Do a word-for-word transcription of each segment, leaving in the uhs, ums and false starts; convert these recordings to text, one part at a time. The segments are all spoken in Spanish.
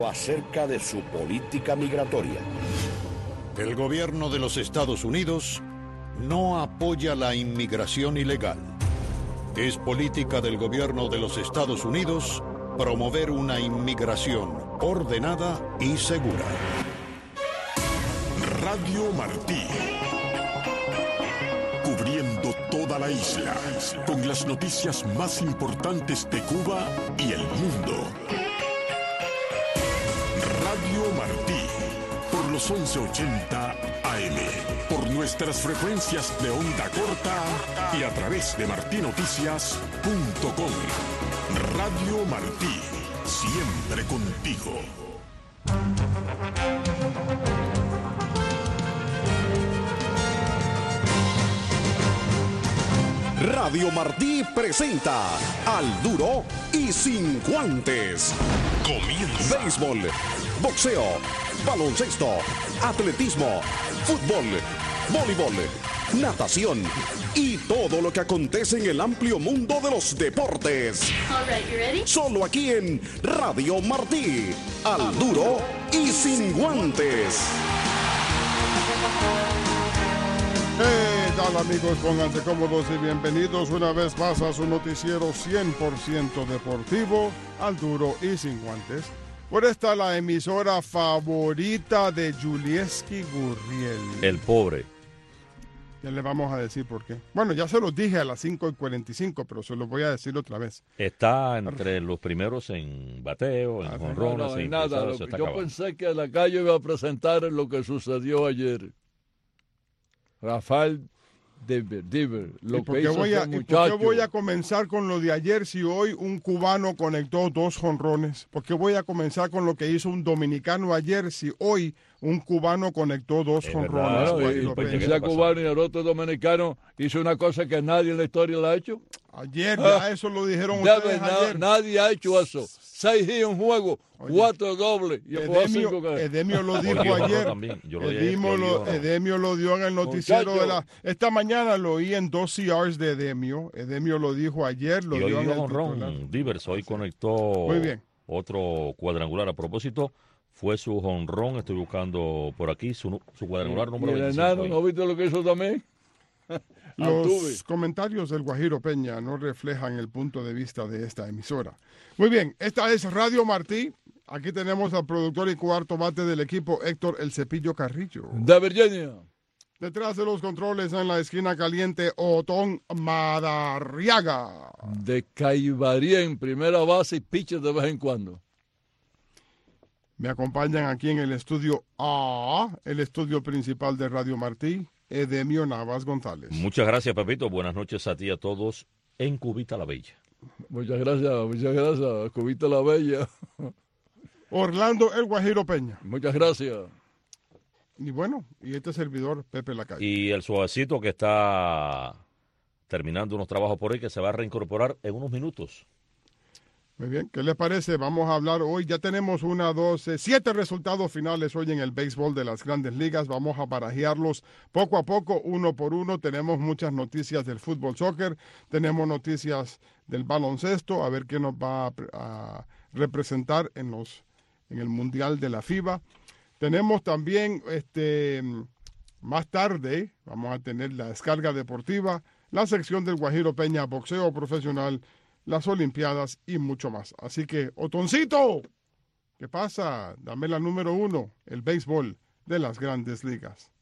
acerca de su política migratoria. El gobierno de los Estados Unidos no apoya la inmigración ilegal. Es política del gobierno de los Estados Unidos promover una inmigración ordenada y segura. Radio Martí. Cubriendo toda la isla con las noticias más importantes de Cuba y el mundo. Radio Martí, por los once ochenta A M, por nuestras frecuencias de onda corta y a través de martinoticias punto com. Radio Martí, siempre contigo. Radio Martí presenta Al Duro y Sin Guantes. Comienza. Béisbol, boxeo, baloncesto, atletismo, fútbol, voleibol, natación y todo lo que acontece en el amplio mundo de los deportes. All right, you ready? Solo aquí en Radio Martí. Al Duro y Sin Guantes. ¿Qué tal, amigos? Pónganse cómodos y bienvenidos una vez más a su noticiero cien por ciento deportivo, Al Duro y Sin Guantes. Por esta la emisora favorita de Julieski Gurriel. El pobre. Ya le vamos a decir por qué. Bueno, ya se los dije a las cinco y cuarenta y cinco, pero se los voy a decir otra vez. Está entre los primeros en bateo, en jonrones, no, no, en nada. impulsadas, Lo se que está yo acabando. pensé que la calle iba a presentar lo que sucedió ayer. Rafael Diver, Diver lo ¿Y por que qué hizo voy a, ese y por qué muchacho. voy a comenzar con lo de ayer si hoy un cubano conectó dos jonrones? ¿Por qué voy a comenzar con lo que hizo un dominicano ayer si hoy un cubano conectó dos Es jonrones? verdad, Claro, y Guajiro porque Peña? sea cubano y el otro dominicano hizo una cosa que nadie en la historia la ha hecho. Ayer, ya eso lo dijeron Ya ustedes ves, na- ayer. nadie ha hecho eso. Seis hits en juego, Oye, cuatro dobles. Y después Edemio, cinco que- Edemio lo dijo Olió ayer. también, yo lo dije, Edemio, yo lo, olió. Edemio lo dio en el noticiero Muchacho. de la... Esta mañana lo oí en dos C Rs de Edemio. Edemio lo dijo ayer, lo Y hoy dio en dio el titular. jonrón. Divers hoy conectó Muy bien. otro cuadrangular. A propósito, fue su jonrón. Estoy buscando por aquí su, nu- su cuadrangular Y número el veinticinco. enano, hoy. ¿no viste lo que hizo también? Altuve. Los comentarios del Guajiro Peña no reflejan el punto de vista de esta emisora. Muy bien, esta es Radio Martí. Aquí tenemos al productor y cuarto bate del equipo, Héctor El Cepillo Carrillo. De Virginia. Detrás de los controles en la esquina caliente, Otón Madarriaga. De Caibaría en primera base y pitcher de vez en cuando. Me acompañan aquí en el estudio A, el estudio principal de Radio Martí, Edemio Navas González. Muchas gracias, Pepito. Buenas noches a ti y a todos en Cubita la Bella. Muchas gracias, muchas gracias. Cubita la Bella. Orlando El Guajiro Peña. Muchas gracias. Y bueno, y este servidor, Pepe Lacalle. Y el suavecito que está terminando unos trabajos por ahí, que se va a reincorporar en unos minutos. Muy bien, ¿qué les parece? Vamos a hablar hoy. Ya tenemos una, dos, eh, siete resultados finales hoy en el béisbol de las Grandes Ligas. Vamos a barajearlos poco a poco, uno por uno. Tenemos muchas noticias del fútbol soccer, tenemos noticias del baloncesto, a ver qué nos va a, a representar en los en el Mundial de la FIBA. Tenemos también este más tarde, vamos a tener la descarga deportiva, la sección del Guajiro Peña, boxeo profesional, las Olimpiadas y mucho más. Así que, Otoncito, ¿qué pasa? Dame la número uno, el béisbol de las Grandes Ligas.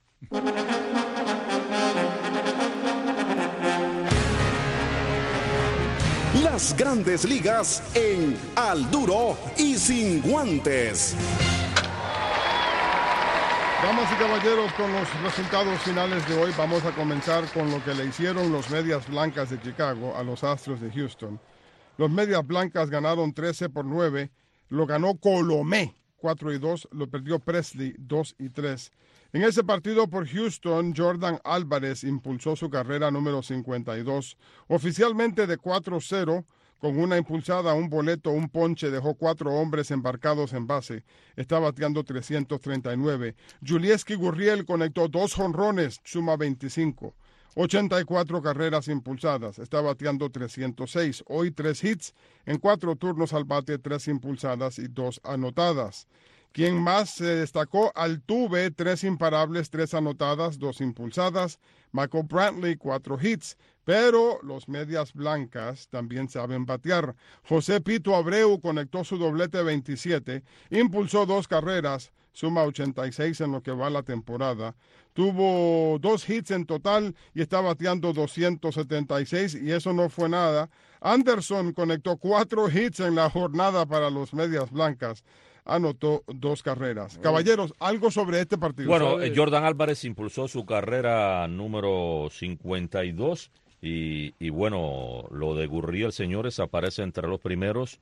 Las Grandes Ligas en Al Duro y Sin Guantes. Damas y caballeros, con los resultados finales de hoy vamos a comenzar con lo que le hicieron los Medias Blancas de Chicago a los Astros de Houston. Los Medias Blancas ganaron trece por nueve, lo ganó Colomé cuatro y dos, lo perdió Presley dos y tres. En ese partido por Houston, Jordan Álvarez impulsó su carrera número cincuenta y dos. Oficialmente de cuatro cero, con una impulsada, un boleto, un ponche, dejó cuatro hombres embarcados en base. Está bateando trescientos treinta y nueve. Julieski Gurriel conectó dos jonrones, suma veinticinco. ochenta y cuatro carreras impulsadas. Está bateando trescientos seis. Hoy tres hits en cuatro turnos al bate, tres impulsadas y dos anotadas. Quien más se destacó, Altuve, tres imparables, tres anotadas, dos impulsadas. Michael Brantley, cuatro hits. Pero los medias blancas también saben batear. José Pito Abreu conectó su doblete veintisiete, impulsó dos carreras, suma ochenta y seis en lo que va la temporada. Tuvo dos hits en total y está bateando doscientos setenta y seis, y eso no fue nada. Anderson conectó cuatro hits en la jornada para los medias blancas. Anotó dos carreras. Caballeros, algo sobre este partido. Bueno, ¿sabe? Jordan Álvarez impulsó su carrera número cincuenta y dos y, y bueno, lo de Gurriel, señores, aparece entre los primeros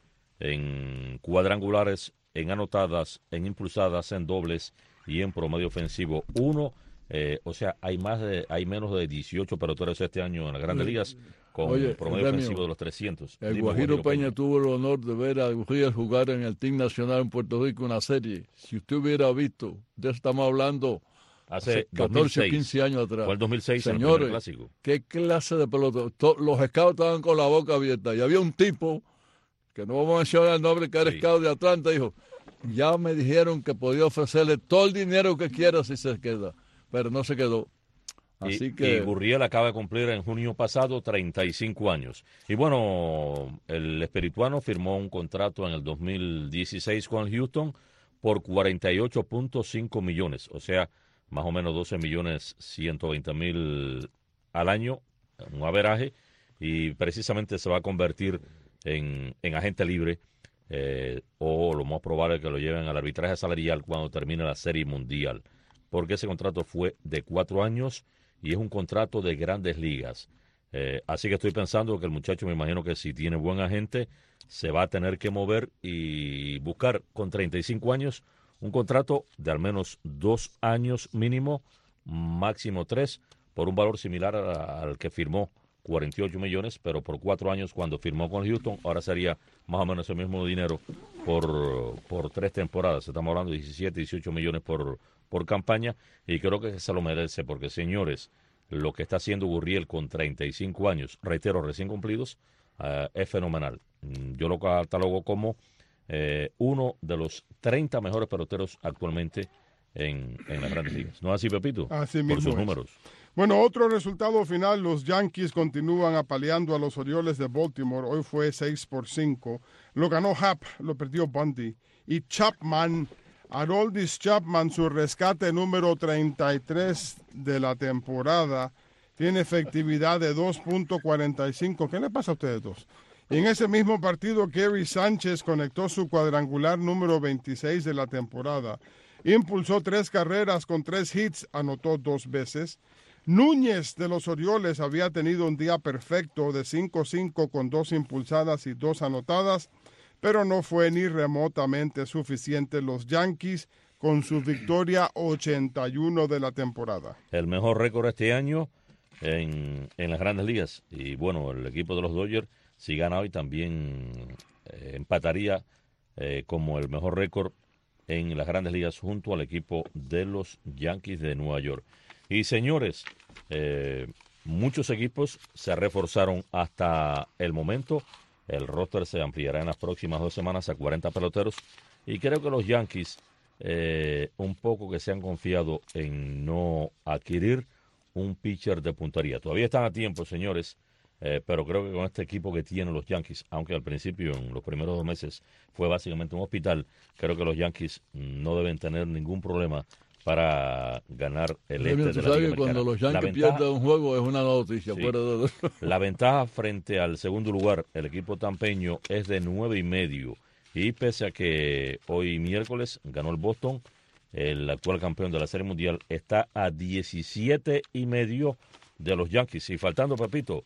en cuadrangulares, en anotadas, en impulsadas, en dobles y en promedio ofensivo. Uno, eh, o sea, hay más de, hay menos de dieciocho peloteros este año en las Grandes Ligas con Oye, promedio Remio, ofensivo de los trescientos. El Dime, Guajiro, Guajiro Peña, Peña tuvo el honor de ver a Gurriel jugar en el Team Nacional en Puerto Rico una serie. Si usted hubiera visto, de eso estamos hablando hace catorce, quince años atrás. Fue el dos mil seis, señores, en el primer clásico. ¿Qué clase de pelota? To- los scouts estaban con la boca abierta y había un tipo, que no vamos a mencionar el nombre, que era Sí. scout de Atlanta, dijo, ya me dijeron que podía ofrecerle todo el dinero que quiera si se queda, pero no se quedó. Así y, que... y Gurriel acaba de cumplir en junio pasado treinta y cinco años. Y bueno, el espirituano firmó un contrato en el dos mil dieciséis con el Houston por cuarenta y ocho punto cinco millones, o sea, más o menos doce millones ciento veinte mil al año, un averaje, y precisamente se va a convertir en, en agente libre, eh, o lo más probable es que lo lleven al arbitraje salarial cuando termine la Serie Mundial, porque ese contrato fue de cuatro años y es un contrato de Grandes Ligas. Eh, así que estoy pensando que el muchacho, me imagino que si tiene buen agente, se va a tener que mover y buscar con treinta y cinco años un contrato de al menos dos años mínimo, máximo tres, por un valor similar a, al que firmó, cuarenta y ocho millones, pero por cuatro años cuando firmó con Houston, ahora sería más o menos el mismo dinero por, por tres temporadas. Estamos hablando de diecisiete, dieciocho millones por, por campaña, y creo que se lo merece, porque señores, lo que está haciendo Gurriel con treinta y cinco años, reitero, recién cumplidos, uh, es fenomenal. Yo lo catalogo como eh, uno de los treinta mejores peloteros actualmente en, en las Grandes Ligas. ¿No es así, Pepito? Así por mismo sus es. números. Bueno, otro resultado final, los Yankees continúan apaleando a los Orioles de Baltimore. Hoy fue seis por cinco. Lo ganó Happ, lo perdió Bundy. Y Chapman, Aroldis Chapman, su rescate número treinta y tres de la temporada, tiene efectividad de dos punto cuarenta y cinco. ¿Qué le pasa a ustedes dos? Y en ese mismo partido, Gary Sánchez conectó su cuadrangular número veintiséis de la temporada. Impulsó tres carreras con tres hits, anotó dos veces. Núñez de los Orioles había tenido un día perfecto de cinco cinco con dos impulsadas y dos anotadas, pero no fue ni remotamente suficiente. Los Yankees con su victoria ochenta y uno de la temporada. El mejor récord este año en, en las Grandes Ligas. Y bueno, el equipo de los Dodgers, si gana hoy, también eh, empataría eh, como el mejor récord en las Grandes Ligas junto al equipo de los Yankees de Nueva York. Y señores, eh, muchos equipos se reforzaron hasta el momento. El roster se ampliará en las próximas dos semanas a cuarenta peloteros. Y creo que los Yankees, eh, un poco que se han confiado en no adquirir un pitcher de puntería. Todavía están a tiempo, señores, eh, pero creo que con este equipo que tienen los Yankees, aunque al principio, en los primeros dos meses, fue básicamente un hospital, creo que los Yankees no deben tener ningún problema para ganar el este de la Liga Americana. Cuando los Yankees ventaja, pierden un juego es una noticia. sí, De... la ventaja frente al segundo lugar, el equipo tampeño, es de nueve y medio. Y pese a que hoy miércoles ganó el Boston, el actual campeón de la Serie Mundial, está a diecisiete y medio de los Yankees. Y faltando, Pepito,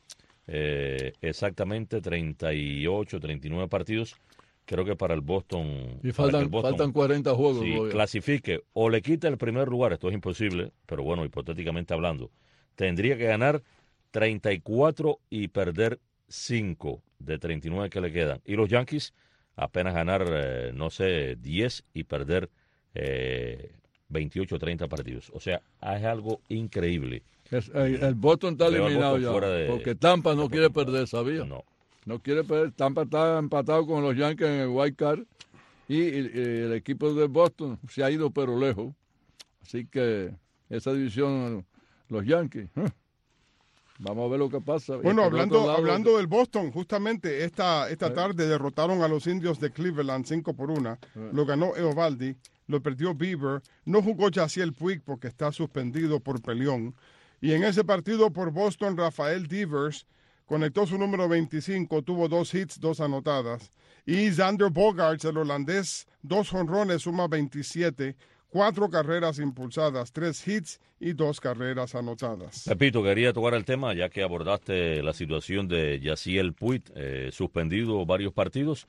eh, exactamente treinta y ocho, treinta y nueve partidos, creo que para el Boston... Y faltan, el Boston, faltan cuarenta juegos. Si clasifique o le quita el primer lugar, esto es imposible, pero bueno, hipotéticamente hablando, tendría que ganar treinta y cuatro y perder cinco de treinta y nueve que le quedan. Y los Yankees apenas ganar, eh, no sé, diez y perder eh, veintiocho o treinta partidos. O sea, es algo increíble Es, el, el Boston está Veo al eliminado Boston ya, fuera de- porque Tampa no de quiere postemporada. perder, ¿sabía? No. No quiere perder. Tampa está empatado con los Yankees en el wild card y, y- y el equipo de Boston se ha ido pero lejos. Así que esa división, los Yankees, ¿eh? Vamos a ver lo que pasa. Bueno, Y por hablando, otro lado, hablando del Boston, justamente esta, esta tarde derrotaron a los indios de Cleveland cinco por una. Lo ganó Eovaldi, lo perdió Bieber. No jugó Yasiel Puig porque está suspendido por peleón. Y en ese partido por Boston, Rafael Devers conectó su número veinticinco, tuvo dos hits, dos anotadas. Y Xander Bogaerts, el holandés, dos jonrones, suma veintisiete. Cuatro carreras impulsadas, tres hits y dos carreras anotadas. Pepito, quería tocar el tema, ya que abordaste la situación de Yasiel Puig, eh, suspendido varios partidos,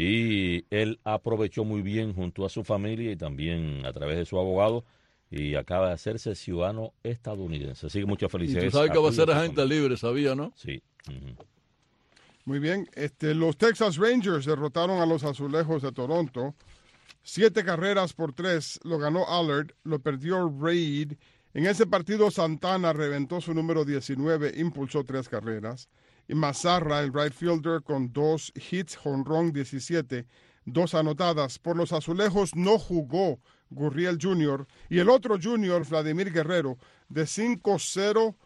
y él aprovechó muy bien junto a su familia y también a través de su abogado, y acaba de hacerse ciudadano estadounidense. Así que muchas y felicidades. tú sabes que va a Puig y ser su agente familia. libre, ¿sabía, no? Sí. Uh-huh. Muy bien, este, los Texas Rangers derrotaron a los Azulejos de Toronto. Siete carreras por tres lo ganó Allard, lo perdió Reid. En ese partido Santana reventó su número diecinueve, impulsó tres carreras. Y Mazarra, el right fielder, con dos hits, jonrón diecisiete, dos anotadas. Por los Azulejos no jugó Gurriel junior Y el otro junior, Vladimir Guerrero, de cinco cero,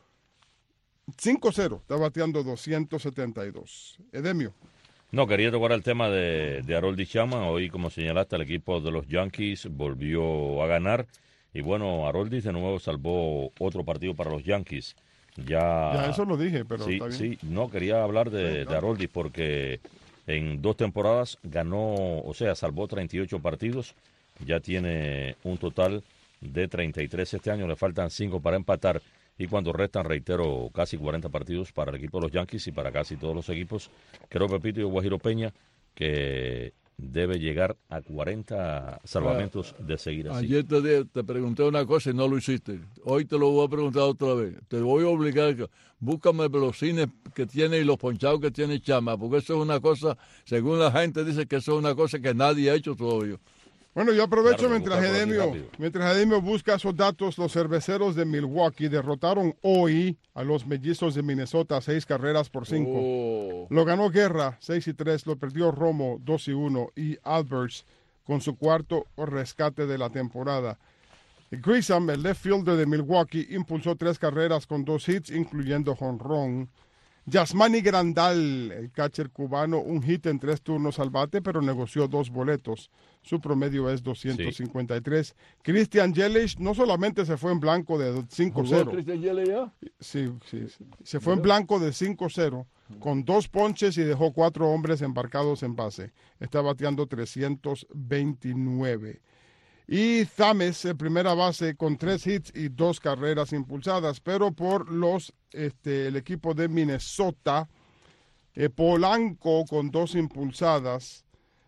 cinco cero, está bateando doscientos setenta y dos. Edemio. No, quería tocar el tema de, de Aroldis Chapman. Hoy, como señalaste, el equipo de los Yankees volvió a ganar. Y bueno, Aroldis de nuevo salvó otro partido para los Yankees. Ya, Ya eso lo dije, pero sí, está bien. sí, no, quería hablar de, de Aroldis porque en dos temporadas ganó, o sea, salvó treinta y ocho partidos. Ya tiene un total de treinta y tres este año. Le faltan cinco para empatar. Y cuando restan, reitero, casi cuarenta partidos para el equipo de los Yankees y para casi todos los equipos, creo, Pepito y Guajiro Peña, que debe llegar a cuarenta salvamentos de seguir así. Ayer te, te pregunté una cosa y no lo hiciste. Hoy te lo voy a preguntar otra vez. Te voy a obligar que búscame los cines que tiene y los ponchados que tiene Chama, porque eso es una cosa, según la gente dice que eso es una cosa que nadie ha hecho todavía. Bueno, yo aprovecho Claro, mientras busca por aquí Edemio, rápido. mientras Edemio busca esos datos. Los cerveceros de Milwaukee derrotaron hoy a los mellizos de Minnesota seis carreras por cinco. Oh. Lo ganó Guerra seis y tres, lo perdió Romo dos y uno y Alberts con su cuarto rescate de la temporada. Grissom, el left fielder de Milwaukee, impulsó tres carreras con dos hits, incluyendo jonrón. Yasmani Grandal, el catcher cubano, un hit en tres turnos al bate, pero negoció dos boletos. Su promedio es doscientos cincuenta y tres. Sí. Christian Yelich no solamente se fue en blanco de cinco cero. ¿Christian Yelich ya? Sí, sí, sí. Se fue en blanco de cinco cero, con dos ponches y dejó cuatro hombres embarcados en base. Está bateando trescientos veintinueve. Y Thames, en primera base, con tres hits y dos carreras impulsadas, pero por los este, el equipo de Minnesota, eh, Polanco con dos impulsadas,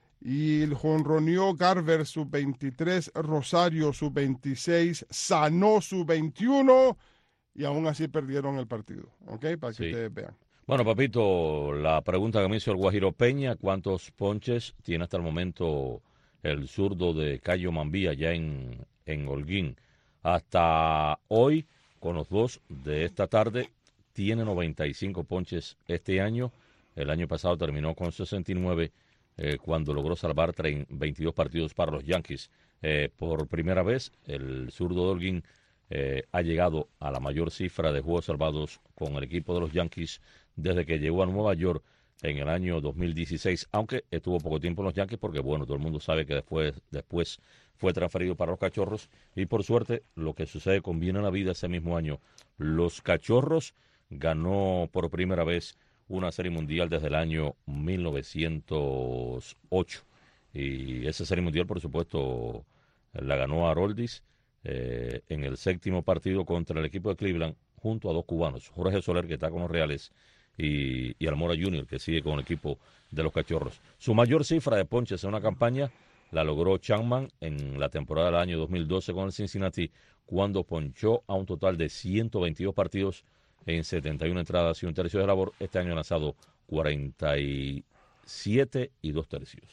y el jonroneó Garver sub veintitrés, Rosario sub veintiséis, Sanó sub veintiuno, y aún así perdieron el partido, ¿ok? Para que Sí. ustedes vean. Bueno, Papito, la pregunta que me hizo el Guajiro Peña, ¿cuántos ponches tiene hasta el momento el zurdo de Cayo Mambía ya en, en Holguín? Hasta hoy, con los dos de esta tarde, tiene noventa y cinco ponches este año. El año pasado terminó con sesenta y nueve eh, cuando logró salvar veintidós partidos para los Yankees. Eh, por primera vez, el zurdo de Holguín eh, ha llegado a la mayor cifra de juegos salvados con el equipo de los Yankees desde que llegó a Nueva York en el año dos mil dieciséis, aunque estuvo poco tiempo en los Yankees porque, bueno, todo el mundo sabe que después, después fue transferido para los Cachorros y, por suerte, lo que sucede con bien en la vida ese mismo año. Los Cachorros ganó por primera vez una serie mundial desde el año mil novecientos ocho y esa serie mundial, por supuesto, la ganó Aroldis eh, en el séptimo partido contra el equipo de Cleveland junto a dos cubanos, Jorge Soler, que está con los Reales, Y, y Almora junior, que sigue con el equipo de los Cachorros. Su mayor cifra de ponches en una campaña la logró Chapman en la temporada del año dos mil doce con el Cincinnati, cuando ponchó a un total de ciento veintidós partidos en setenta y una entradas y un tercio de labor. Este año ha lanzado cuarenta y siete y dos tercios.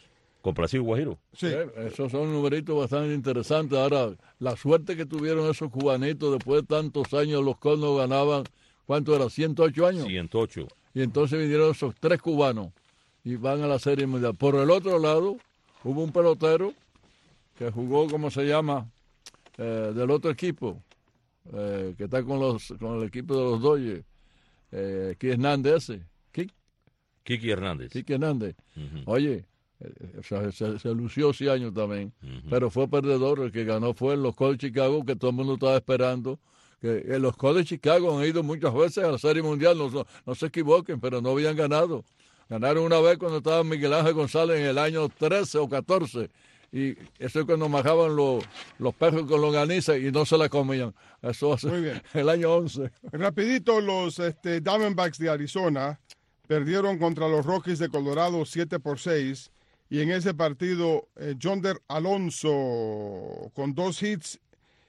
Complacido, Guajiro. Sí. Eh, esos son numeritos bastante interesantes. Ahora, la suerte que tuvieron esos cubanitos después de tantos años, los Colts no ganaban, ¿cuánto era? ¿ciento ocho años? ciento ocho. Y entonces vinieron esos tres cubanos y van a la Serie Mundial. Por el otro lado, hubo un pelotero que jugó, ¿cómo se llama? Eh, del otro equipo, eh, que está con los con el equipo de los Dodgers, eh, Kiki Hernández ese. Kiki, Kiki Hernández. Kiki Hernández. Uh-huh. Oye, eh, o sea, se, se lució ese año también, Uh-huh. pero fue perdedor. El que ganó fue en los Colts de Chicago, que todo el mundo estaba esperando. Que eh, los Colts de Chicago han ido muchas veces a la Serie Mundial, no, no, no se equivoquen, pero no habían ganado. Ganaron una vez cuando estaba Miguel Ángel González en el año trece o catorce. Y eso es cuando majaban los, los perros con longaniza y no se la comían. Eso hace Muy bien. el año once. Rapidito, los este, Diamondbacks de Arizona perdieron contra los Rockies de Colorado siete por seis. Y en ese partido, eh, Yonder Alonso con dos hits,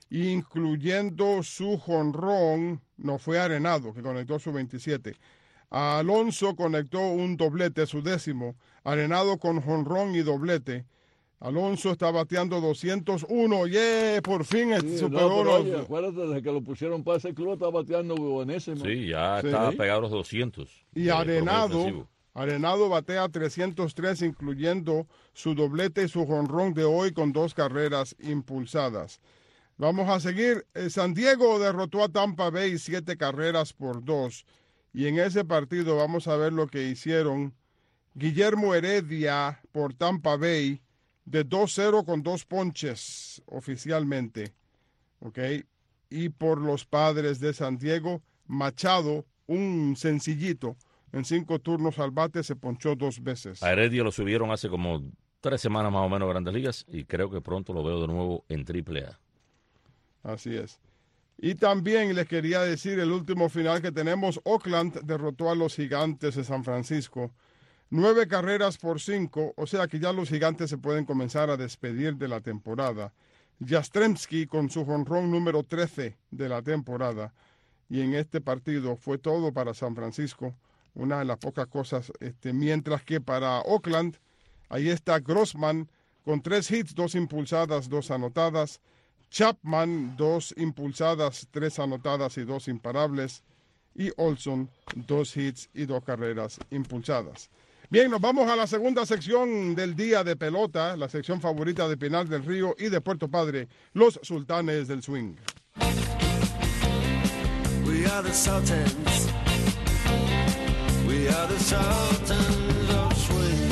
incluyendo su jonrón, no fue Arenado, que conectó su veintisiete. Alonso conectó un doblete, su décimo. Arenado con jonrón y doblete. Alonso está bateando doscientos uno. ¡Yeah! Por fin Sí, superó no, pero, los... oye, acuérdate, desde que lo pusieron para ese club, estaba bateando buenísimo. Sí, ya Sí. está pegado a los doscientos. Y de Arenado, promedio ofensivo. Arenado batea trescientos tres, incluyendo su doblete y su jonrón de hoy con dos carreras impulsadas. Vamos a seguir. Eh, San Diego derrotó a Tampa Bay siete carreras por dos. Y en ese partido vamos a ver lo que hicieron Guillermo Heredia por Tampa Bay de dos cero con dos ponches oficialmente. ¿Ok? Y por los Padres de San Diego, Machado, un sencillito, en cinco turnos al bate, se ponchó dos veces. A Heredia lo subieron hace como tres semanas más o menos a Grandes Ligas y creo que pronto lo veo de nuevo en Triple A. Así es. Y también les quería decir el último final que tenemos. Oakland derrotó a los Gigantes de San Francisco. Nueve carreras por cinco, o sea que ya los Gigantes se pueden comenzar a despedir de la temporada. Jastrzemski con su jonrón número trece de la temporada. Y en este partido fue todo para San Francisco. Una de las pocas cosas, este, mientras que para Oakland, ahí está Grossman con tres hits, dos impulsadas, dos anotadas. Chapman, dos impulsadas, tres anotadas y dos imparables. Y Olson, dos hits y dos carreras impulsadas. Bien, nos vamos a la segunda sección del día de pelota, la sección favorita de Pinar del Río y de Puerto Padre, los Sultanes del Swing. We are the Sultans. We are the Sultans of Swing.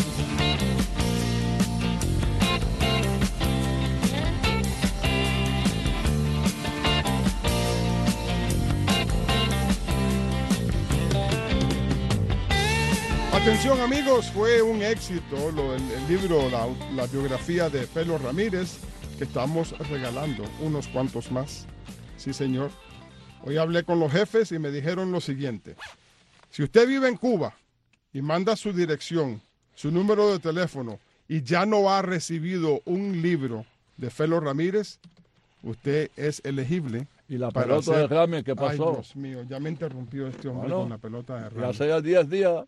Atención amigos, fue un éxito lo, el, el libro, la, la biografía de Felo Ramírez, que estamos regalando unos cuantos más. Sí, señor. Hoy hablé con los jefes y me dijeron lo siguiente. Si usted vive en Cuba y manda su dirección, su número de teléfono y ya no ha recibido un libro de Felo Ramírez, usted es elegible. Y la para pelota hacer- de Ramírez, ¿qué pasó? Ay, Dios mío, ya me interrumpió este hombre Bueno, con la pelota de Ya Ramírez. sea diez días.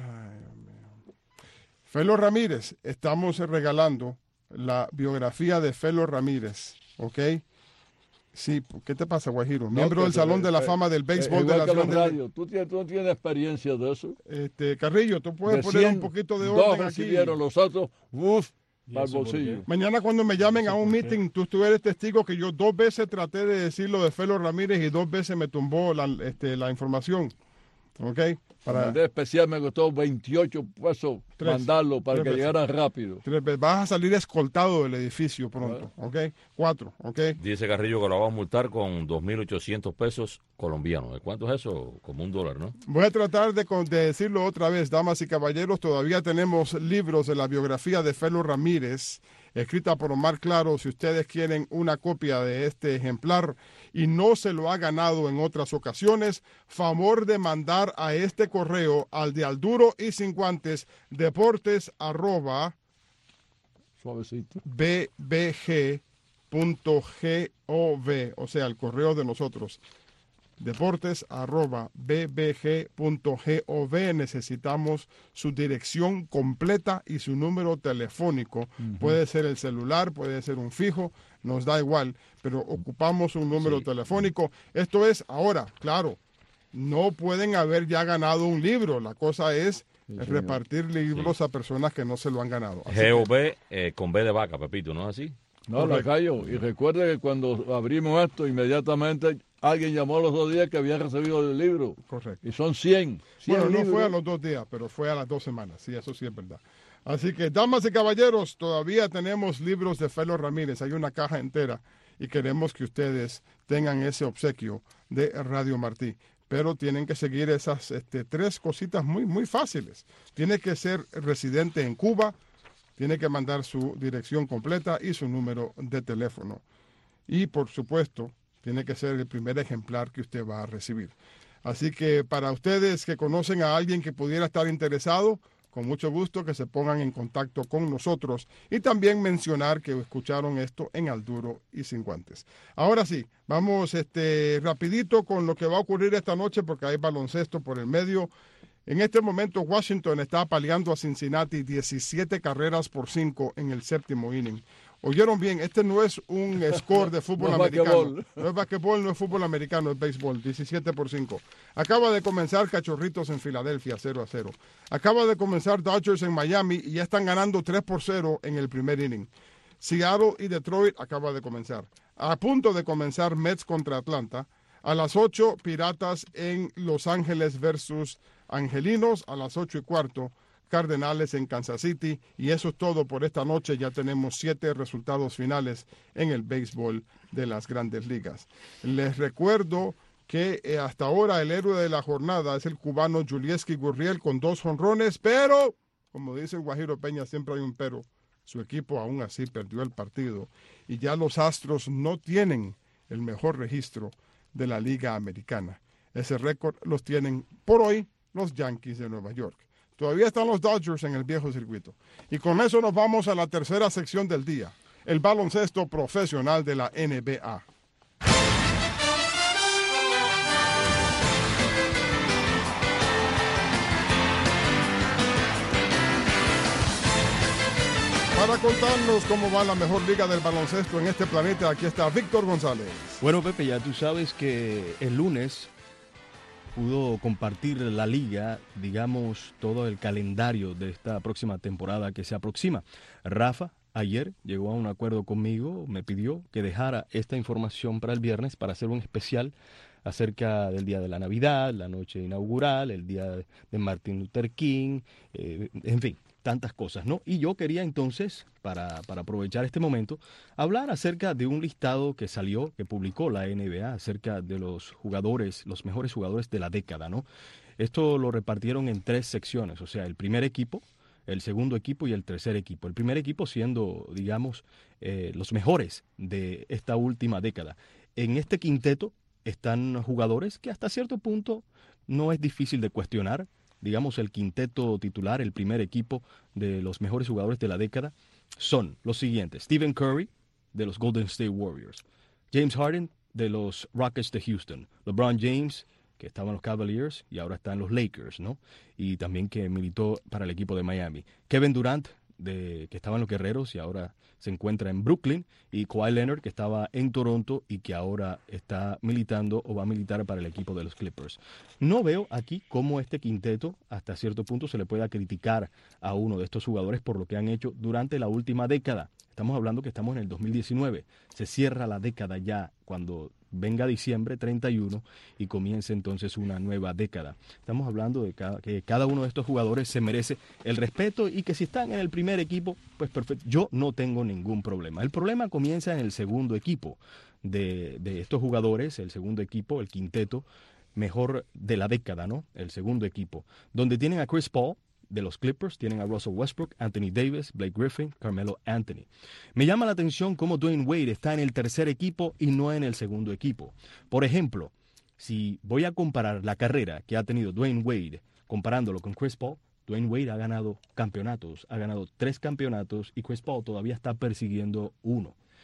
Felo Ramírez, estamos regalando la biografía de Felo Ramírez, ¿ok? Sí, ¿qué te pasa, Guajiro? Miembro No, del que- Salón de la eh, Fama del eh, Béisbol de igual las que los Grandes Ligas. radios. ¿Tú, tienes, tú no tienes experiencia de eso. Este, Carrillo, tú puedes De poner un cien, poquito de dos orden aquí. recibieron, los otros, uff, para el eso por bolsillo. Mañana cuando me llamen a un meeting, tú, tú eres testigo que yo dos veces traté de decir lo de Felo Ramírez y dos veces me tumbó la, este, la información, ¿ok? Para Mandé especial, me costó veintiocho pesos Tres. mandarlo para Tres que veces. llegaran rápido. tres veces. Vas a salir escoltado del edificio pronto, ¿ok? Cuatro, ¿ok? Dice Carrillo que lo vamos a multar con dos mil ochocientos pesos colombianos. ¿De cuánto es eso? Como un dólar, ¿no? Voy a tratar de, con- de decirlo otra vez, damas y caballeros. Todavía tenemos libros de la biografía de Felo Ramírez, escrita por Omar Claro. Si ustedes quieren una copia de este ejemplar y no se lo ha ganado en otras ocasiones, favor de mandar a este correo al de Alduro y Sin Guantes, deportes arroba Suavecito. b b g punto gov, o sea, el correo de nosotros. deportes arroba b b g punto gov. Necesitamos su dirección completa y su número telefónico. Uh-huh. Puede ser el celular, puede ser un fijo, nos da igual, pero ocupamos un número sí. telefónico. Esto es, ahora, claro, no pueden haber ya ganado un libro. La cosa es sí, repartir libros sí. a personas que no se lo han ganado. G O V eh, con B de vaca, Pepito, ¿no es así? No, Lacayo, y recuerde que cuando abrimos esto, inmediatamente alguien llamó los dos días que habían recibido el libro. Correcto. Y son cien. cien bueno, no libros. fue a los dos días, pero fue a las dos semanas. Sí, eso sí es verdad. Así que, damas y caballeros, todavía tenemos libros de Felo Ramírez. Hay una caja entera y queremos que ustedes tengan ese obsequio de Radio Martí. Pero tienen que seguir esas este, tres cositas muy, muy fáciles. Tiene que ser residente en Cuba, tiene que mandar su dirección completa y su número de teléfono. Y, por supuesto, tiene que ser el primer ejemplar que usted va a recibir. Así que para ustedes que conocen a alguien que pudiera estar interesado, con mucho gusto que se pongan en contacto con nosotros y también mencionar que escucharon esto en Al Duro y Sin Guantes. Ahora sí, vamos este, rapidito con lo que va a ocurrir esta noche porque hay baloncesto por el medio. En este momento Washington está apaleando a Cincinnati diecisiete carreras por cinco en el séptimo inning. Oyeron bien, este no es un score de fútbol no americano. Basquetbol. No es basquetbol, no es fútbol americano, es béisbol, diecisiete por cinco. Acaba de comenzar Cachorritos en Filadelfia, cero a cero. Acaba de comenzar Dodgers en Miami y ya están ganando tres por cero en el primer inning. Seattle y Detroit acaba de comenzar. A punto de comenzar Mets contra Atlanta. A las ocho, Piratas en Los Ángeles versus Angelinos. A las ocho y cuarto, Cardenales en Kansas City. Y eso es todo por esta noche. Ya tenemos siete resultados finales en el béisbol de las Grandes Ligas. Les recuerdo que eh, hasta ahora el héroe de la jornada es el cubano Yulieski Gurriel con dos jonrones, pero, como dice el Guajiro Peña, siempre hay un pero. Su equipo aún así perdió el partido y ya los Astros no tienen el mejor registro de la Liga Americana. Ese récord los tienen por hoy los Yankees de Nueva York. Todavía están los Dodgers en el viejo circuito. Y con eso nos vamos a la tercera sección del día, el baloncesto profesional de la N B A. Para contarnos cómo va la mejor liga del baloncesto en este planeta, aquí está Víctor González. Bueno, Pepe, ya tú sabes que el lunes pudo compartir la liga, digamos, todo el calendario de esta próxima temporada que se aproxima. Rafa ayer llegó a un acuerdo conmigo, me pidió que dejara esta información para el viernes para hacer un especial acerca del día de la Navidad, la noche inaugural, el día de Martin Luther King, eh, en fin, tantas cosas, ¿no? Y yo quería entonces, para, para aprovechar este momento, hablar acerca de un listado que salió, que publicó la N B A, acerca de los jugadores, los mejores jugadores de la década, ¿no? Esto lo repartieron en tres secciones, o sea, el primer equipo, el segundo equipo y el tercer equipo. El primer equipo siendo, digamos, eh, los mejores de esta última década. En este quinteto están jugadores que hasta cierto punto no es difícil de cuestionar. Digamos, el quinteto titular, el primer equipo de los mejores jugadores de la década, son los siguientes. Stephen Curry, de los Golden State Warriors. James Harden, de los Rockets de Houston. LeBron James, que estaba en los Cavaliers y ahora está en los Lakers, ¿no? Y también que militó para el equipo de Miami. Kevin Durant, de, que estaba en los Guerreros y ahora se encuentra en Brooklyn, y Kawhi Leonard, que estaba en Toronto y que ahora está militando o va a militar para el equipo de los Clippers. No veo aquí cómo este quinteto hasta cierto punto se le pueda criticar a uno de estos jugadores por lo que han hecho durante la última década. Estamos hablando que estamos en el dos mil diecinueve. Se cierra la década ya cuando venga diciembre treinta y uno y comience entonces una nueva década. Estamos hablando de cada, que cada uno de estos jugadores se merece el respeto y que si están en el primer equipo, pues perfecto. Yo no tengo ningún problema. El problema comienza en el segundo equipo de, de estos jugadores, el segundo equipo, el quinteto mejor de la década, ¿no? El segundo equipo, donde tienen a Chris Paul, de los Clippers, tienen a Russell Westbrook, Anthony Davis, Blake Griffin, Carmelo Anthony. Me llama la atención cómo Dwayne Wade está en el tercer equipo y no en el segundo equipo. Por ejemplo, si voy a comparar la carrera que ha tenido Dwayne Wade comparándolo con Chris Paul, Dwayne Wade ha ganado campeonatos, ha ganado tres campeonatos y Chris Paul todavía está persiguiendo uno.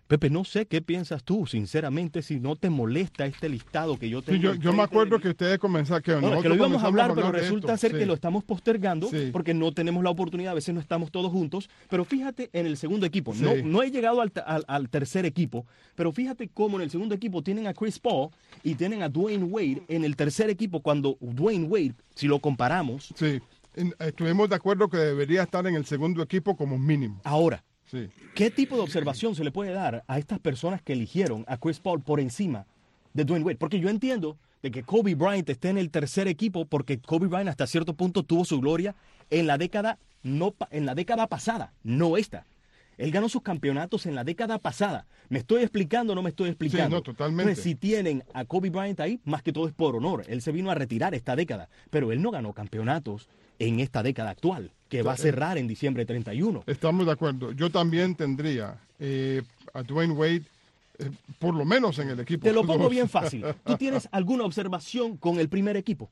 Pepe, no sé qué piensas tú, sinceramente, si no te molesta este listado que yo tengo. Sí, yo, yo me acuerdo que ustedes comenzaron, que, no, que lo íbamos a hablar, pero resulta ser sí. que lo estamos postergando sí. porque no tenemos la oportunidad, a veces no estamos todos juntos, pero fíjate en el segundo equipo, sí. no, no he llegado al, al, al tercer equipo, pero fíjate cómo en el segundo equipo tienen a Chris Paul y tienen a Dwayne Wade en el tercer equipo, cuando Dwayne Wade, si lo comparamos... Sí, estuvimos de acuerdo que debería estar en el segundo equipo como mínimo. Ahora, sí. ¿qué tipo de observación se le puede dar a estas personas que eligieron a Chris Paul por encima de Dwayne Wade? Porque yo entiendo de que Kobe Bryant esté en el tercer equipo porque Kobe Bryant hasta cierto punto tuvo su gloria en la década, no, en la década pasada, no esta. Él ganó sus campeonatos en la década pasada. ¿Me estoy explicando o no me estoy explicando? Sí, no, totalmente. Entonces, si tienen a Kobe Bryant ahí, más que todo es por honor. Él se vino a retirar esta década, pero él no ganó campeonatos en esta década actual, que va a cerrar en diciembre treinta y uno. Estamos de acuerdo. Yo también tendría eh, a Dwayne Wade, eh, por lo menos en el equipo. Te lo pongo bien fácil. ¿Tú tienes alguna observación con el primer equipo?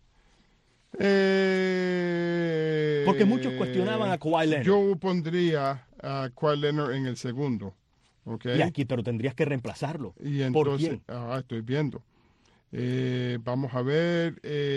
Eh, Porque muchos cuestionaban a Kawhi Leonard. Yo pondría a Kawhi Leonard en el segundo. ¿Okay? Y aquí, pero tendrías que reemplazarlo. Y entonces, ¿Por quién? Ah, estoy viendo. Eh, vamos a ver.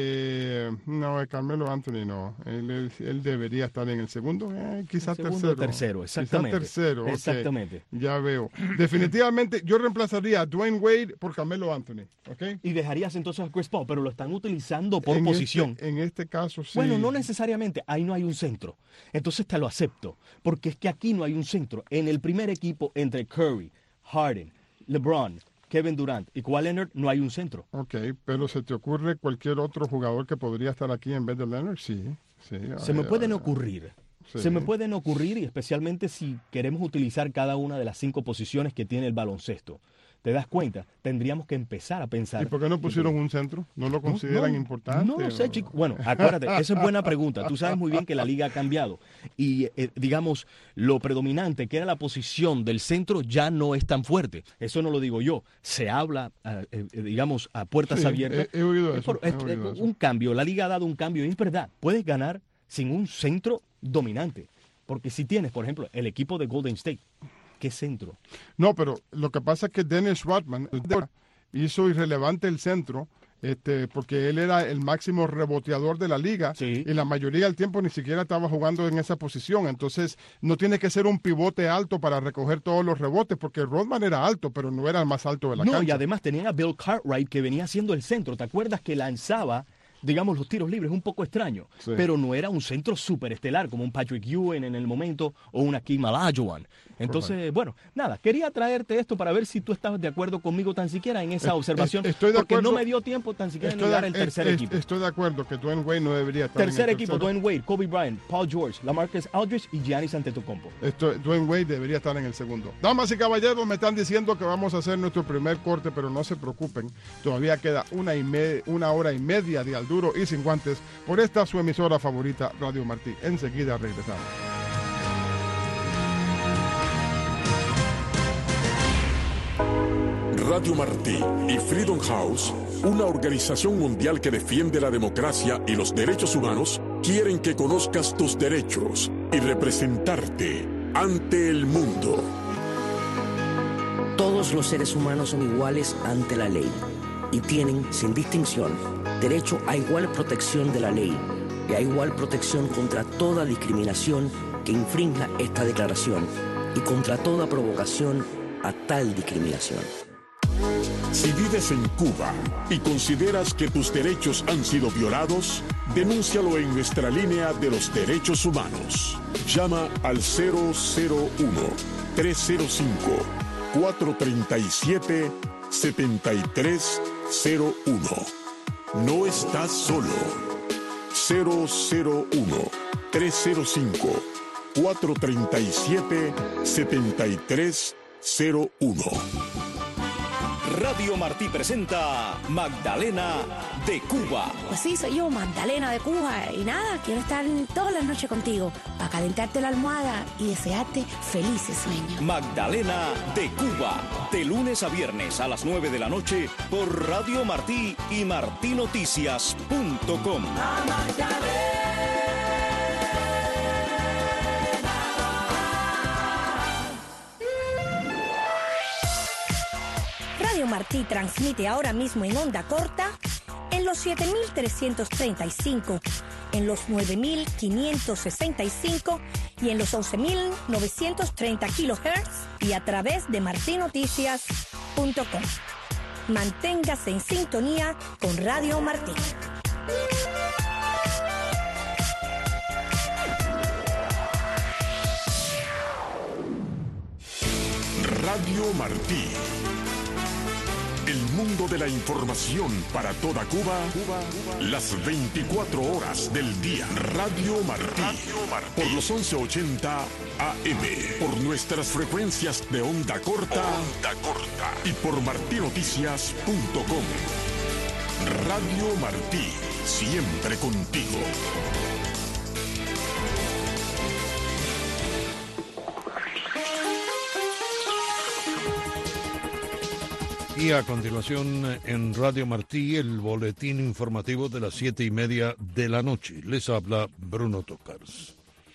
Eh, no, Carmelo Anthony no. Él, él, él debería estar en el segundo. Eh, quizás el segundo tercero. tercero, exactamente. Quizás tercero. Okay. Exactamente. Ya veo. Definitivamente, yo reemplazaría a Dwayne Wade por Carmelo Anthony. ¿Okay? Y dejarías entonces a Chris Paul, pero lo están utilizando por en posición. Este, en este caso, sí. Bueno, no necesariamente. Ahí no hay un centro. Entonces te lo acepto. Porque es que aquí no hay un centro. En el primer equipo, entre Curry, Harden, LeBron, Kevin Durant y Kawhi Leonard, no hay un centro. Ok, pero ¿se te ocurre cualquier otro jugador que podría estar aquí en vez de Leonard? Sí, sí. Se me ay, pueden ay, ocurrir. sí. Se me pueden ocurrir, y especialmente si queremos utilizar cada una de las cinco posiciones que tiene el baloncesto. ¿Te das cuenta? Tendríamos que empezar a pensar. ¿Y por qué no pusieron un centro? ¿No lo consideran no, no, importante? No lo sé, o... chico. Bueno, acuérdate, esa es buena pregunta. Tú sabes muy bien que la liga ha cambiado. Y, eh, digamos, lo predominante, que era la posición del centro, ya no es tan fuerte. Eso no lo digo yo. Se habla, eh, eh, digamos, a puertas sí, abiertas. He, he oído es eso. Por, he es, oído es, eso. Un cambio. La liga ha dado un cambio. Y es verdad, puedes ganar sin un centro dominante. Porque si tienes, por ejemplo, el equipo de Golden State, ¿qué centro? No, pero lo que pasa es que Dennis Rodman hizo irrelevante el centro, este, porque él era el máximo reboteador de la liga, sí. Y la mayoría del tiempo ni siquiera estaba jugando en esa posición. Entonces no tiene que ser un pivote alto para recoger todos los rebotes, porque Rodman era alto, pero no era el más alto de la no, cancha. Y además tenían a Bill Cartwright, que venía siendo el centro. ¿Te acuerdas que lanzaba, digamos, los tiros libres? Un poco extraño, sí. Pero no era un centro superestelar como un Patrick Ewing en el momento o un Hakeem Olajuwon. Entonces, Correcto. Bueno, nada, quería traerte esto para ver si tú estabas de acuerdo conmigo tan siquiera en esa observación, estoy de porque acuerdo, no me dio tiempo tan siquiera en estoy llegar de, al tercer es, equipo. Estoy de acuerdo que Dwayne Wade no debería estar Tercer en el equipo, tercero. Dwayne Wade, Kobe Bryant, Paul George, LaMarcus Aldridge y Giannis Antetokounmpo. Esto, Dwayne Wade debería estar en el segundo. Damas y caballeros, me están diciendo que vamos a hacer nuestro primer corte, pero no se preocupen. Todavía queda una, y me, una hora y media de Al Duro y Sin Guantes por esta su emisora favorita, Radio Martí. Enseguida regresamos. Radio Martí y Freedom House, una organización mundial que defiende la democracia y los derechos humanos, quieren que conozcas tus derechos y representarte ante el mundo. Todos los seres humanos son iguales ante la ley y tienen, sin distinción, derecho a igual protección de la ley y a igual protección contra toda discriminación que infrinja esta declaración y contra toda provocación a tal discriminación. Si vives en Cuba y consideras que tus derechos han sido violados, denúncialo en nuestra línea de los derechos humanos. Llama al cero cero uno, tres cero cinco, cuatro tres siete, siete tres cero uno. No estás solo. cero cero uno, tres cero cinco, cuatro tres siete, siete tres cero uno. Radio Martí presenta Magdalena de Cuba. Pues sí, soy yo, Magdalena de Cuba. Y nada, quiero estar todas las noches contigo para calentarte la almohada y desearte felices sueños. Magdalena de Cuba, de lunes a viernes a las nueve de la noche por Radio Martí y martí noticias punto com. Radio Martí transmite ahora mismo en onda corta en los siete mil trescientos treinta y cinco, en los nueve mil quinientos sesenta y cinco y en los once mil novecientos treinta kilohertz y a través de marti noticias punto com. Manténgase en sintonía con Radio Martí. Radio Martí. El mundo de la información para toda Cuba, Cuba, Cuba, las veinticuatro horas del día. Radio Martí. Radio Martí. Por los once ochenta A M. Por nuestras frecuencias de onda corta. Onda corta. Y por marti noticias punto com. Radio Martí. Siempre contigo. Y a continuación en Radio Martí, el boletín informativo de las siete y media de la noche. Les habla Bruno Tocars.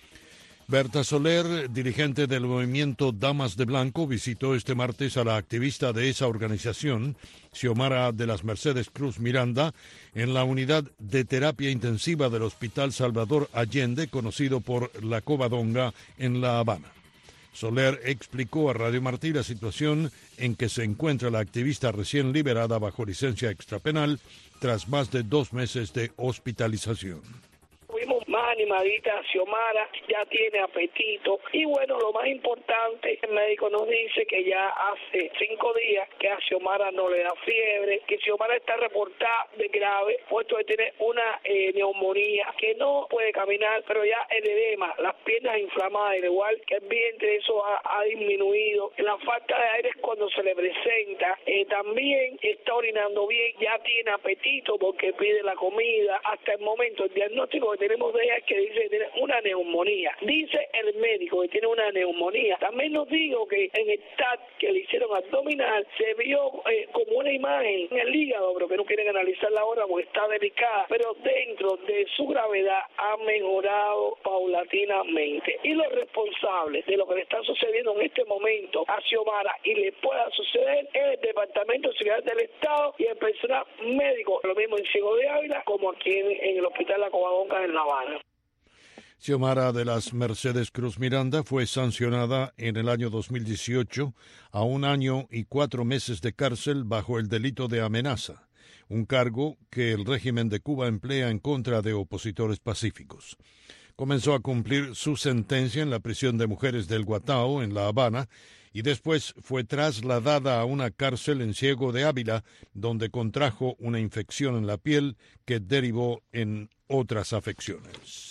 Berta Soler, dirigente del movimiento Damas de Blanco, visitó este martes a la activista de esa organización, Xiomara de las Mercedes Cruz Miranda, en la unidad de terapia intensiva del Hospital Salvador Allende, conocido por La Covadonga, en La Habana. Soler explicó a Radio Martí la situación en que se encuentra la activista recién liberada bajo licencia extrapenal tras más de dos meses de hospitalización. Fuimos más animadita, Xiomara ya tiene apetito y bueno, lo más importante, el médico nos dice que ya hace cinco días que a Xiomara no le da fiebre, que Xiomara está reportada de grave, puesto que tiene una eh, neumonía, que no puede caminar, pero ya el edema, las piernas inflamadas, al igual que el vientre, eso ha, ha disminuido. La falta de aire es cuando se le presenta, eh, también está orinando bien, ya tiene apetito porque pide la comida. Hasta el momento el diagnóstico que tenemos de ella es que dice que tiene una neumonía. Dice el médico que tiene una neumonía. También nos dijo que en el T A C que le hicieron abdominal se vio eh, como una imagen en el hígado, pero que no quieren analizarla ahora porque está delicada, pero dentro de su gravedad ha mejorado paulatinamente. Y los responsables de lo que le está sucediendo en este momento a Xiomara y le pueda suceder es el Departamento de Seguridad del Estado y el personal médico, lo mismo en Ciego de Ávila como aquí en, en el Hospital La Covadonga en La Habana. Xiomara de las Mercedes Cruz Miranda fue sancionada en el año dos mil dieciocho a un año y cuatro meses de cárcel bajo el delito de amenaza, un cargo que el régimen de Cuba emplea en contra de opositores pacíficos. Comenzó a cumplir su sentencia en la prisión de mujeres del Guatao, en La Habana, y después fue trasladada a una cárcel en Ciego de Ávila, donde contrajo una infección en la piel que derivó en otras afecciones.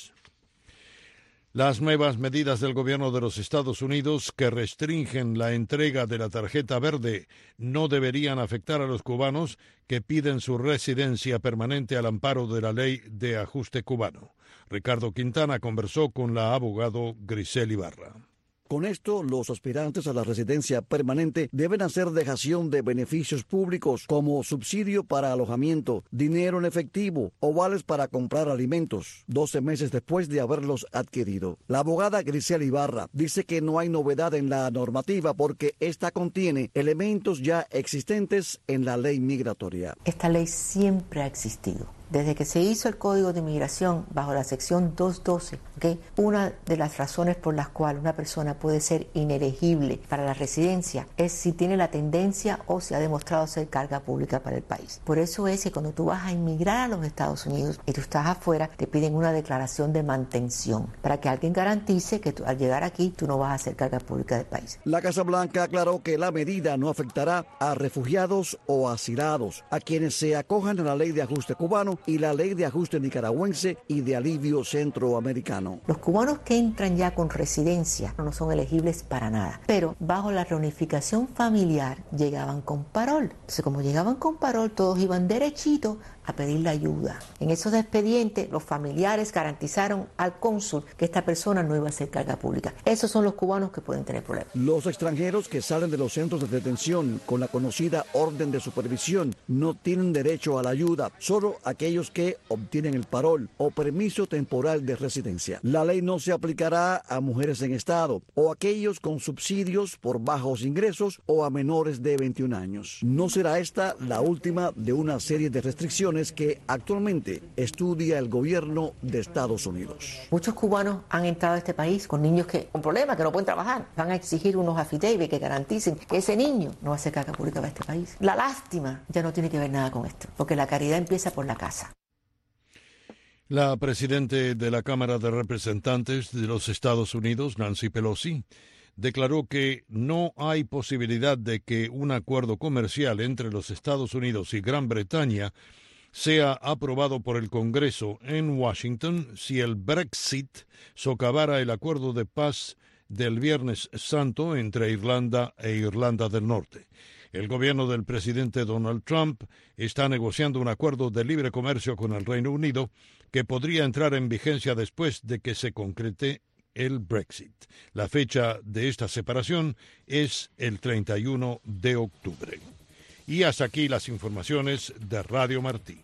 Las nuevas medidas del gobierno de los Estados Unidos que restringen la entrega de la tarjeta verde no deberían afectar a los cubanos que piden su residencia permanente al amparo de la ley de ajuste cubano. Ricardo Quintana conversó con la abogado Grisel Ibarra. Con esto, los aspirantes a la residencia permanente deben hacer dejación de beneficios públicos como subsidio para alojamiento, dinero en efectivo o vales para comprar alimentos, doce meses después de haberlos adquirido. La abogada Grisel Ibarra dice que no hay novedad en la normativa porque esta contiene elementos ya existentes en la ley migratoria. Esta ley siempre ha existido. Desde que se hizo el Código de Inmigración bajo la sección doscientos doce, ¿okay? Una de las razones por las cuales una persona puede ser inelegible para la residencia es si tiene la tendencia o se ha demostrado ser carga pública para el país. Por eso es que cuando tú vas a inmigrar a los Estados Unidos y tú estás afuera, te piden una declaración de mantención para que alguien garantice que tú, al llegar aquí tú no vas a ser carga pública del país. La Casa Blanca aclaró que la medida no afectará a refugiados o asilados, a quienes se acojan a la ley de ajuste cubano y la ley de ajuste nicaragüense y de alivio centroamericano. Los cubanos que entran ya con residencia no son elegibles para nada, pero bajo la reunificación familiar llegaban con parol. Entonces, como llegaban con parol, todos iban derechito a pedir la ayuda. En esos expedientes, los familiares garantizaron al cónsul que esta persona no iba a ser carga pública. Esos son los cubanos que pueden tener problemas. Los extranjeros que salen de los centros de detención con la conocida orden de supervisión no tienen derecho a la ayuda, solo a que aquellos que obtienen el parol o permiso temporal de residencia. La ley no se aplicará a mujeres en estado o aquellos con subsidios por bajos ingresos o a menores de veintiún años. No será esta la última de una serie de restricciones que actualmente estudia el gobierno de Estados Unidos. Muchos cubanos han entrado a este país con niños que con problemas, que no pueden trabajar. Van a exigir unos affidavits que garanticen que ese niño no va a ser caca pública para este país. La lástima ya no tiene que ver nada con esto, porque la caridad empieza por la casa. La presidenta de la Cámara de Representantes de los Estados Unidos, Nancy Pelosi, declaró que no hay posibilidad de que un acuerdo comercial entre los Estados Unidos y Gran Bretaña sea aprobado por el Congreso en Washington si el Brexit socavara el acuerdo de paz del Viernes Santo entre Irlanda e Irlanda del Norte. El gobierno del presidente Donald Trump está negociando un acuerdo de libre comercio con el Reino Unido que podría entrar en vigencia después de que se concrete el Brexit. La fecha de esta separación es el treinta y uno de octubre. Y hasta aquí las informaciones de Radio Martí.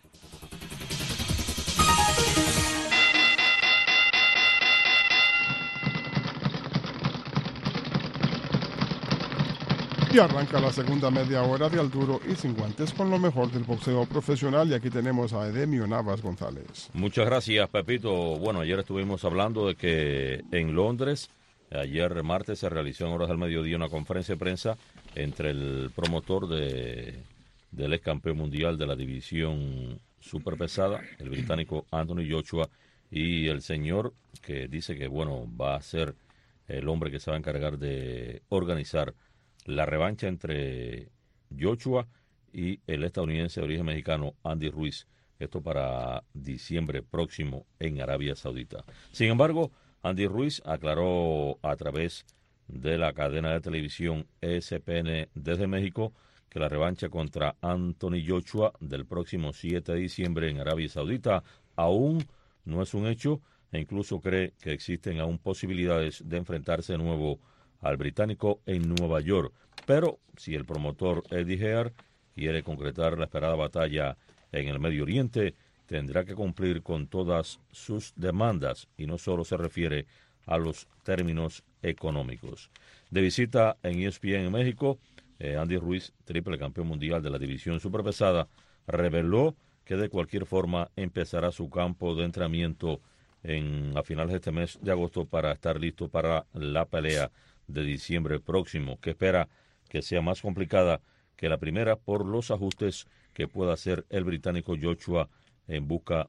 Y arranca la segunda media hora de Al Duro y Sin Guantes con lo mejor del boxeo profesional. Y aquí tenemos a Edemio Navas González. Muchas gracias, Pepito. Bueno, ayer estuvimos hablando de que en Londres, ayer martes, se realizó en horas del mediodía una conferencia de prensa entre el promotor de, del ex campeón mundial de la división superpesada, el británico Anthony Joshua, y el señor que dice que, bueno, va a ser el hombre que se va a encargar de organizar la revancha entre Joshua y el estadounidense de origen mexicano Andy Ruiz, esto para diciembre próximo en Arabia Saudita. Sin embargo, Andy Ruiz aclaró a través de la cadena de televisión E S P N desde México que la revancha contra Anthony Joshua del próximo siete de diciembre en Arabia Saudita aún no es un hecho e incluso cree que existen aún posibilidades de enfrentarse de nuevo al británico en Nueva York. Pero si el promotor Eddie Hearn quiere concretar la esperada batalla en el Medio Oriente, tendrá que cumplir con todas sus demandas y no solo se refiere a los términos económicos. De visita en E S P N en México, eh, Andy Ruiz, triple campeón mundial de la división superpesada, reveló que de cualquier forma empezará su campo de entrenamiento en, a finales de este mes de agosto para estar listo para la pelea de diciembre próximo, que espera que sea más complicada que la primera por los ajustes que pueda hacer el británico Joshua en busca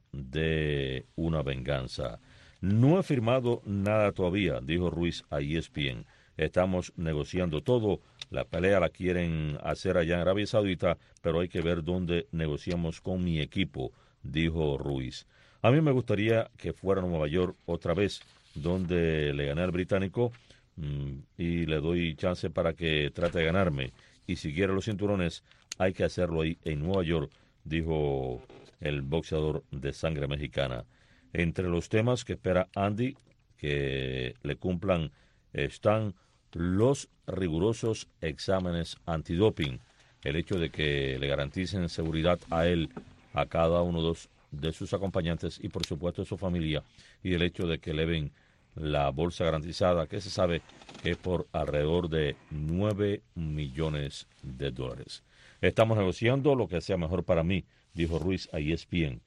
de una venganza. No he firmado nada todavía, dijo Ruiz a E S P N. Estamos negociando todo. La pelea la quieren hacer allá en Arabia Saudita, pero hay que ver dónde negociamos con mi equipo, dijo Ruiz. A mí me gustaría que fuera a Nueva York otra vez, donde le gané al británico, mmm, y le doy chance para que trate de ganarme. Y si quiere los cinturones, hay que hacerlo ahí en Nueva York, dijo el boxeador de sangre mexicana. Entre los temas que espera Andy que le cumplan están los rigurosos exámenes antidoping, el hecho de que le garanticen seguridad a él, a cada uno de sus acompañantes y por supuesto a su familia, y el hecho de que eleven la bolsa garantizada, que se sabe que es por alrededor de nueve millones de dólares. Estamos negociando lo que sea mejor para mí, dijo Ruiz a E S P N.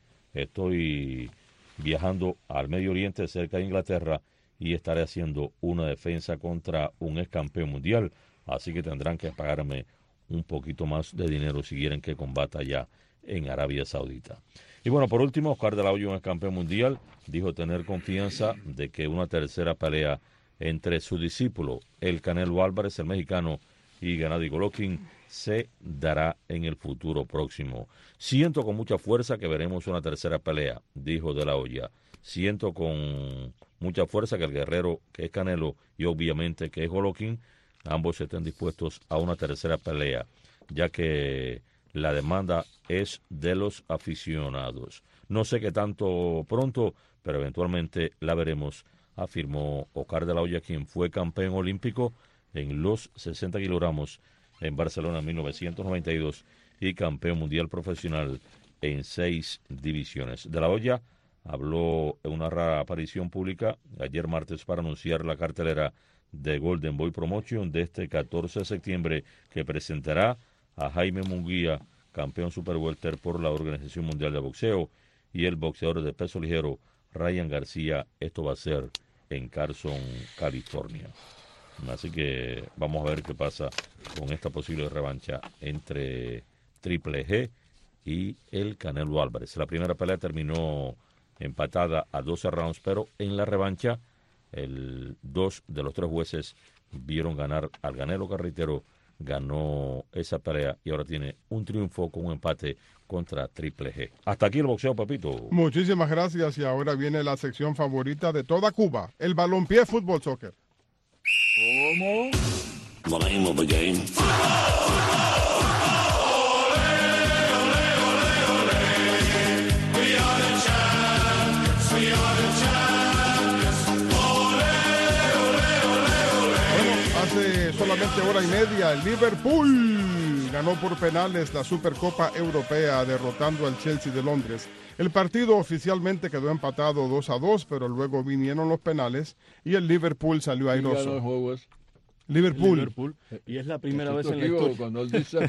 Estoy viajando al Medio Oriente, cerca de Inglaterra, y estaré haciendo una defensa contra un ex campeón mundial, así que tendrán que pagarme un poquito más de dinero si quieren que combata allá en Arabia Saudita. Y bueno, por último, Oscar de la Hoya, un ex campeón mundial, dijo tener confianza de que una tercera pelea entre su discípulo, el Canelo Álvarez, el mexicano, y Gennady Golovkin, se dará en el futuro próximo. Siento con mucha fuerza que veremos una tercera pelea, dijo de la Hoya. Siento con mucha fuerza que el guerrero, que es Canelo, y obviamente que es Golovkin, ambos estén dispuestos a una tercera pelea, ya que la demanda es de los aficionados. No sé qué tanto pronto, pero eventualmente la veremos, afirmó Oscar de la Hoya, quien fue campeón olímpico en los sesenta kilogramos en Barcelona en mil novecientos noventa y dos y campeón mundial profesional en seis divisiones. De la Hoya habló en una rara aparición pública ayer martes para anunciar la cartelera de Golden Boy Promotion de este catorce de septiembre, que presentará a Jaime Munguía, campeón super welter por la Organización Mundial de Boxeo, y el boxeador de peso ligero Ryan García. Esto va a ser en Carson, California. Así que vamos a ver qué pasa con esta posible revancha entre Triple G y el Canelo Álvarez. La primera pelea terminó empatada a doce rounds, pero en la revancha el dos de los tres jueces vieron ganar al Canelo, que reitero, ganó esa pelea y ahora tiene un triunfo con un empate contra Triple G. Hasta aquí el boxeo, Papito. Muchísimas gracias, y ahora viene la sección favorita de toda Cuba, el balompié fútbol soccer. ¿Cómo? The name of the game. Hace solamente hora y media el Liverpool ganó por penales la Supercopa Europea derrotando al Chelsea de Londres. El partido oficialmente quedó empatado dos a dos, pero luego vinieron los penales y el Liverpool salió airoso. Liverpool. Liverpool. Y es la primera vez en la historia. Cuando él dice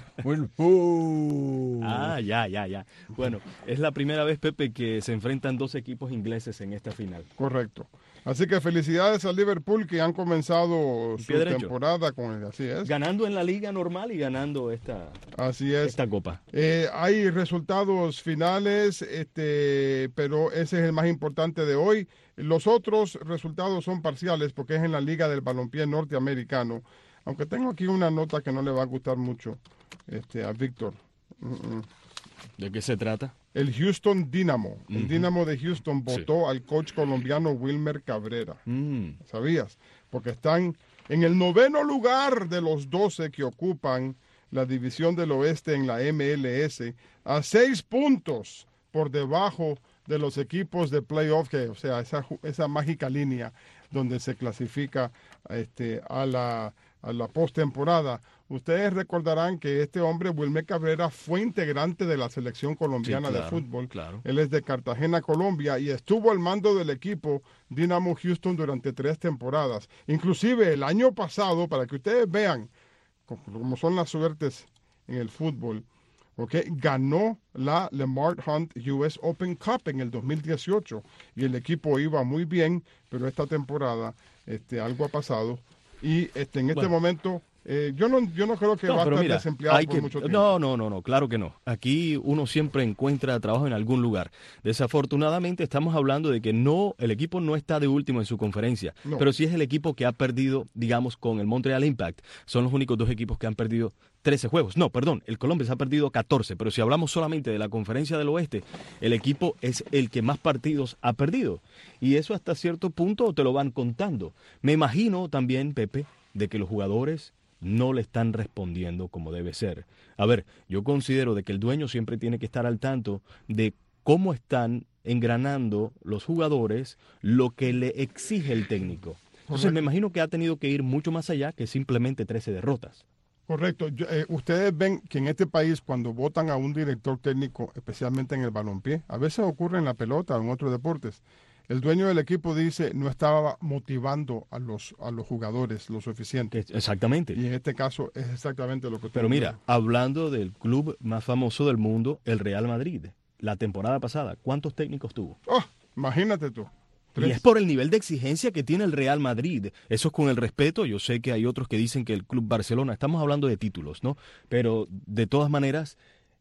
Liverpool. Ah, ya, ya, ya. Bueno, es la primera vez, Pepe, que se enfrentan dos equipos ingleses en esta final. Correcto. Así que felicidades al Liverpool, que han comenzado su temporada con así es. Ganando en la liga normal y ganando esta, así es. esta copa. Eh, hay resultados finales, este, pero ese es el más importante de hoy. Los otros resultados son parciales porque es en la Liga del Balompié Norteamericano. Aunque tengo aquí una nota que no le va a gustar mucho este, a Víctor. Uh-uh. ¿De qué se trata? El Houston Dynamo. El Uh-huh. Dynamo de Houston votó Sí. al coach colombiano Wilmer Cabrera. Mm. ¿Sabías? Porque están en el noveno lugar de los doce que ocupan la división del oeste en la M L S, a seis puntos por debajo de los equipos de playoff, que, o sea, esa, ju- esa mágica línea donde se clasifica este, a la, a la postemporada. Ustedes recordarán que este hombre, Wilmer Cabrera, fue integrante de la selección colombiana Sí, claro, de fútbol. claro. Él es de Cartagena, Colombia, y estuvo al mando del equipo Dynamo Houston durante tres temporadas. Inclusive el año pasado, para que ustedes vean cómo son las suertes en el fútbol, ¿okay? Ganó la Lamar Hunt U S Open Cup en el dos mil dieciocho y el equipo iba muy bien, pero esta temporada este, algo ha pasado y este, en este Bueno. momento eh, yo, no, yo no creo que No, va a pero estar mira, desempleado hay por que- mucho tiempo. No, no, no, no, claro que no. Aquí uno siempre encuentra trabajo en algún lugar. Desafortunadamente estamos hablando de que no, el equipo no está de último en su conferencia, No. pero sí es el equipo que ha perdido, digamos, con el Montreal Impact. Son los únicos dos equipos que han perdido trece juegos. No, perdón, el Columbus ha perdido catorce, pero si hablamos solamente de la conferencia del oeste, el equipo es el que más partidos ha perdido. Y eso hasta cierto punto te lo van contando. Me imagino también, Pepe, de que los jugadores no le están respondiendo como debe ser. A ver, yo considero de que el dueño siempre tiene que estar al tanto de cómo están engranando los jugadores lo que le exige el técnico. Entonces Correcto. me imagino que ha tenido que ir mucho más allá que simplemente trece derrotas. Correcto. Yo- eh, ustedes ven que en este país, cuando votan a un director técnico, especialmente en el balompié, a veces ocurre en la pelota o en otros deportes, el dueño del equipo dice no estaba motivando a los, a los jugadores lo suficiente. Exactamente. Y en este caso es exactamente lo que Pero ustedes mira, ven. hablando del club más famoso del mundo, el Real Madrid, la temporada pasada, ¿cuántos técnicos tuvo? Oh, imagínate tú. Y es por el nivel de exigencia que tiene el Real Madrid. Eso es con el respeto. Yo sé que hay otros que dicen que el Club Barcelona, estamos hablando de títulos, ¿no? Pero de todas maneras,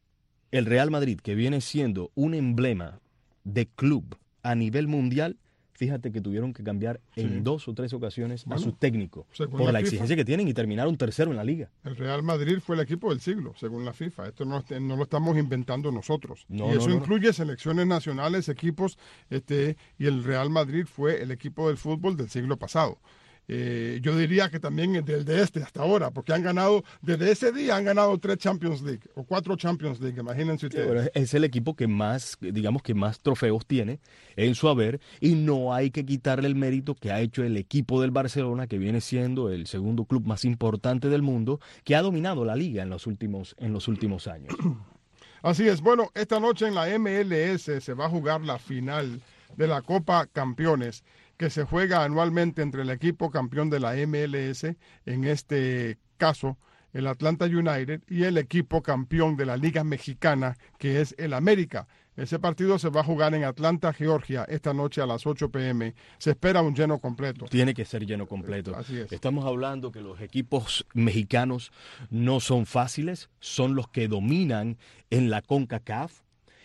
el Real Madrid, que viene siendo un emblema de club a nivel mundial, fíjate que tuvieron que cambiar Sí. en dos o tres ocasiones Bueno, a su técnico según por la la FIFA. exigencia que tienen y terminaron tercero en la liga. El Real Madrid fue el equipo del siglo, según la FIFA. Esto no, este- no lo estamos inventando nosotros. No, y no, eso no, no. incluye selecciones nacionales, equipos, este, y el Real Madrid fue el equipo del fútbol del siglo pasado. Eh, yo diría que también es del de este hasta ahora, porque han ganado, desde ese día han ganado tres Champions League, o cuatro Champions League, imagínense Sí, ustedes. bueno, es- es el equipo que más, digamos que más trofeos tiene en su haber y no hay que quitarle el mérito que ha hecho el equipo del Barcelona, que viene siendo el segundo club más importante del mundo, que ha dominado la liga en los últimos, en los últimos años. Así es. Bueno, esta noche en la M L S se va a jugar la final de la Copa Campeones, que se juega anualmente entre el equipo campeón de la M L S, en este caso el Atlanta United, y el equipo campeón de la Liga Mexicana, que es el América. Ese partido se va a jugar en Atlanta, Georgia, esta noche a las ocho p m Se espera un lleno completo. Tiene que ser lleno completo. Así es. Estamos hablando que los equipos mexicanos no son fáciles, son los que dominan en la CONCACAF,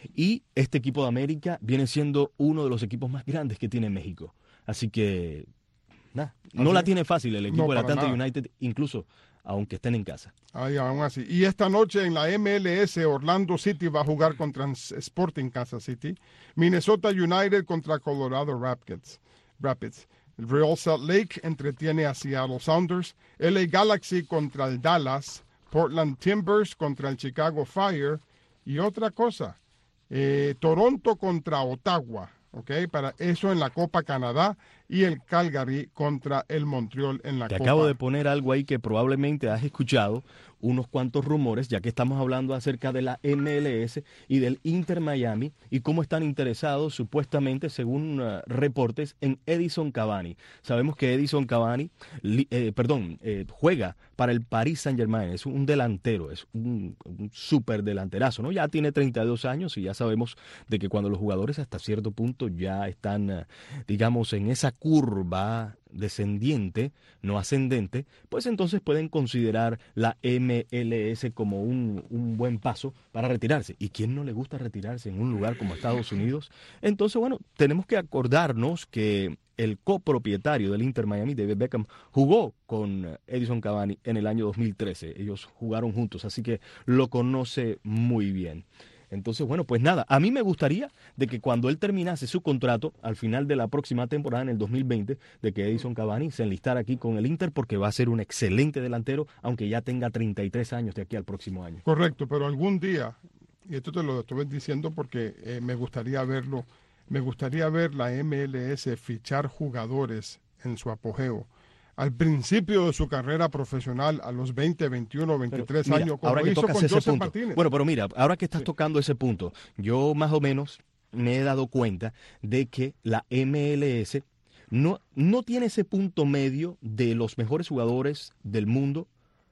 y este equipo de América viene siendo uno de los equipos más grandes que tiene México. Así que, nada, no la tiene fácil el equipo No, del Atlanta nada. United, incluso aunque estén en casa. Ahí, aún así. Y esta noche en la M L S, Orlando City va a jugar contra Sporting Kansas City. Minnesota United contra Colorado Rapids. Rapids. El Real Salt Lake entretiene a Seattle Sounders. L A Galaxy contra el Dallas. Portland Timbers contra el Chicago Fire. Y otra cosa, eh, Toronto contra Ottawa. Okay, para eso en la Copa Canadá, y el Calgary contra el Montreal en la Te Copa. acabo de poner algo ahí que probablemente has escuchado, unos cuantos rumores, ya que estamos hablando acerca de la M L S y del Inter Miami y cómo están interesados supuestamente, según uh, reportes, en Edison Cavani. Sabemos que Edison Cavani, li, eh, perdón, eh, juega para el Paris Saint-Germain, es un delantero, es un, un súper delanterazo, ¿no? Ya tiene treinta y dos años y ya sabemos de que cuando los jugadores hasta cierto punto ya están, uh, digamos, en esa curva descendiente, no ascendente, pues entonces pueden considerar la M L S como un, un buen paso para retirarse. ¿Y quién no le gusta retirarse en un lugar como Estados Unidos? Entonces, bueno, tenemos que acordarnos que el copropietario del Inter Miami, David Beckham, jugó con Edison Cavani en el año dos mil trece. Ellos jugaron juntos, así que lo conoce muy bien. Entonces, bueno, pues nada, a mí me gustaría de que cuando él terminase su contrato al final de la próxima temporada, en el dos mil veinte, de que Edison Cavani se enlistara aquí con el Inter, porque va a ser un excelente delantero, aunque ya tenga treinta y tres años de aquí al próximo año. Correcto, pero algún día, y esto te lo estoy diciendo porque eh, me gustaría verlo, me gustaría ver la M L S fichar jugadores en su apogeo. Al principio de su carrera profesional, a los veinte, veintiuno, veintitrés Pero, mira, años, como ahora que hizo tocas con ese Joseph punto. Martínez. Bueno, pero mira, ahora que estás sí. tocando ese punto, yo más o menos me he dado cuenta de que la M L S no, no tiene ese punto medio de los mejores jugadores del mundo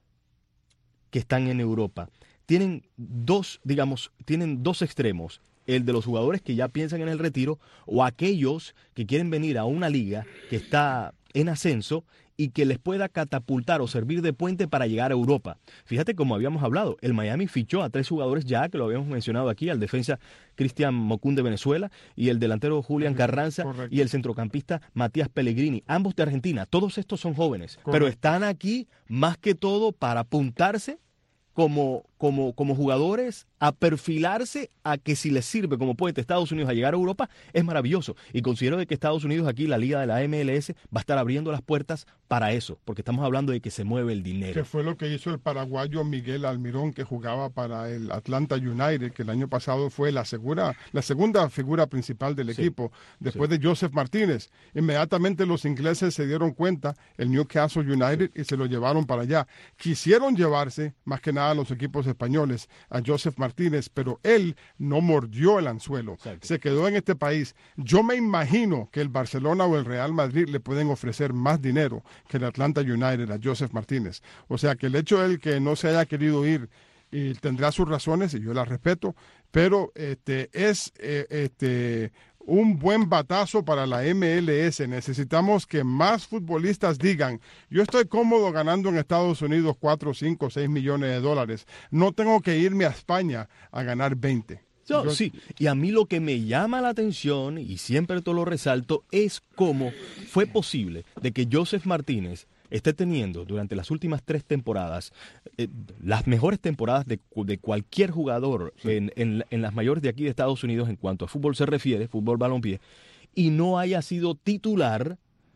que están en Europa. Tienen dos, digamos, tienen dos extremos. El de los jugadores que ya piensan en el retiro, o aquellos que quieren venir a una liga que está en ascenso y que les pueda catapultar o servir de puente para llegar a Europa. Fíjate, como habíamos hablado, el Miami fichó a tres jugadores ya, que lo habíamos mencionado aquí, al defensa Cristian Mocún de Venezuela, y el delantero Julián Carranza, correcto, y el centrocampista Matías Pellegrini, ambos de Argentina. Todos estos son jóvenes, correcto, pero están aquí más que todo para apuntarse como, como, como jugadores, a perfilarse a que si les sirve como puente Estados Unidos a llegar a Europa, es maravilloso. Y considero de que Estados Unidos aquí, la liga de la M L S, va a estar abriendo las puertas para eso, porque estamos hablando de que se mueve el dinero. Que fue lo que hizo el paraguayo Miguel Almirón, que jugaba para el Atlanta United, que el año pasado fue la, segura, la segunda figura principal del sí, equipo, después sí. de Joseph Martínez. Inmediatamente los ingleses se dieron cuenta, el Newcastle United, sí. y se lo llevaron para allá. Quisieron llevarse, más que nada los equipos españoles, a Joseph Martínez, pero él no mordió el anzuelo. Exacto. Se quedó en este país. Yo me imagino que el Barcelona o el Real Madrid le pueden ofrecer más dinero que el Atlanta United a Joseph Martínez. O sea que el hecho de él que no se haya querido ir, y tendrá sus razones y yo las respeto, pero este es eh, este un buen batazo para la M L S. Necesitamos que más futbolistas digan, yo estoy cómodo ganando en Estados Unidos cuatro, cinco, seis millones de dólares. No tengo que irme a España a ganar veinte. So, yo... Sí, y a mí lo que me llama la atención, y siempre te lo resalto, es cómo fue posible de que Joseph Martínez esté teniendo durante las últimas tres temporadas eh, las mejores temporadas de, de cualquier jugador sí. en, en, en las mayores de aquí de Estados Unidos en cuanto a fútbol se refiere, fútbol balompié, y no haya sido titular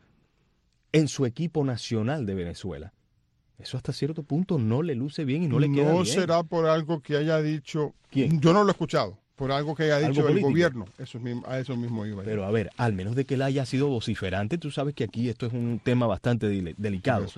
en su equipo nacional de Venezuela. Eso hasta cierto punto no le luce bien y no le queda bien. No será por algo que haya dicho... ¿Quién? Yo no lo he escuchado. Por algo que haya dicho el político? Gobierno. Eso mismo, a eso mismo iba. Pero a ver, al menos de que él haya sido vociferante, tú sabes que aquí esto es un tema bastante delicado.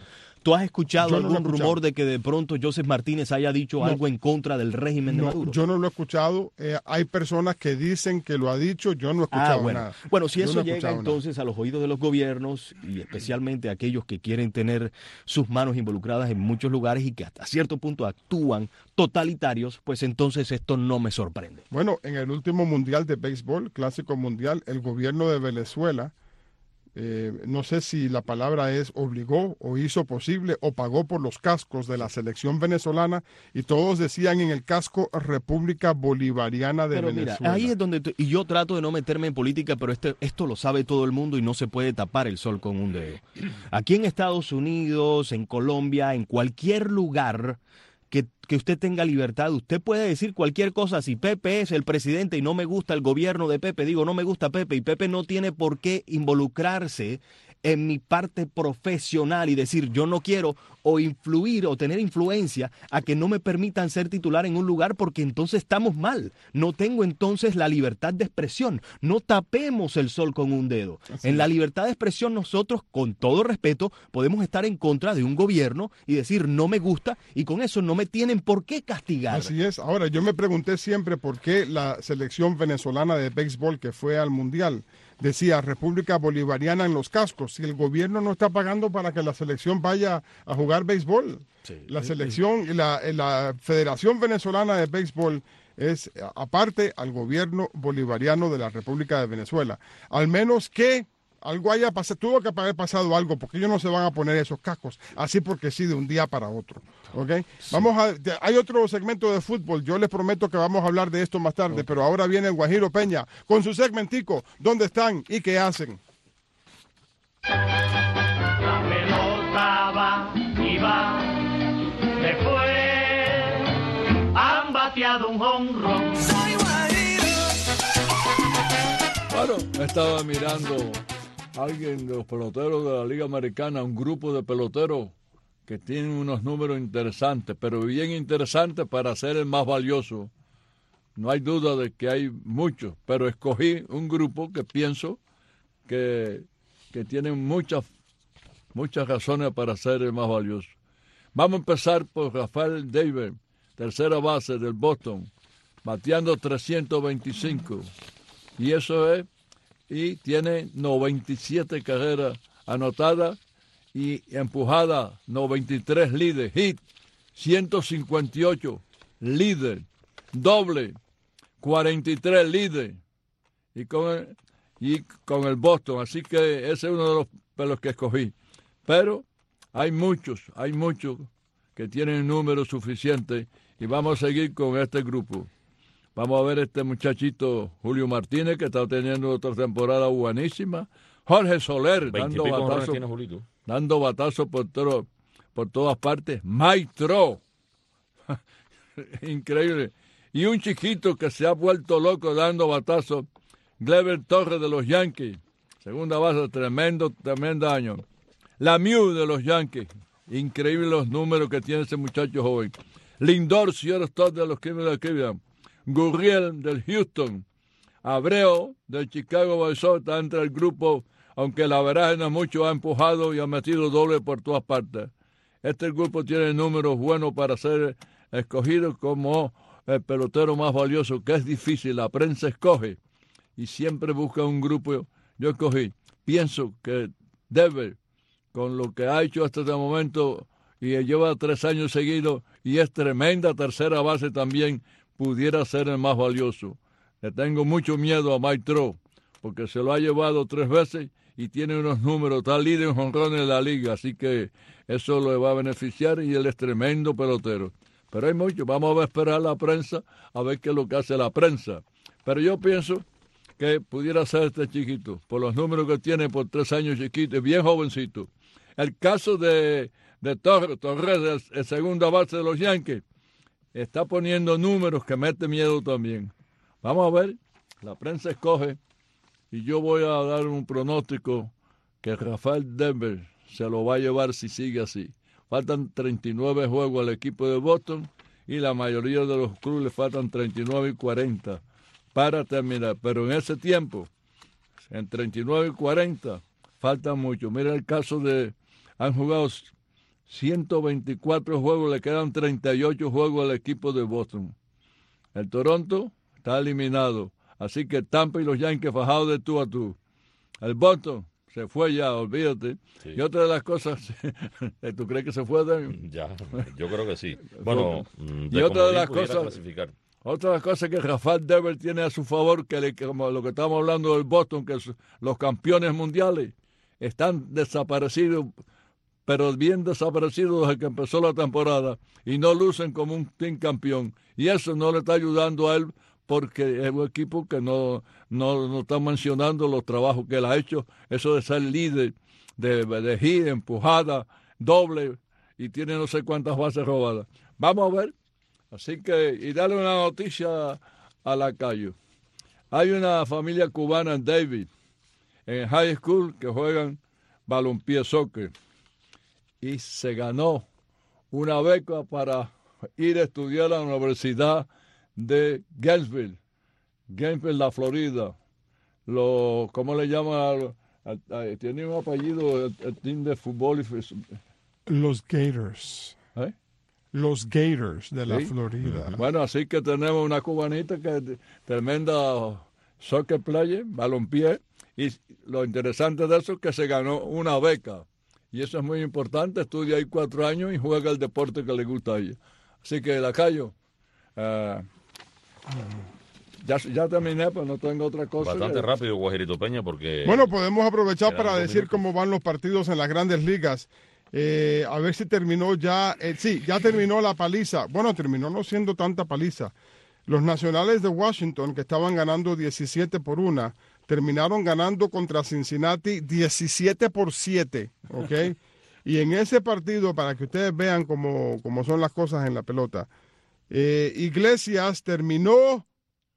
¿Tú has escuchado Yo no lo he algún escuchado. rumor de que de pronto Joseph Martínez haya dicho No. algo en contra del régimen de No, Maduro? yo no lo he escuchado. Eh, hay personas que dicen que lo ha dicho. Yo no he escuchado Ah, bueno. nada. Bueno, si Yo eso no he llega escuchado nada. entonces a los oídos de los gobiernos y especialmente a aquellos que quieren tener sus manos involucradas en muchos lugares y que hasta cierto punto actúan totalitarios, pues entonces esto no me sorprende. Bueno, en el último mundial de béisbol, clásico mundial, el gobierno de Venezuela, eh, no sé si la palabra es obligó o hizo posible o pagó por los cascos de la selección venezolana y todos decían en el casco República Bolivariana de Pero mira, Venezuela. ahí es donde, t- y yo trato de no meterme en política, pero este, esto lo sabe todo el mundo y no se puede tapar el sol con un dedo. Aquí en Estados Unidos, en Colombia, en cualquier lugar que, que usted tenga libertad, usted puede decir cualquier cosa. Si Pepe es el presidente y no me gusta el gobierno de Pepe, digo, no me gusta Pepe, y Pepe no tiene por qué involucrarse en mi parte profesional y decir yo no quiero o influir o tener influencia a que no me permitan ser titular en un lugar porque entonces estamos mal. No tengo entonces la libertad de expresión. No tapemos el sol con un dedo. Así En la es. libertad de expresión nosotros, con todo respeto, podemos estar en contra de un gobierno y decir no me gusta y con eso no me tienen por qué castigar. Así es. Ahora, yo me pregunté siempre por qué la selección venezolana de béisbol que fue al Mundial decía República Bolivariana en los cascos, si el gobierno no está pagando para que la selección vaya a jugar béisbol. La selección y la, la Federación Venezolana de Béisbol es aparte al gobierno bolivariano de la República de Venezuela. Al menos que algo haya pasado, tuvo que haber pasado algo, porque ellos no se van a poner esos cascos, así porque sí, de un día para otro. ¿Ok? Vamos a, de- hay otro segmento de fútbol, yo les prometo que vamos a hablar de esto más tarde, pero ahora viene el Guajiro Peña con su segmentico, ¿dónde están y qué hacen? La pelota va y va, después han bateado un jonrón. Soy Bueno, estaba mirando a alguien de los peloteros de la Liga Americana, un grupo de peloteros que tienen unos números interesantes, pero bien interesantes para ser el más valioso. No hay duda de que hay muchos, pero escogí un grupo que pienso que, que tienen muchas, muchas razones para ser el más valioso. Vamos a empezar por Rafael Devers, tercera base del Boston, bateando trescientos veinticinco. Y eso es, y tiene noventa y siete carreras anotadas y empujadas, noventa y tres líderes, hit, ciento cincuenta y ocho líderes, doble, cuarenta y tres líderes, y con el, y con el Boston. Así que ese es uno de los pelos que escogí. Pero hay muchos, hay muchos que tienen números suficientes y vamos a seguir con este grupo. Vamos a ver este muchachito Julio Martínez, que está teniendo otra temporada buenísima. Jorge Soler, dando batazos batazos, dando batazos por, todo, por todas partes. Mike Trout, increíble. Y un chiquito que se ha vuelto loco dando batazos, Gleyber Torres de los Yankees. Segunda base, tremendo, tremendo año. Lemieux de los Yankees. Increíble los números que tiene ese muchacho joven. Lindor, señor Stott de los Cleveland de Cleveland. Gurriel del Houston, Abreu del Chicago White Sox está entre el grupo, aunque la verdad no mucho, ha empujado y ha metido doble por todas partes. Este grupo tiene números buenos para ser escogido como el pelotero más valioso, que es difícil, la prensa escoge y siempre busca un grupo. Yo escogí, pienso que Devers, con lo que ha hecho hasta este momento y lleva tres años seguidos y es tremenda tercera base también, pudiera ser el más valioso. Le tengo mucho miedo a Mike Trout, porque se lo ha llevado tres veces y tiene unos números, está líder en jonrones de la liga, así que eso le va a beneficiar y él es tremendo pelotero. Pero hay mucho, vamos a esperar a la prensa, a ver qué es lo que hace la prensa. Pero yo pienso que pudiera ser este chiquito, por los números que tiene por tres años chiquito, bien jovencito. El caso de, de Torres, Torres, el segunda base de los Yankees, está poniendo números que mete miedo también. Vamos a ver, la prensa escoge y yo voy a dar un pronóstico que Rafael Devers se lo va a llevar si sigue así. Faltan treinta y nueve juegos al equipo de Boston y la mayoría de los clubes le faltan treinta y nueve y cuarenta para terminar. Pero en ese tiempo, en treinta y nueve y cuarenta, falta mucho. Mira el caso de, han jugado ciento veinticuatro juegos, le quedan treinta y ocho juegos al equipo de Boston. El Toronto está eliminado, así que Tampa y los Yankees fajados de tú a tú. El Boston se fue ya, olvídate. Sí. Y otra de las cosas, ¿tú crees que se fue, Daniel? Ya, yo creo que sí. Bueno, y otra de las cosas, otra de las cosas que Rafael Devers tiene a su favor, que le, como lo que estamos hablando del Boston, que los campeones mundiales están desaparecidos, pero bien desaparecidos desde que empezó la temporada, y no lucen como un team campeón. Y eso no le está ayudando a él, porque es un equipo que no, no, no está mencionando los trabajos que él ha hecho, eso de ser líder, de, de hit, empujada, doble, y tiene no sé cuántas bases robadas. Vamos a ver. Así que, y darle una noticia a Lacayo. Hay una familia cubana en David, en high school, que juegan balompié soccer, y se ganó una beca para ir a estudiar a la Universidad de Gainesville, Gainesville, la Florida. Lo, ¿Cómo le llaman? Tiene un apellido el, el team de fútbol. Y, los Gators. ¿Eh? Los Gators de la ¿Sí? Florida. Bueno, así que tenemos una cubanita que es tremenda soccer player, balompié, y lo interesante de eso es que se ganó una beca. Y eso es muy importante, estudia ahí cuatro años y juega el deporte que le gusta a ella. Así que, Lacayo, uh, ya, ya terminé, pues no tengo otra cosa. Bastante que... rápido, Guajerito Peña, porque... Bueno, podemos aprovechar para decir minutos. Cómo van los partidos en las grandes ligas. Eh, a ver si terminó ya, eh, sí, ya terminó la paliza. Bueno, terminó no siendo tanta paliza. Los Nacionales de Washington, que estaban ganando diecisiete por una, terminaron ganando contra Cincinnati diecisiete por siete, ¿ok? Y en ese partido, para que ustedes vean cómo, cómo son las cosas en la pelota, eh, Iglesias terminó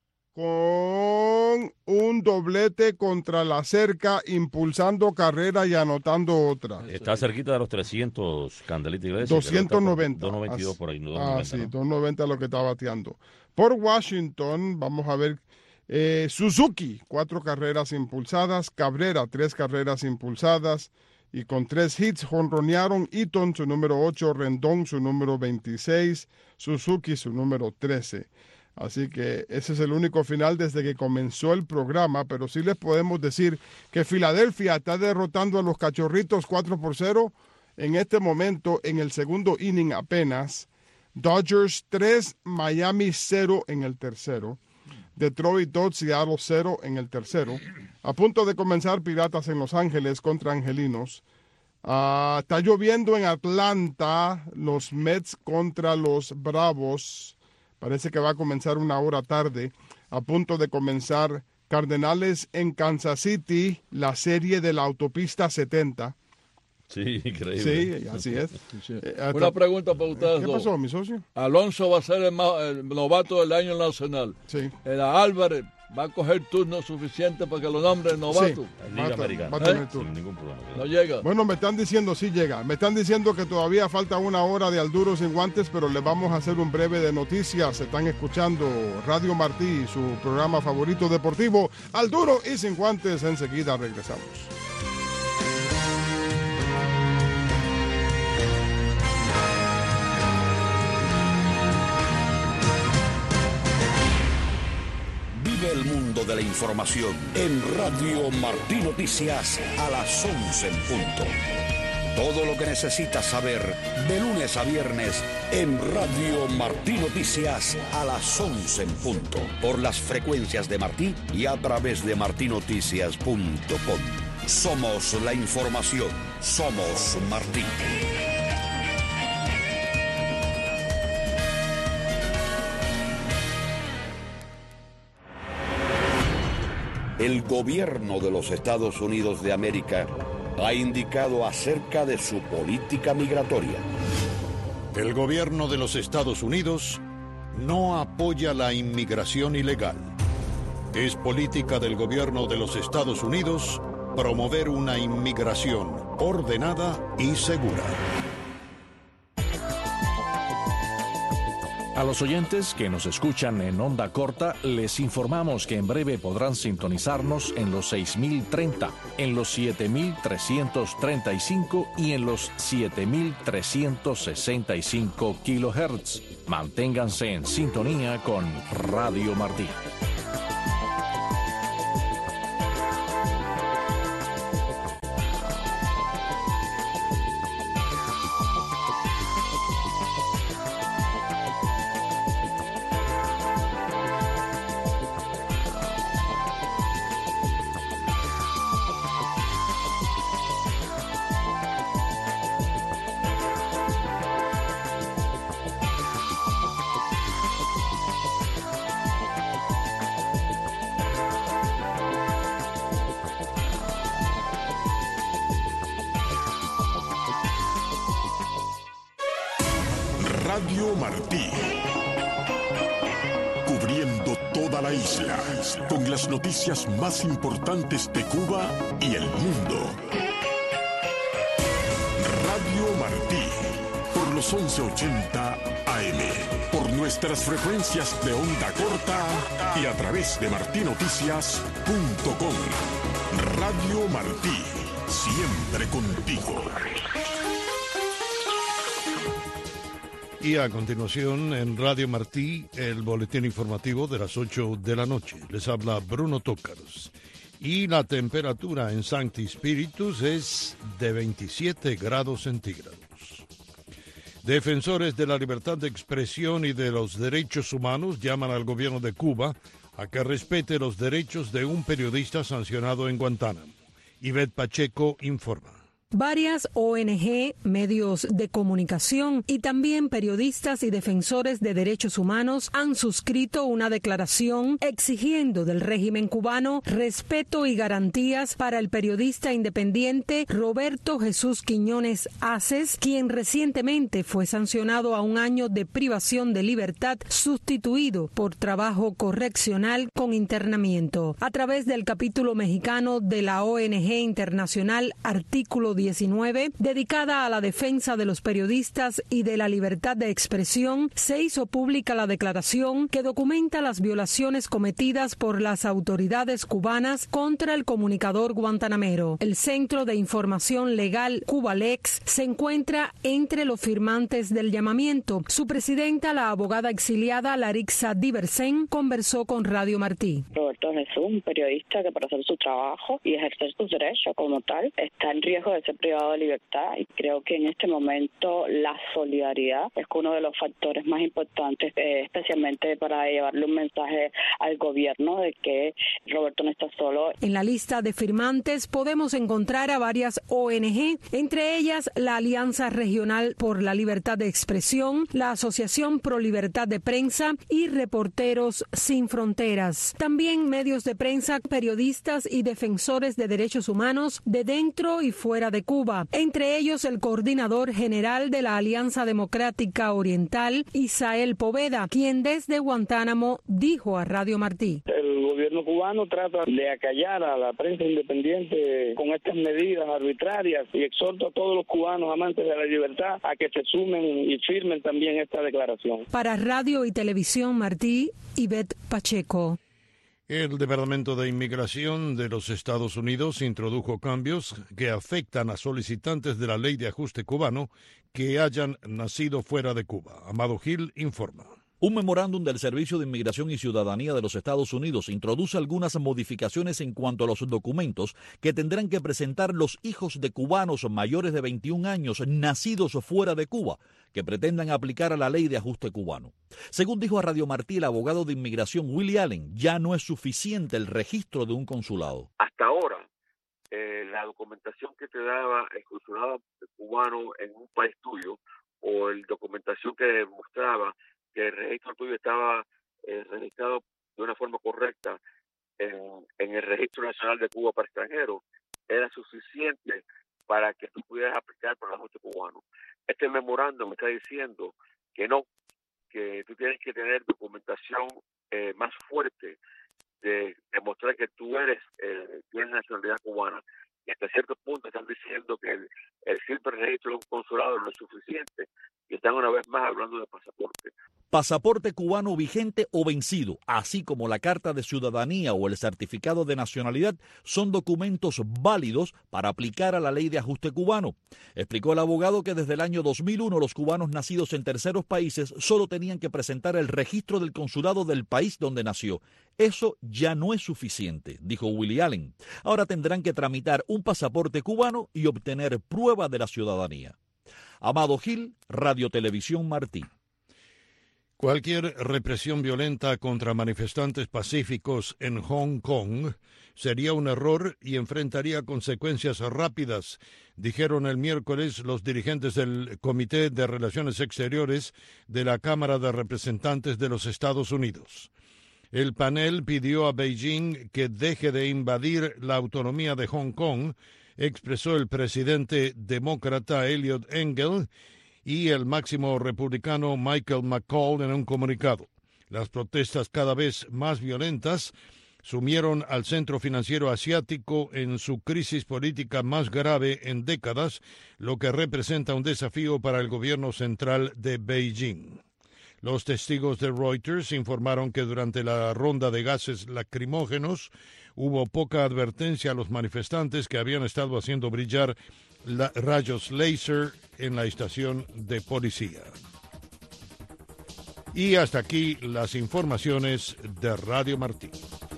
con un doblete contra la cerca, impulsando carrera y anotando otra. Está cerquita de los trescientos, Candelita Iglesias. doscientos noventa. doscientos noventa y dos por ahí. doscientos noventa, ah, sí, ¿no? doscientos noventa lo que está bateando. Por Washington, vamos a ver, eh, Suzuki, cuatro carreras impulsadas, Cabrera, tres carreras impulsadas, y con tres hits jonronearon Eaton, su número ocho, Rendón, su número veintiséis, Suzuki, su número trece. Así que ese es el único final desde que comenzó el programa, pero sí les podemos decir que Filadelfia está derrotando a los Cachorritos cuatro por cero en este momento, en el segundo inning apenas. Dodgers tres, Miami cero en el tercero. Detroit dos, Seattle cero en el tercero. A punto de comenzar Piratas en Los Ángeles contra Angelinos. Uh, está lloviendo en Atlanta, los Mets contra los Bravos. Parece que va a comenzar una hora tarde. A punto de comenzar Cardenales en Kansas City, la serie de la autopista setenta. Sí, increíble. Sí, así es. Sí. Eh, Una pregunta para ustedes. ¿Qué pasó, mi socio? Alonso va a ser el, más, el novato del año nacional. Sí. El Álvarez va a coger turno suficiente para que lo nombren novato. Sí, Liga Americana. Va a tener ¿Eh? turno. Sin ningún problema. No llega. Bueno, me están diciendo, sí llega. Me están diciendo que todavía falta una hora de Al Duro Sin Guantes, pero le vamos a hacer un breve de noticias. Están escuchando Radio Martí, su programa favorito deportivo, Al Duro y Sin Guantes. Enseguida regresamos. El mundo de la información en Radio Martí Noticias a las once en punto. Todo lo que necesitas saber de lunes a viernes en Radio Martí Noticias a las once en punto. Por las frecuencias de Martí y a través de martí noticias punto com. Somos la información. Somos Martí. El gobierno de los Estados Unidos de América ha indicado acerca de su política migratoria. El gobierno de los Estados Unidos no apoya la inmigración ilegal. Es política del gobierno de los Estados Unidos promover una inmigración ordenada y segura. A los oyentes que nos escuchan en onda corta, les informamos que en breve podrán sintonizarnos en los seis mil treinta, en los siete mil trescientos treinta y cinco y en los siete mil trescientos sesenta y cinco kilohertz. Manténganse en sintonía con Radio Martí. Radio Martí, cubriendo toda la isla con las noticias más importantes de Cuba y el mundo. Radio Martí, por los once ochenta A M, por nuestras frecuencias de onda corta y a través de martí noticias punto com. Radio Martí, siempre contigo. Y a continuación, en Radio Martí, el boletín informativo de las ocho de la noche. Les habla Bruno Tócaros. Y la temperatura en Sancti Spiritus es de veintisiete grados centígrados. Defensores de la libertad de expresión y de los derechos humanos llaman al gobierno de Cuba a que respete los derechos de un periodista sancionado en Guantánamo. Ivette Pacheco informa. Varias O N Ge, medios de comunicación y también periodistas y defensores de derechos humanos han suscrito una declaración exigiendo del régimen cubano respeto y garantías para el periodista independiente Roberto Jesús Quiñones Aces, quien recientemente fue sancionado a un año de privación de libertad sustituido por trabajo correccional con internamiento. A través del capítulo mexicano de la O N Ge Internacional Artículo diecinueve, dedicada a la defensa de los periodistas y de la libertad de expresión, se hizo pública la declaración que documenta las violaciones cometidas por las autoridades cubanas contra el comunicador guantanamero. El Centro de Información Legal Cubalex se encuentra entre los firmantes del llamamiento. Su presidenta, la abogada exiliada Larixa Diversen, conversó con Radio Martí. Roberto Jesús, un periodista que para hacer su trabajo y ejercer sus derechos como tal, está en riesgo de ser privado de libertad, y creo que en este momento la solidaridad es uno de los factores más importantes, eh, especialmente para llevarle un mensaje al gobierno de que Roberto no está solo. En la lista de firmantes podemos encontrar a varias O N Ge, entre ellas la Alianza Regional por la Libertad de Expresión, la Asociación Pro Libertad de Prensa y Reporteros Sin Fronteras. También medios de prensa, periodistas y defensores de derechos humanos de dentro y fuera de Cuba, entre ellos el coordinador general de la Alianza Democrática Oriental, Isael Poveda, quien desde Guantánamo dijo a Radio Martí. El gobierno cubano trata de acallar a la prensa independiente con estas medidas arbitrarias y exhorto a todos los cubanos amantes de la libertad a que se sumen y firmen también esta declaración. Para Radio y Televisión Martí, Ivette Pacheco. El Departamento de Inmigración de los Estados Unidos introdujo cambios que afectan a solicitantes de la ley de ajuste cubano que hayan nacido fuera de Cuba. Amado Gil informa. Un memorándum del Servicio de Inmigración y Ciudadanía de los Estados Unidos introduce algunas modificaciones en cuanto a los documentos que tendrán que presentar los hijos de cubanos mayores de veintiún años nacidos fuera de Cuba que pretendan aplicar a la ley de ajuste cubano. Según dijo a Radio Martí el abogado de inmigración Willie Allen, ya no es suficiente el registro de un consulado. Hasta ahora, eh, la documentación que te daba el consulado cubano en un país tuyo o la documentación que demostraba que el registro tuyo estaba eh, registrado de una forma correcta en, en el Registro Nacional de Cuba para extranjeros, era suficiente para que tú pudieras aplicar por el ajuste cubano. Este memorándum me está diciendo que no, que tú tienes que tener documentación eh, más fuerte de demostrar que tú eres eh, tienes nacionalidad cubana. Y hasta cierto punto están diciendo que el, el simple registro de un consulado no es suficiente y están una vez más hablando de pasaporte. pasaporte cubano vigente o vencido, así como la carta de ciudadanía o el certificado de nacionalidad, son documentos válidos para aplicar a la ley de ajuste cubano. Explicó el abogado que desde el año dos mil uno los cubanos nacidos en terceros países solo tenían que presentar el registro del consulado del país donde nació. Eso ya no es suficiente, dijo Willie Allen. Ahora tendrán que tramitar un pasaporte cubano y obtener prueba de la ciudadanía. Amado Gil, Radio Televisión Martí. Cualquier represión violenta contra manifestantes pacíficos en Hong Kong sería un error y enfrentaría consecuencias rápidas, dijeron el miércoles los dirigentes del Comité de Relaciones Exteriores de la Cámara de Representantes de los Estados Unidos. El panel pidió a Beijing que deje de invadir la autonomía de Hong Kong, expresó el presidente demócrata Eliot Engel y el máximo republicano Michael McCall en un comunicado. Las protestas cada vez más violentas sumieron al centro financiero asiático en su crisis política más grave en décadas, lo que representa un desafío para el gobierno central de Beijing. Los testigos de Reuters informaron que durante la ronda de gases lacrimógenos hubo poca advertencia a los manifestantes que habían estado haciendo brillar la, rayos láser en la estación de policía. Y hasta aquí las informaciones de Radio Martí.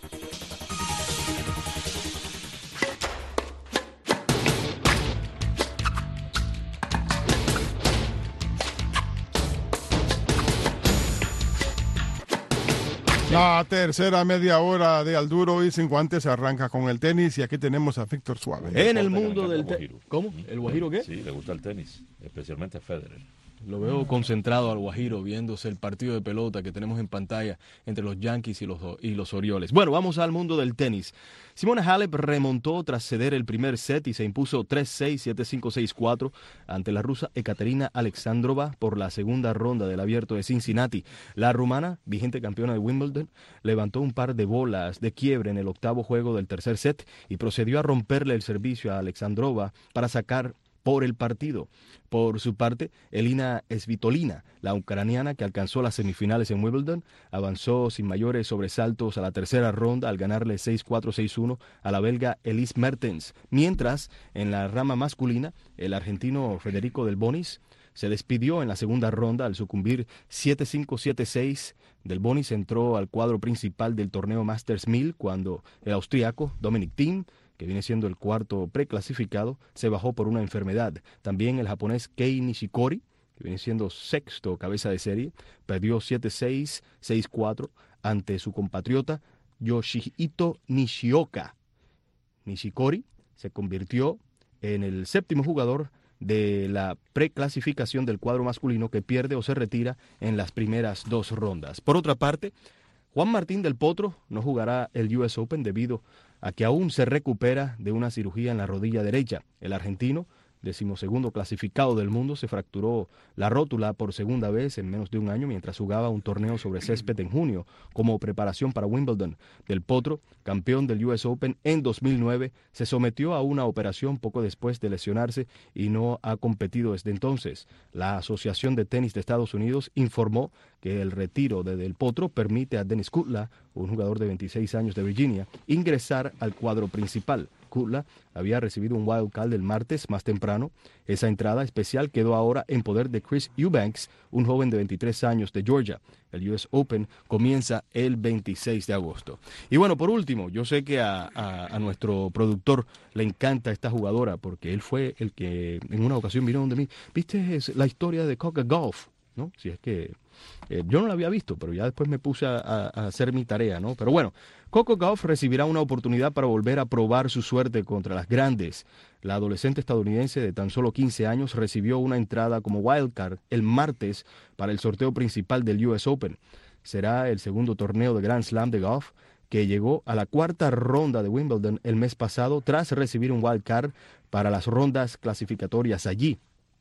La tercera media hora de Al Duro y Sin Guantes arranca con el tenis y aquí tenemos a Víctor Suave. En el mundo del tenis. ¿Cómo? ¿El Guajiro qué? Sí, le gusta el tenis, especialmente a Federer. Lo veo concentrado al Guajiro viéndose el partido de pelota que tenemos en pantalla entre los Yankees y los, y los Orioles. Bueno, vamos al mundo del tenis. Simona Halep remontó tras ceder el primer set y se impuso tres seis, siete cinco, seis cuatro ante la rusa Ekaterina Alexandrova por la segunda ronda del Abierto de Cincinnati. La rumana, vigente campeona de Wimbledon, levantó un par de bolas de quiebre en el octavo juego del tercer set y procedió a romperle el servicio a Alexandrova para sacar por el partido. Por su parte, Elina Svitolina, la ucraniana que alcanzó las semifinales en Wimbledon, avanzó sin mayores sobresaltos a la tercera ronda al ganarle seis cuatro, seis uno a la belga Elise Mertens, mientras en la rama masculina, el argentino Federico Del Bonis se despidió en la segunda ronda al sucumbir siete cinco, siete seis. Del Bonis entró al cuadro principal del torneo Masters mil cuando el austriaco Dominic Thiem, que viene siendo el cuarto preclasificado, se bajó por una enfermedad. También el japonés Kei Nishikori, que viene siendo sexto cabeza de serie, perdió siete seis, seis cuatro ante su compatriota Yoshihito Nishioka. Nishikori se convirtió en el séptimo jugador de la preclasificación del cuadro masculino que pierde o se retira en las primeras dos rondas. Por otra parte, Juan Martín del Potro no jugará el U S Open debido a que aún se recupera de una cirugía en la rodilla derecha. El argentino, decimosegundo clasificado del mundo, se fracturó la rótula por segunda vez en menos de un año mientras jugaba un torneo sobre césped en junio como preparación para Wimbledon. Del Potro, campeón del U S Open en dos mil nueve, se sometió a una operación poco después de lesionarse y no ha competido desde entonces. La Asociación de Tenis de Estados Unidos informó que el retiro de Del Potro permite a Dennis Kudla, un jugador de veintiséis años de Virginia, ingresar al cuadro principal. Kudla había recibido un wild card el martes más temprano. Esa entrada especial quedó ahora en poder de Chris Eubanks, un joven de veintitrés años de Georgia. El U S Open comienza el veintiséis de agosto. Y bueno, por último, yo sé que a, a, a nuestro productor le encanta esta jugadora porque él fue el que en una ocasión vino donde mí. ¿Viste es la historia de Coco Gauff? ¿No? Si es que eh, yo no la había visto, pero ya después me puse a, a hacer mi tarea, ¿no? Pero bueno, Coco Gauff recibirá una oportunidad para volver a probar su suerte contra las grandes. La adolescente estadounidense de tan solo quince años recibió una entrada como wildcard el martes para el sorteo principal del U S Open. Será el segundo torneo de Grand Slam de Gauff, que llegó a la cuarta ronda de Wimbledon el mes pasado tras recibir un wildcard para las rondas clasificatorias allí.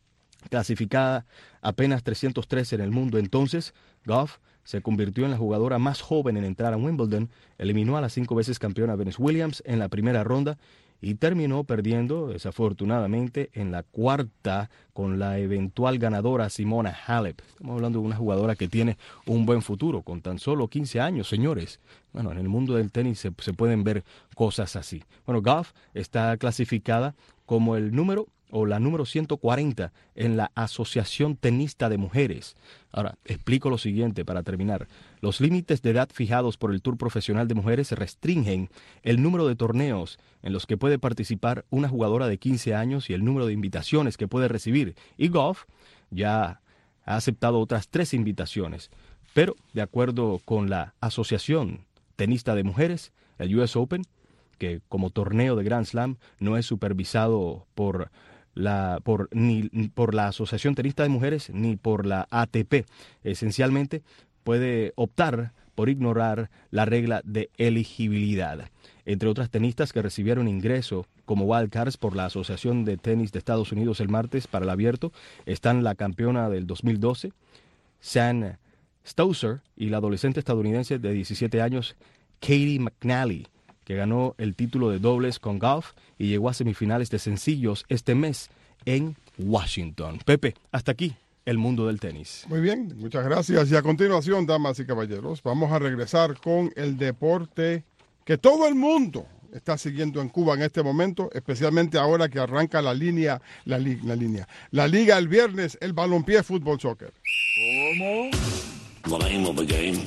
Clasificada apenas trescientos tres en el mundo entonces, Gauff se convirtió en la jugadora más joven en entrar a Wimbledon, eliminó a la cinco veces campeona Venus Williams en la primera ronda y terminó perdiendo, desafortunadamente, en la cuarta con la eventual ganadora Simona Halep. Estamos hablando de una jugadora que tiene un buen futuro, con tan solo quince años, señores. Bueno, en el mundo del tenis se, se pueden ver cosas así. Bueno, Gauff está clasificada como el número o la número ciento cuarenta en la Asociación Tenista de Mujeres. Ahora, explico lo siguiente para terminar. Los límites de edad fijados por el Tour Profesional de Mujeres restringen el número de torneos en los que puede participar una jugadora de quince años y el número de invitaciones que puede recibir. Y Gauff ya ha aceptado otras tres invitaciones. Pero, de acuerdo con la Asociación Tenista de Mujeres, el U S Open, que como torneo de Grand Slam no es supervisado por la, por, ni por la Asociación Tenista de Mujeres ni por la A T P. Esencialmente puede optar por ignorar la regla de elegibilidad. Entre otras tenistas que recibieron ingreso como wildcards por la Asociación de Tenis de Estados Unidos el martes para el abierto están la campeona del dos mil doce, Sam Stosur, y la adolescente estadounidense de diecisiete años, Katie McNally, que ganó el título de dobles con Gauff y llegó a semifinales de sencillos este mes en Washington. Pepe, hasta aquí el mundo del tenis. Muy bien, muchas gracias. Y a continuación, damas y caballeros, vamos a regresar con el deporte que todo el mundo está siguiendo en Cuba en este momento, especialmente ahora que arranca la línea, la, li, la línea, la liga el viernes, el balompié fútbol soccer. ¿Cómo? The name of the game.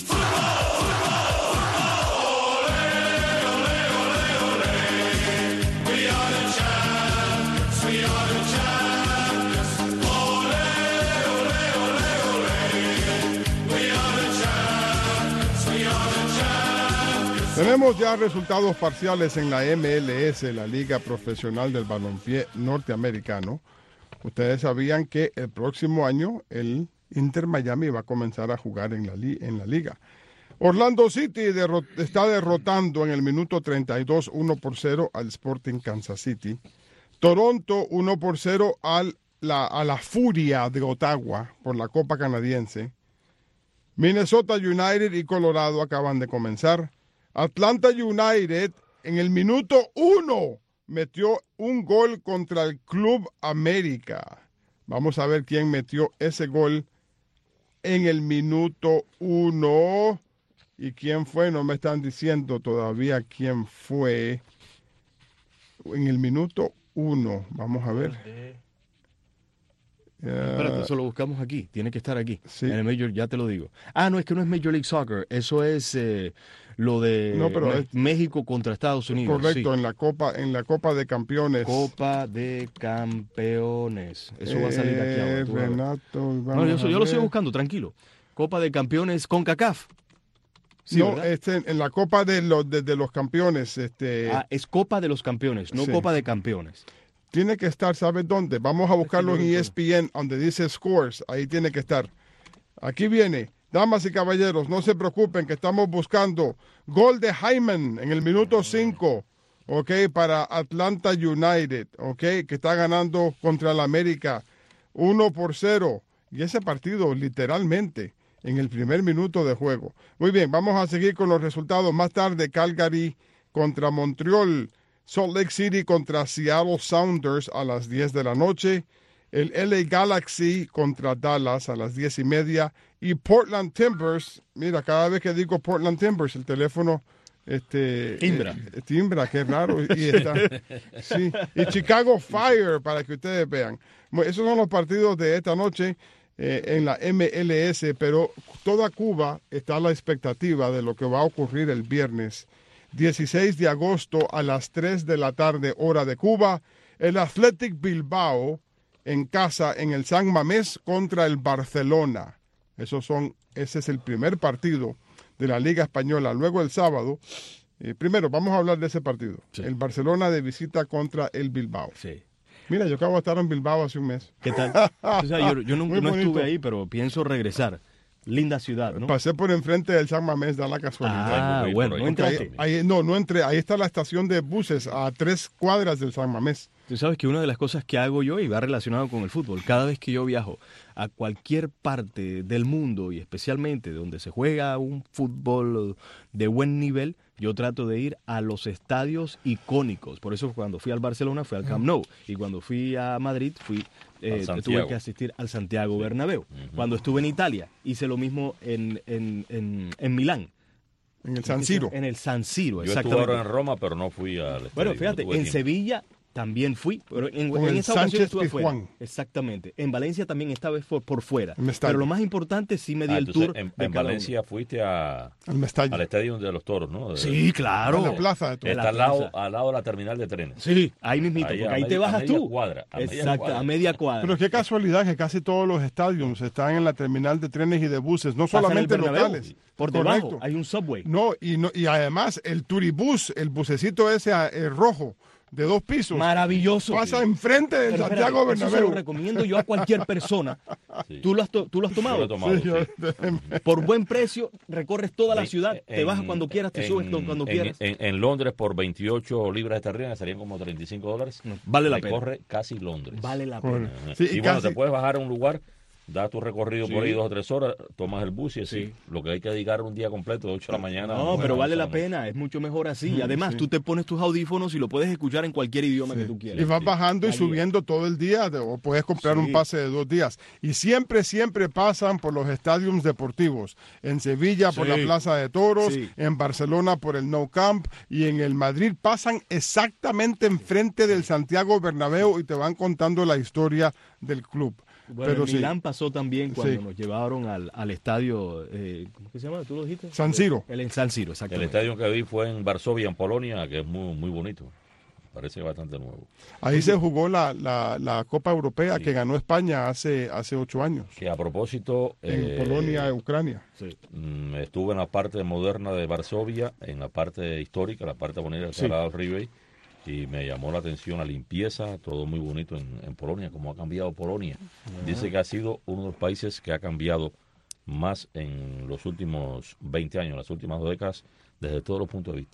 Tenemos ya resultados parciales en la M L S, la Liga Profesional del Balompié Norteamericano. Ustedes sabían que el próximo año el Inter Miami va a comenzar a jugar en la, li en la liga. Orlando City derrot está derrotando en el minuto treinta y dos, uno por cero al Sporting Kansas City. Toronto uno por cero al, la, a la Furia de Ottawa por la Copa Canadiense. Minnesota United y Colorado acaban de comenzar. Atlanta United en el minuto uno metió un gol contra el Club América. Vamos a ver quién metió ese gol en el minuto uno. ¿Y quién fue? No me están diciendo todavía quién fue en el minuto uno. Vamos a ver. Uh, Espérate, eso lo buscamos aquí. Tiene que estar aquí. Sí. En el Major, ya te lo digo. Ah, no, es que no es Major League Soccer. Eso es eh, lo de no, pero es, México contra Estados Unidos. Correcto, sí. en la Copa, en la Copa de Campeones. Copa de Campeones. Eso eh, va a salir aquí ahora. Renato, no, yo, yo lo estoy buscando, tranquilo. Copa de Campeones con CONCACAF. Sí, no, este, en la Copa de los, de, de los Campeones. Este... Ah, es Copa de los Campeones, no sí. Copa de Campeones. Tiene que estar, ¿sabes dónde? Vamos a buscarlo en E S P N, donde dice Scores. Ahí tiene que estar. Aquí viene. Damas y caballeros, no se preocupen que estamos buscando gol de Hyman en el minuto cinco, ¿ok? Para Atlanta United, ¿ok? Que está ganando contra el América uno por cero. Y ese partido, literalmente, en el primer minuto de juego. Muy bien, vamos a seguir con los resultados. Más tarde, Calgary contra Montreal. Salt Lake City contra Seattle Sounders a las diez de la noche. El L A Galaxy contra Dallas a las diez y media. Y Portland Timbers, mira, cada vez que digo Portland Timbers, el teléfono este, timbra. Eh, timbra, qué raro. Y, está, sí. Y Chicago Fire, para que ustedes vean. Bueno, esos son los partidos de esta noche eh, en la M L S, pero toda Cuba está a la expectativa de lo que va a ocurrir el viernes dieciséis de agosto a las tres de la tarde, hora de Cuba. El Athletic Bilbao en casa en el San Mamés contra el Barcelona. Esos son, ese es el primer partido de la Liga Española. Luego el sábado, eh, primero vamos a hablar de ese partido. Sí. El Barcelona de visita contra el Bilbao. Sí. Mira, yo acabo de estar en Bilbao hace un mes. ¿Qué tal? O sea, yo yo nunca, no estuve ahí, pero pienso regresar. Linda ciudad, ¿no? Pasé por enfrente del San Mamés, da la casualidad. Ah, bueno, no entraste. Ahí, ahí, no, no entré. Ahí está la estación de buses a tres cuadras del San Mamés. Tú sabes que una de las cosas que hago yo, y va relacionado con el fútbol, cada vez que yo viajo a cualquier parte del mundo, y especialmente donde se juega un fútbol de buen nivel, yo trato de ir a los estadios icónicos. Por eso cuando fui al Barcelona fui al Camp Nou, y cuando fui a Madrid fui eh, tuve que asistir al Santiago Bernabéu. Uh-huh. Cuando estuve en Italia hice lo mismo en, en, en, en Milán. En el San Siro. En el San Siro, yo exactamente. estuve ahora en Roma, pero no fui al estadio. Bueno, fíjate, no en tiempo. Sevilla también fui, pero en, Con en el esa Sánchez ocasión estuve afuera. Pizjuán. Exactamente. En Valencia también esta vez fue por fuera. En Mestalla. Pero lo más importante sí me di Ah, el entonces, tour. En, de en cada Valencia uno. fuiste a, al Mestalla. al estadio de los Toros, ¿no? De, Sí, claro. En la plaza de Toros. Está al lado, al lado de la terminal de trenes. Sí, ahí mismito, Ahí, porque a ahí media- te bajas a media tú. cuadra, a media Exacto, cuadra. a media cuadra. Pero qué casualidad que casi todos los estadios están en la terminal de trenes y de buses, no Pasa en el solamente Bernabéu, locales. Por debajo Correcto. hay un subway. No, y no, y además el turibús, el bucecito ese eh, rojo de dos pisos. Maravilloso. Pasa enfrente del Pero Santiago espérate, eso se Bernabéu. lo recomiendo yo a cualquier persona. Sí. ¿Tú lo has, to- tú lo has tomado? Yo lo he tomado, Sí, yo- sí. Por buen precio, recorres toda la En- ciudad, te en- bajas cuando quieras, te en- subes cuando en- quieras. En, en Londres, por veintiocho libras esterlinas, serían como treinta y cinco dólares. Vale la pena. Recorre casi Londres. Vale la Bueno, pena. Ajá. sí, y y bueno, casi- te puedes bajar a un lugar, das tu recorrido por Sí. ahí dos o tres horas, tomas el bus y así. Sí. Lo que hay que dedicar un día completo de ocho de la mañana. No, bueno, pero vale la solamente. pena, es mucho mejor así. Mm, Además, sí. tú te pones tus audífonos y lo puedes escuchar en cualquier idioma que tú Y quieras. vas bajando y Ahí. subiendo todo el día, de- o puedes comprar Sí. un pase de dos días. Y siempre, siempre pasan por los estadios deportivos. En Sevilla por Sí. la Plaza de Toros, Sí. en Barcelona por el Nou Camp y en el Madrid pasan exactamente enfrente del Santiago Bernabéu y te van contando la historia del club. Bueno, Pero en sí. Milán pasó también cuando Sí. nos llevaron al, al estadio, eh, ¿cómo que se llama? ¿Tú lo dijiste? San Siro. El, el San Siro, El exactamente. estadio que vi fue en Varsovia, en Polonia, que es muy, muy bonito. Parece bastante nuevo. Ahí se jugó la, la, la Copa Europea Sí. que ganó España hace, hace ocho años. Que a propósito... En eh, Polonia y Ucrania. Sí. mm, estuve en la parte moderna de Varsovia, en la parte histórica, la parte bonita del Sí. Sagrado Freeway, y me llamó la atención la limpieza, todo muy bonito en, en Polonia, cómo ha cambiado Polonia. Dice que ha sido uno de los países que ha cambiado más en los últimos veinte años, las últimas dos décadas, desde todos los puntos de vista.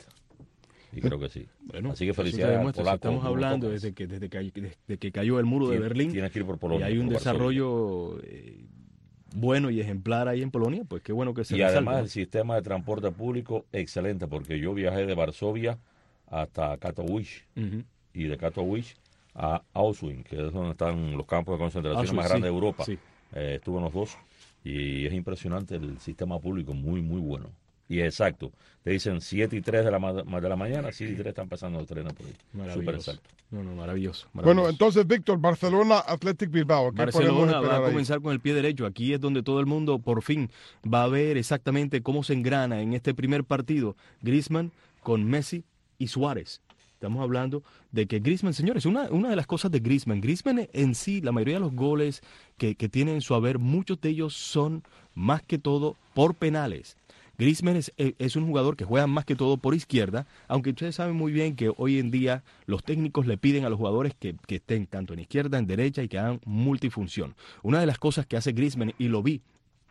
Y creo que sí. Bueno, Así que eso te felicidades al demuestra, si polaco. estamos Bruno hablando Tokes. desde que, desde, que, desde que cayó el muro de Tien- Berlín Tienes que ir por y Polonia. hay un por Varsovia. desarrollo eh, bueno y ejemplar ahí en Polonia, pues qué bueno que se Y resalta, además ¿no? el sistema de transporte público, excelente, porque yo viajé de Varsovia hasta Katowice Ujú. y de Katowice a Auschwitz, que es donde están los campos de concentración Auschwitz, más sí, grandes de Europa. sí. Eh, estuve en los dos y es impresionante el sistema público, muy, muy bueno. Y exacto, te dicen siete y tres de la, ma- de la mañana, siete y tres están pasando los trenes por ahí. Súper Maravilloso. exacto. No, no, maravilloso. Bueno, maravilloso. entonces, Víctor, Barcelona, Athletic Bilbao. ¿Qué podemos Barcelona va esperar a ahí? comenzar con el pie derecho. Aquí es donde todo el mundo por fin va a ver exactamente cómo se engrana en este primer partido Griezmann con Messi y Suárez. Estamos hablando de que Griezmann, señores, una, una de las cosas de Griezmann, Griezmann en sí, la mayoría de los goles que, que tiene en su haber, muchos de ellos son más que todo por penales. Griezmann es, es un jugador que juega más que todo por izquierda, aunque ustedes saben muy bien que hoy en día los técnicos le piden a los jugadores que, que estén tanto en izquierda, en derecha y que hagan multifunción. Una de las cosas que hace Griezmann, y lo vi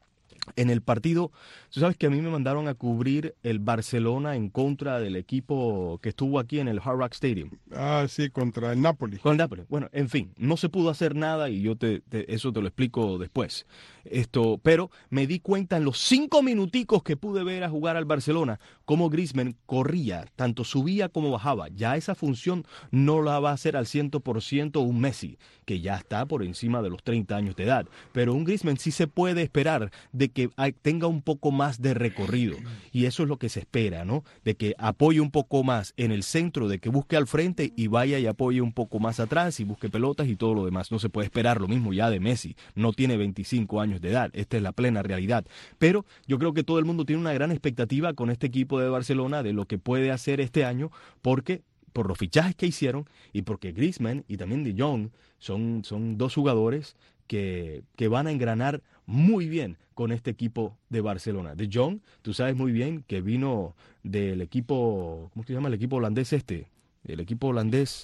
en el partido, tú sabes que a mí me mandaron a cubrir el Barcelona en contra del equipo que estuvo aquí en el Hard Rock Stadium. Ah, sí, contra el Napoli. Con el Napoli. Bueno, en fin, no se pudo hacer nada y yo te, te- eso te lo explico después. Esto, pero me di cuenta en los cinco minuticos que pude ver a jugar al Barcelona cómo Griezmann corría, tanto subía como bajaba. Ya esa función no la va a hacer al cien por ciento un Messi, que ya está por encima de los treinta años de edad. Pero un Griezmann sí se puede esperar de que hay- tenga un poco más de recorrido. Y eso es lo que se espera, ¿no? De que apoye un poco más en el centro, de que busque al frente y vaya y apoye un poco más atrás y busque pelotas y todo lo demás. No se puede esperar lo mismo ya de Messi. No tiene veinticinco años de edad. Esta es la plena realidad. Pero yo creo que todo el mundo tiene una gran expectativa con este equipo de Barcelona de lo que puede hacer este año, porque por los fichajes que hicieron y porque Griezmann y también De Jong son, son dos jugadores que, que van a engranar muy bien con este equipo de Barcelona. De Jong, tú sabes muy bien que vino del equipo, ¿cómo se llama? El equipo holandés este, el equipo holandés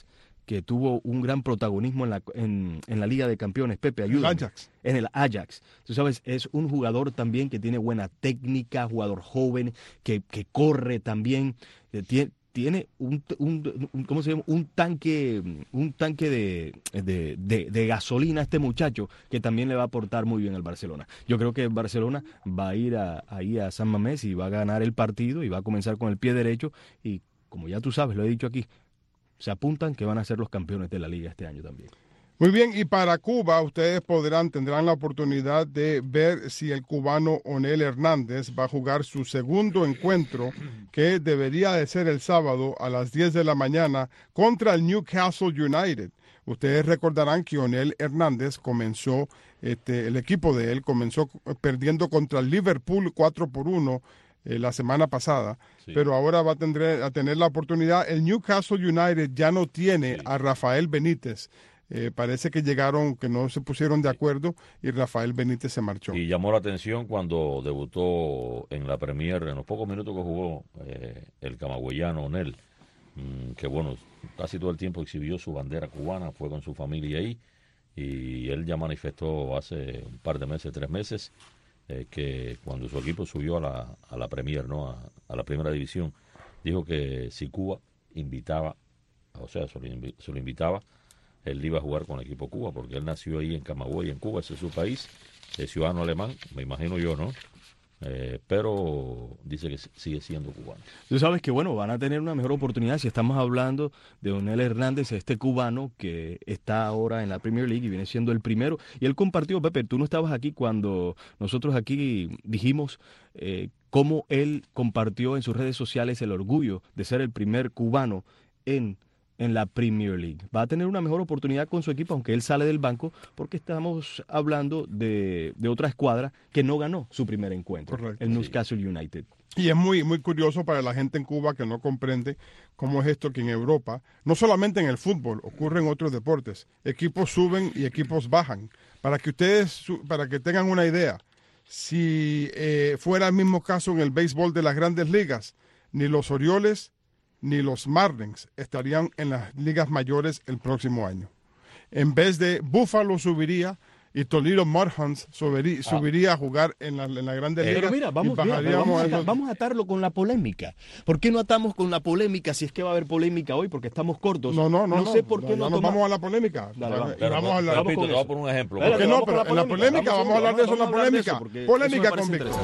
que tuvo un gran protagonismo en la, en, en la Liga de Campeones. Pepe, ayúdame. El Ajax. En el Ajax. Tú sabes, es un jugador también que tiene buena técnica, jugador joven, que, que corre también, eh, tiene, tiene un, un, un, ¿cómo se llama? un tanque, un tanque de, de, de, de gasolina a este muchacho, que también le va a aportar muy bien al Barcelona. Yo creo que Barcelona va a ir a, ahí a San Mamés y va a ganar el partido y va a comenzar con el pie derecho y, como ya tú sabes, lo he dicho aquí, se apuntan que van a ser los campeones de la liga este año también. Muy bien, y para Cuba ustedes podrán, tendrán la oportunidad de ver si el cubano Onel Hernández va a jugar su segundo encuentro, que debería de ser el sábado a las diez de la mañana contra el Newcastle United. Ustedes recordarán que Onel Hernández comenzó, este, el equipo de él comenzó perdiendo contra el Liverpool cuatro por uno eh, la semana pasada, sí. Pero ahora va a tener, a tener la oportunidad. El Newcastle United ya no tiene sí. a Rafael Benítez. Eh, parece que llegaron, que no se pusieron de acuerdo y Rafael Benítez se marchó. Y llamó la atención cuando debutó en la Premier, en los pocos minutos que jugó eh, el camagüeyano Onel, mmm, que bueno, casi todo el tiempo exhibió su bandera cubana, fue con su familia ahí, y él ya manifestó hace un par de meses, tres meses, eh, que cuando su equipo subió a la, a la Premier, ¿no? a, a la primera división, dijo que si Cuba invitaba, o sea, se lo, invi- se lo invitaba, él iba a jugar con el equipo Cuba, porque él nació ahí en Camagüey, en Cuba, ese es su país, es ciudadano alemán, me imagino yo, ¿no? Eh, pero dice que sigue siendo cubano. Tú sabes que, bueno, van a tener una mejor oportunidad si estamos hablando de Onel Hernández, este cubano que está ahora en la Premier League y viene siendo el primero. Y él compartió, Pepe, tú no estabas aquí cuando nosotros aquí dijimos eh, cómo él compartió en sus redes sociales el orgullo de ser el primer cubano en en la Premier League. Va a tener una mejor oportunidad con su equipo, aunque él sale del banco, porque estamos hablando de, de otra escuadra que no ganó su primer encuentro, Correcto. el Newcastle sí. United. Y es muy, muy curioso para la gente en Cuba que no comprende cómo es esto que en Europa, no solamente en el fútbol, ocurre en otros deportes. Equipos suben y equipos bajan. Para que ustedes, para que tengan una idea, si eh, fuera el mismo caso en el béisbol de las grandes ligas, ni los Orioles ni los Marlins estarían en las ligas mayores el próximo año. En vez de Buffalo subiría y Toledo Mudhens subiría, ah. subiría a jugar en la, en la Grandes Ligas. Pero mira, vamos, mira, pero vamos, a atar, vamos a atarlo con la polémica. ¿Por qué no atamos con la polémica si es que va a haber polémica hoy? Porque estamos cortos. No, no, no. No, no sé por qué no, no, no toma... vamos a la polémica. Dale, vamos, pero, vamos a hablar repito, con te voy a poner un ejemplo. ¿Por qué no? Pero en la polémica, vamos a hablar de eso en la polémica. Polémica con Víctor.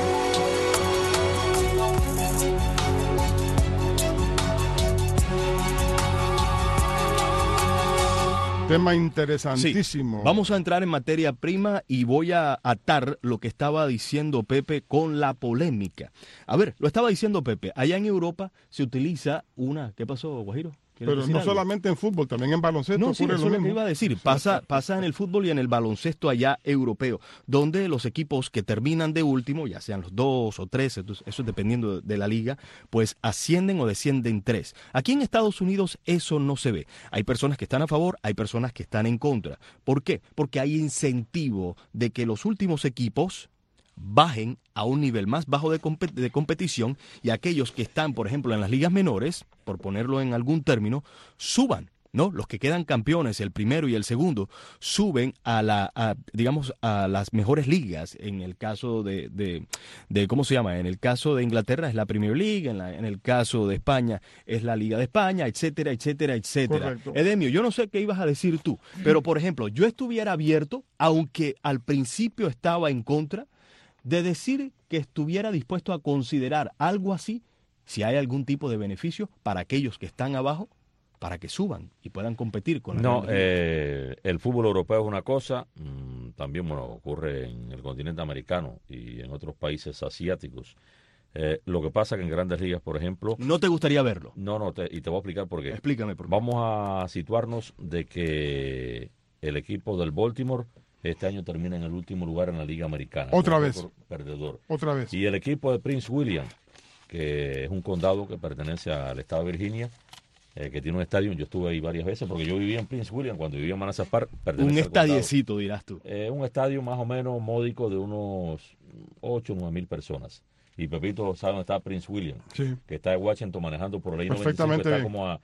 Tema interesantísimo. Sí. Vamos a entrar en materia prima y voy a atar lo que estaba diciendo Pepe con la polémica. A ver, lo estaba diciendo Pepe. Allá en Europa se utiliza una... ¿Qué pasó, Guajiro? Pero no algo? solamente en fútbol, también en baloncesto no, ocurre sí, lo eso mismo. Es lo que iba a decir. Pasa, pasa en el fútbol y en el baloncesto allá europeo, donde los equipos que terminan de último, ya sean los dos o tres, eso es dependiendo de la liga, pues ascienden o descienden tres. Aquí en Estados Unidos eso no se ve. Hay personas que están a favor, hay personas que están en contra. ¿Por qué? Porque hay incentivo de que los últimos equipos bajen a un nivel más bajo de, compet de competición y aquellos que están, por ejemplo, en las ligas menores, por ponerlo en algún término, suban, ¿no? Los que quedan campeones, el primero y el segundo, suben a la, a, digamos, a las mejores ligas. En el caso de, de, de, ¿cómo se llama? En el caso de Inglaterra es la Premier League, en, la, en el caso de España es la Liga de España, etcétera, etcétera, etcétera. Correcto. Edemio, yo no sé qué ibas a decir tú, pero, por ejemplo, yo estuviera abierto, aunque al principio estaba en contra, de decir que estuviera dispuesto a considerar algo así, si hay algún tipo de beneficio para aquellos que están abajo, para que suban y puedan competir con la No, eh, el fútbol europeo es una cosa, mmm, también bueno, ocurre en el continente americano y en otros países asiáticos. Eh, lo que pasa que en grandes ligas, por ejemplo... ¿No te gustaría verlo? No, no, te, y te voy a explicar por qué. Explícame por qué. Vamos a situarnos de que el equipo del Baltimore este año termina en el último lugar en la Liga Americana. Otra vez. Perdedor. Otra vez. Y el equipo de Prince William, que es un condado que pertenece al estado de Virginia, eh, que tiene un estadio, yo estuve ahí varias veces, porque yo vivía en Prince William, cuando vivía en Manassas Park. Un estadiecito, dirás tú. Eh, un estadio más o menos módico de unos ocho o nueve mil personas. Y Pepito sabe dónde está Prince William, sí. que está en Washington manejando por la I noventa y cinco, Perfectamente está bien. como a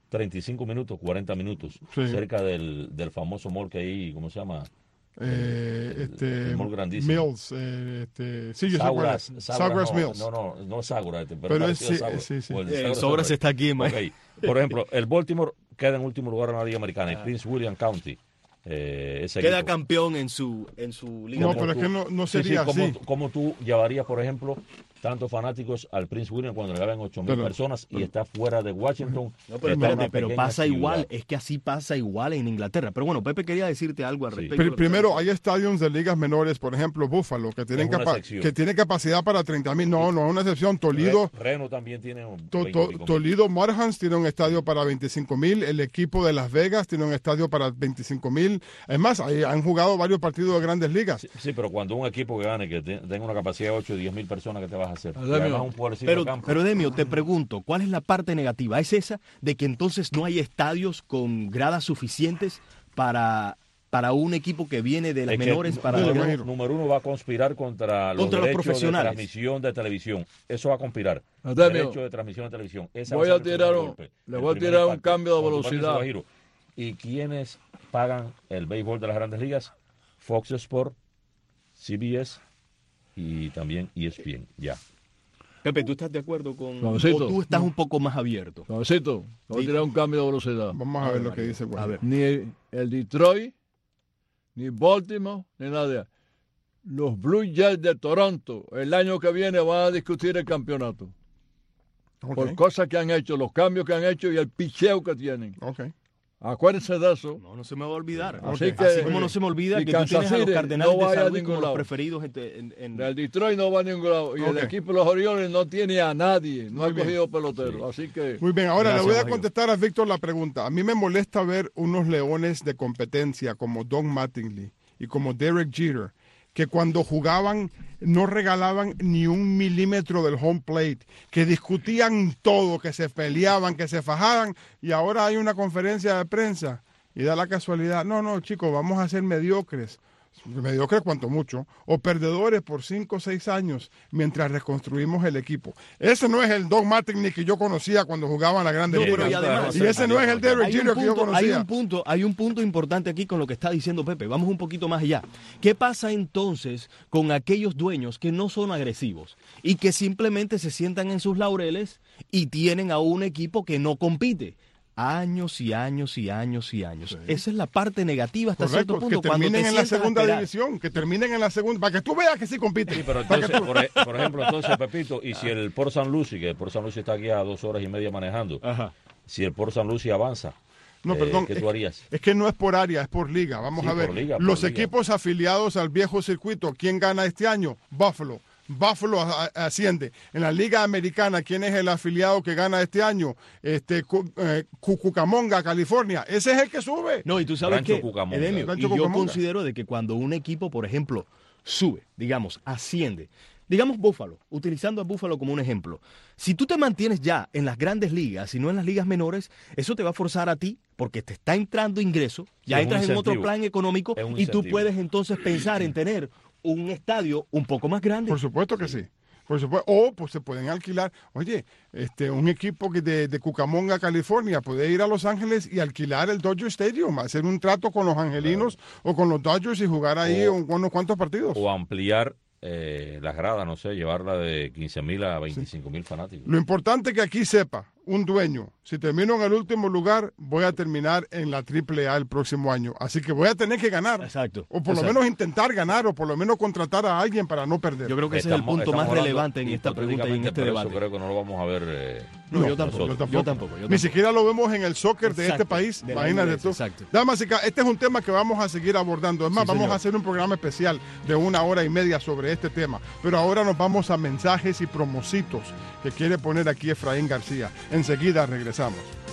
treinta y cinco minutos, cuarenta minutos, Sí. cerca del, del famoso mall que hay, ¿cómo se llama? Eh, el, este, el mall grandísimo. Mills, eh, este, sí, yo sé cuál es. Sauras, Sauras no, Mills. No, no, no es Sauras, este, pero, Pero es es- parecido a sí, Sauras. sí, sí. O el Eh, Sauras Sauras Sauras. está aquí, man. Ok. Por ejemplo, el Baltimore queda en último lugar en la Liga Americana, en Prince William County. Eh, ese Queda equipo. campeón en su, en su liga. No, Como pero es tú- que no, no sí, sí, sería como, así. tú- como tú llevarías, por ejemplo, tantos fanáticos al Prince William cuando le ganan ocho mil Pero- personas y está fuera de Washington? No, pero está en espérate, una pero pequeña pasa ciudad. igual, es que así pasa igual en Inglaterra. Pero bueno, Pepe quería decirte algo al respecto. Pri- primero, hay estadios de ligas menores, por ejemplo, Buffalo, que tienen, Es una capa- excepción. que tiene capacidad para treinta mil. No, no es una excepción. Toledo, Re- Reno también tiene un To- veinte To- y pico mil. Toledo Mudhens tiene un estadio para veinticinco mil. El equipo de Las Vegas tiene un estadio para veinticinco mil. Es más, ahí han jugado varios partidos de grandes ligas. Sí, sí, pero cuando un equipo que gane, que te- tenga una capacidad de ocho o diez mil personas, ¿qué te vas a hacer? Y Demio, además un pobrecito Pero, campo. pero Demio, te pregunto, ¿cuál es la parte negativa? ¿Es esa de que entonces no hay estadios con gradas suficientes para, para un equipo que viene de las Es que menores? nu- Para número, uno, número uno va a conspirar contra los Contra los derechos profesionales. de transmisión de televisión. Eso va a conspirar. Ademio, Derecho de transmisión de televisión. Ese voy va a ser el tirar primer un- golpe, le el voy a primer tirar un impacto. cambio de Cuando Barney se velocidad. va a giro. ¿Y quiénes pagan el béisbol de las grandes ligas? Fox Sports, C B S y también E S P N. Ya. Pepe, ¿tú estás de acuerdo con...? Suavecito. ¿O tú estás un poco más abierto? Suavecito, voy a tirar un cambio de velocidad. Vamos a ver lo que dice. A ver. Ni el, el Detroit, ni Baltimore, ni nada. Los Blue Jays de Toronto el año que viene van a discutir el campeonato. Ok. Por cosas que han hecho, los cambios que han hecho y el picheo que tienen. Ok. Acuérdense de eso. No, no se me va a olvidar. Así, Así, que, como no se me olvida y que tú Kansas tienes a los City Cardenales no de vaya a San Luis ningún como los lado. preferidos en, en- en- El Detroit no va a ningún lado. Y Ok. el equipo de los Orioles no tiene a nadie. No Muy ha bien. cogido pelotero. Así que. Muy bien, ahora Gracias, le voy a Mario. contestar a Víctor la pregunta. A mí me molesta ver unos leones de competencia como Don Mattingly y como Derek Jeter, que cuando jugaban no regalaban ni un milímetro del home plate, que discutían todo, que se peleaban, que se fajaban, y ahora hay una conferencia de prensa y da la casualidad, no, no, chicos, vamos a ser mediocres. Mediocres cuanto mucho, o perdedores por cinco o seis años mientras reconstruimos el equipo. Ese no es el Don Mattingly que yo conocía cuando jugaban la Grande No, Liga. pero y además- Y ese no es el Derek Hay un Jeter que yo punto- conocía. Hay un, punto, hay un punto importante aquí con lo que está diciendo Pepe. Vamos un poquito más allá. ¿Qué pasa entonces con aquellos dueños que no son agresivos y que simplemente se sientan en sus laureles y tienen a un equipo que no compite? Años y años y años y años. Esa es la parte negativa hasta Correcto, cierto punto. que cuando terminen te en la sientas a segunda esperar. división, que terminen en la segunda, para que tú veas que sí compiten. Sí, pero Para que entonces, tú- por, e- por ejemplo, entonces, Pepito, y si el Port San Lucie, que el Port San Lucie está aquí a dos horas y media manejando, si el Port San Lucie avanza, No, eh, perdón, ¿qué es, tú harías? es que no es por área, es por liga. Vamos Sí, a ver. por liga, por Los liga. equipos afiliados al viejo circuito, ¿quién gana este año? Buffalo. Buffalo a- a- asciende. En la Liga Americana, ¿quién es el afiliado que gana este año? Este Cu- eh, Cucamonga, California. Ese es el que sube. No, y tú sabes Rancho que, Cucamonga. Edemio, Rancho y yo Cucamonga. considero de que cuando un equipo, por ejemplo, sube, digamos, asciende, digamos Buffalo, utilizando a Buffalo como un ejemplo, si tú te mantienes ya en las grandes ligas y no en las ligas menores, eso te va a forzar a ti, porque te está entrando ingreso, ya Es un entras en otro incentivo. plan económico Es un y tú incentivo. puedes entonces pensar en tener un estadio un poco más grande. Por supuesto que sí. Por supuesto. O pues se pueden alquilar. Oye, este, un equipo que de, de Cucamonga, California, puede ir a Los Ángeles y alquilar el Dodger Stadium, hacer un trato con los angelinos o con los Dodgers y jugar ahí O- un- unos cuantos partidos. O ampliar eh, las gradas, no sé, llevarla de quince mil a veinticinco mil fanáticos. Lo importante que aquí sepa un dueño, si termino en el último lugar, voy a terminar en la triple A el próximo año. Así que voy a tener que ganar. Exacto. O por lo exacto. menos intentar ganar, o por lo menos contratar a alguien para no perder. Yo creo que ese es el Estamos- punto estamos más hablando relevante en esta pregunta y en hipotéticamente, este pero debate. Eso creo que no lo vamos a ver. eh, No, yo tampoco, nosotros. yo tampoco. Yo tampoco, yo Ni tampoco. siquiera lo vemos en el soccer de este Exacto, país. de la Imagínate M L S, tú. exacto. Damas y caballeros, este es un tema que vamos a seguir abordando. Es más, Sí, vamos señor. a hacer un programa especial de una hora y media sobre este tema. Pero ahora nos vamos a mensajes y promocitos que quiere poner aquí Efraín García. Enseguida regresamos.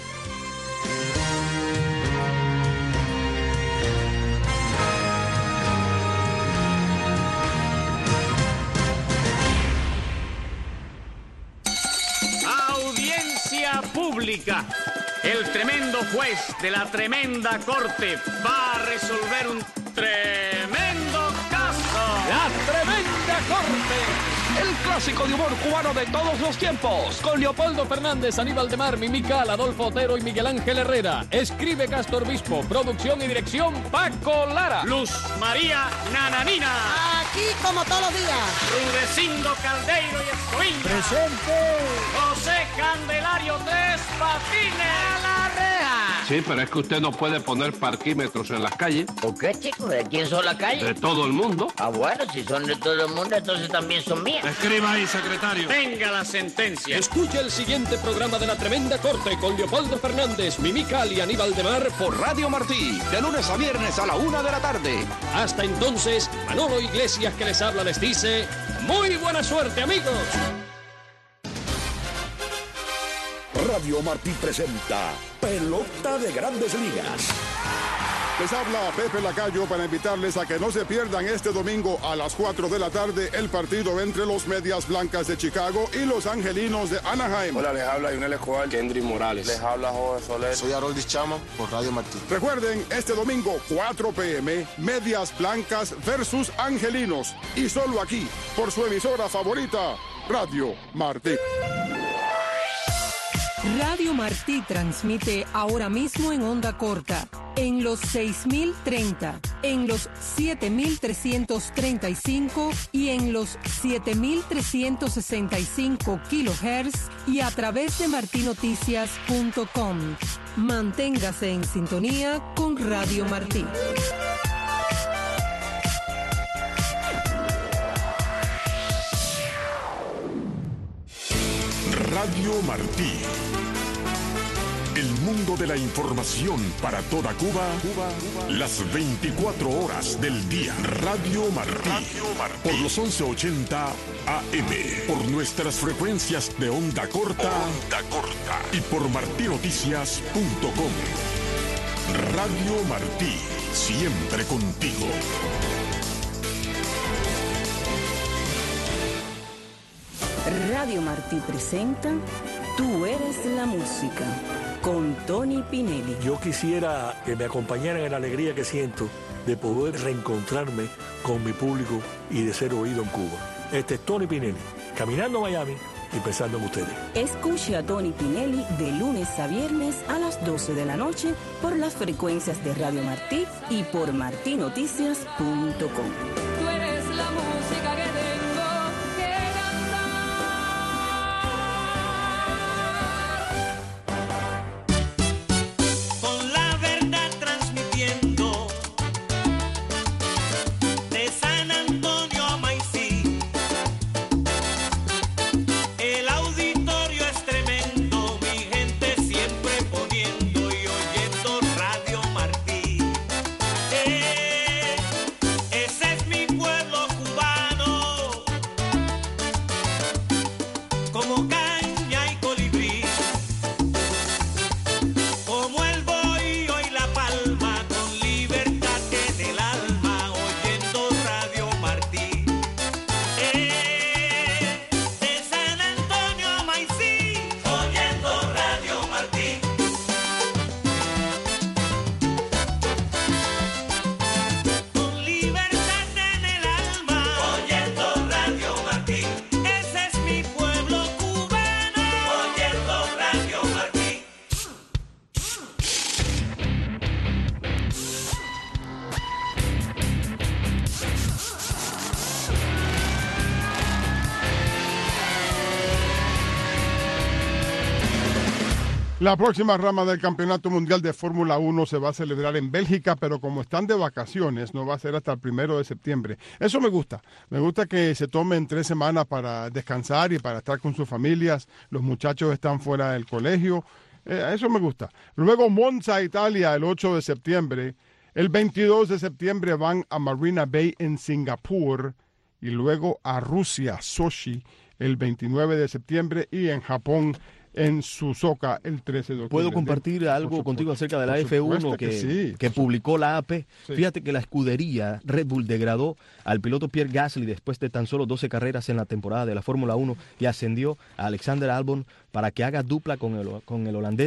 Audiencia pública. El tremendo juez de la tremenda corte va a resolver un tremendo caso. La tremenda corte. El clásico de humor cubano de todos los tiempos. Con Leopoldo Fernández, Aníbal de Mar, Mimical, Adolfo Otero y Miguel Ángel Herrera. Escribe Castor Bispo, producción y dirección Paco Lara. Luz María Nananina. Aquí como todos los días. Rudecindo Caldeiro y Escoviña. Presente. José Candelario Tres Patines. A la reja. Sí, pero es que usted no puede poner parquímetros en las calles. ¿Por qué, chico? ¿De quién son las calles? De todo el mundo. Ah, bueno, si son de todo el mundo, entonces también son mías. Escriba ahí, secretario. Venga la sentencia. Escucha el siguiente programa de La Tremenda Corte con Leopoldo Fernández, Mimical y Aníbal de Mar por Radio Martí, de lunes a viernes a la una de la tarde. Hasta entonces, Manolo Iglesias que les habla les dice, muy buena suerte, amigos. Radio Martí presenta Pelota de Grandes Ligas. Les habla Pepe Lacayo para invitarles a que no se pierdan este domingo a las cuatro de la tarde el partido entre los Medias Blancas de Chicago y los Angelinos de Anaheim. Hola, les habla Yunel Escobar, Kendry Morales. Les habla Jorge Soler. Soy Haroldis Chama por Radio Martí. Recuerden, este domingo cuatro p m Medias Blancas versus Angelinos. Y solo aquí, por su emisora favorita, Radio Martí. Radio Martí transmite ahora mismo en onda corta, en los seis mil treinta, en los siete mil trescientos treinta y cinco y en los siete mil trescientos sesenta y cinco kilohertz y a través de marti noticias punto com. Manténgase en sintonía con Radio Martí. Radio Martí. El mundo de la información para toda Cuba, Cuba, Cuba. Las veinticuatro horas del día. Radio Martí. Radio Martí. Por los once ochenta A M. Por nuestras frecuencias de onda corta. Onda corta. Y por marti noticias punto com. Radio Martí. Siempre contigo. Radio Martí presenta Tú eres la música, con Tony Pinelli. Yo quisiera que me acompañaran en la alegría que siento de poder reencontrarme con mi público y de ser oído en Cuba. Este es Tony Pinelli, caminando a Miami y pensando en ustedes. Escuche a Tony Pinelli de lunes a viernes a las doce de la noche por las frecuencias de Radio Martí y por marti noticias punto com. Tú eres la música que tengo que cantar. Con la verdad transmitiendo de San Antonio a Maicí. El auditorio es tremendo, mi gente siempre poniendo y oyendo Radio Martí. Eh, ese es mi pueblo cubano, como caña y colibrí, como el bohío y la palma, con libertad en el alma, oyendo Radio Martí. Eh, de San Antonio a Maicí, oyendo Radio Martí. Con libertad en el alma, oyendo Radio Martí. Ese es mi pueblo cubano, oyendo Radio Martí. La próxima rama del Campeonato Mundial de Fórmula uno se va a celebrar en Bélgica, pero como están de vacaciones, no va a ser hasta el primero de septiembre. Eso me gusta. Me gusta que se tomen tres semanas para descansar y para estar con sus familias. Los muchachos están fuera del colegio. Eh, eso me gusta. Luego Monza, Italia, el ocho de septiembre. El veintidós de septiembre van a Marina Bay en Singapur. Y luego a Rusia, Sochi, el veintinueve de septiembre. Y en Japón, en Suzuka, el trece de octubre. ¿Puedo compartir algo contigo acerca de la F uno que, que, sí, que publicó la A P? Sí. Fíjate que la escudería Red Bull degradó al piloto Pierre Gasly después de tan solo doce carreras en la temporada de la Fórmula uno y ascendió a Alexander Albon para que haga dupla con el, con el holandés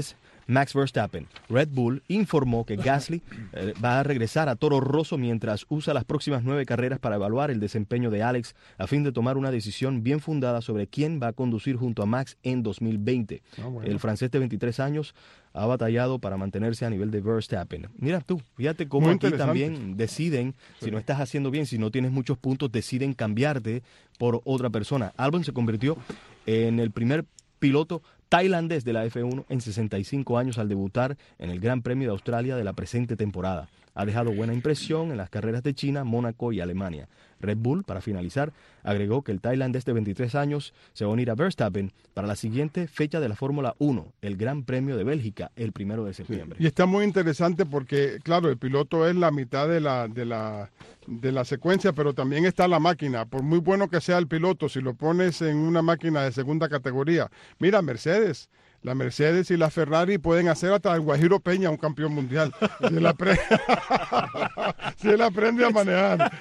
Max Verstappen. Red Bull informó que Gasly eh, va a regresar a Toro Rosso mientras usa las próximas nueve carreras para evaluar el desempeño de Alex a fin de tomar una decisión bien fundada sobre quién va a conducir junto a Max en dos mil veinte. Oh, bueno. El francés de veintitrés años ha batallado para mantenerse a nivel de Verstappen. Mira tú, fíjate cómo Muy aquí también deciden, sí. si no estás haciendo bien, si no tienes muchos puntos, deciden cambiarte por otra persona. Albon se convirtió en el primer piloto tailandés de la F uno en sesenta y cinco años al debutar en el Gran Premio de Australia de la presente temporada. Ha dejado buena impresión en las carreras de China, Mónaco y Alemania. Red Bull, para finalizar, agregó que el tailandés de veintitrés años se va a unir a Verstappen para la siguiente fecha de la Fórmula uno, el Gran Premio de Bélgica, el primero de septiembre. Sí. Y está muy interesante porque, claro, el piloto es la mitad de la, de la, de la secuencia, pero también está la máquina. Por muy bueno que sea el piloto, si lo pones en una máquina de segunda categoría, mira, Mercedes. La Mercedes y la Ferrari pueden hacer hasta el Guajiro Peña un campeón mundial. Si él aprende, si él aprende a manejar.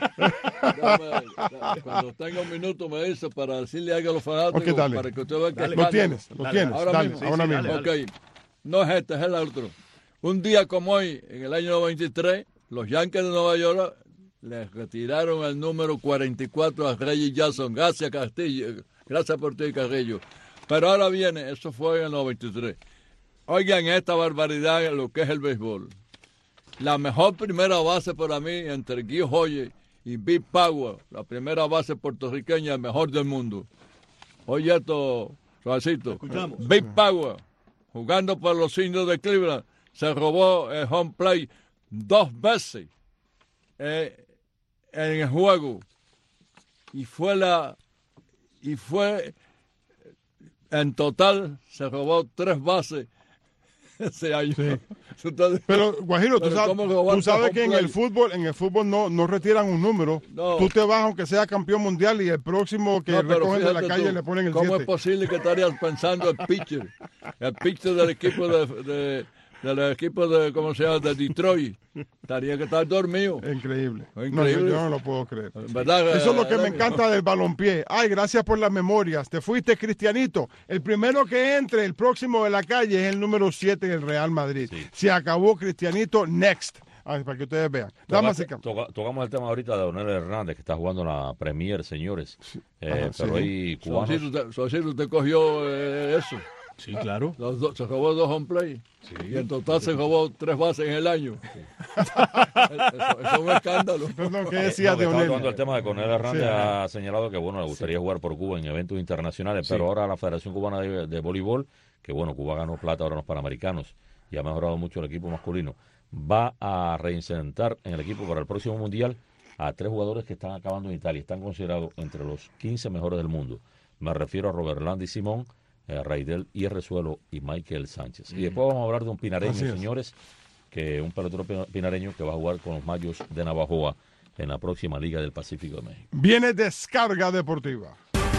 Dame, cuando tenga un minuto me dice para decirle algo a los fanáticos. Okay, dale. Para que usted vea que dale, lo tienes, lo dale, tienes. Ahora dale, mismo. Ahora sí, sí, mismo. Dale, dale. Ok, no es este, es el otro. Un día como hoy, en el año noventa y tres, los Yankees de Nueva York les retiraron el número cuarenta y cuatro a Reggie Jackson. Gracias, Castillo. Gracias por ti, Carrillo. Pero ahora viene, eso fue en el noventa y tres. Oigan esta barbaridad en lo que es el béisbol. La mejor primera base para mí entre Guy Hoyer y Big Power, la primera base puertorriqueña, el mejor del mundo. Oye esto, suavecito. Big Power, jugando por los Indios de Cleveland, se robó el home plate dos veces eh, en el juego. Y fue la... Y fue... En total se robó tres bases ese año. Sí. Pero Guajiro, tú sabes, tú sabes que en el fútbol, en el fútbol no, no retiran un número. No. Tú te vas aunque sea campeón mundial y el próximo que no, recogen de la calle tú, le ponen el ¿cómo siete? Es posible que estarías pensando el pitcher? El pitcher del equipo de, de, del equipo de, ¿cómo se llama? De Detroit. Estaría que estar dormido. Increíble. Increíble. No, yo, yo no lo puedo creer. ¿Verdad? Eso es lo que me encanta del balompié. Ay, gracias por las memorias. Te fuiste, Cristianito. El primero que entre, el próximo de la calle, es el número siete del Real Madrid. Sí. Se acabó, Cristianito. Next. Ay, para que ustedes vean. Tocaste, toca, tocamos el tema ahorita de Donel Hernández, que está jugando en la Premier, señores. Sí. Eh, Ajá, pero sí. Hay cubanos. Socito, usted cogió eh, eso. Sí, claro. Los do, se robó dos home play. Sí, y en total se robó tres bases en el año. Sí. eso, eso es un escándalo. Perdón, ¿qué decía no, de Onel? Hablando del tema de Conel Hernández, sí. ha señalado que bueno, le gustaría sí. jugar por Cuba en eventos internacionales, sí. pero ahora la Federación Cubana de, de Voleibol, que bueno, Cuba ganó plata ahora en los Panamericanos y ha mejorado mucho el equipo masculino, va a reincentar en el equipo para el próximo Mundial a tres jugadores que están acabando en Italia. Están considerados entre los quince mejores del mundo. Me refiero a Robert Landy Simón, Eh, Raidel Hierrezuelo y Michael Sánchez. Y después vamos a hablar de un pinareño, señores, que un pelotero pinareño que va a jugar con los Mayos de Navajoa en la próxima Liga del Pacífico de México. Viene Descarga Deportiva.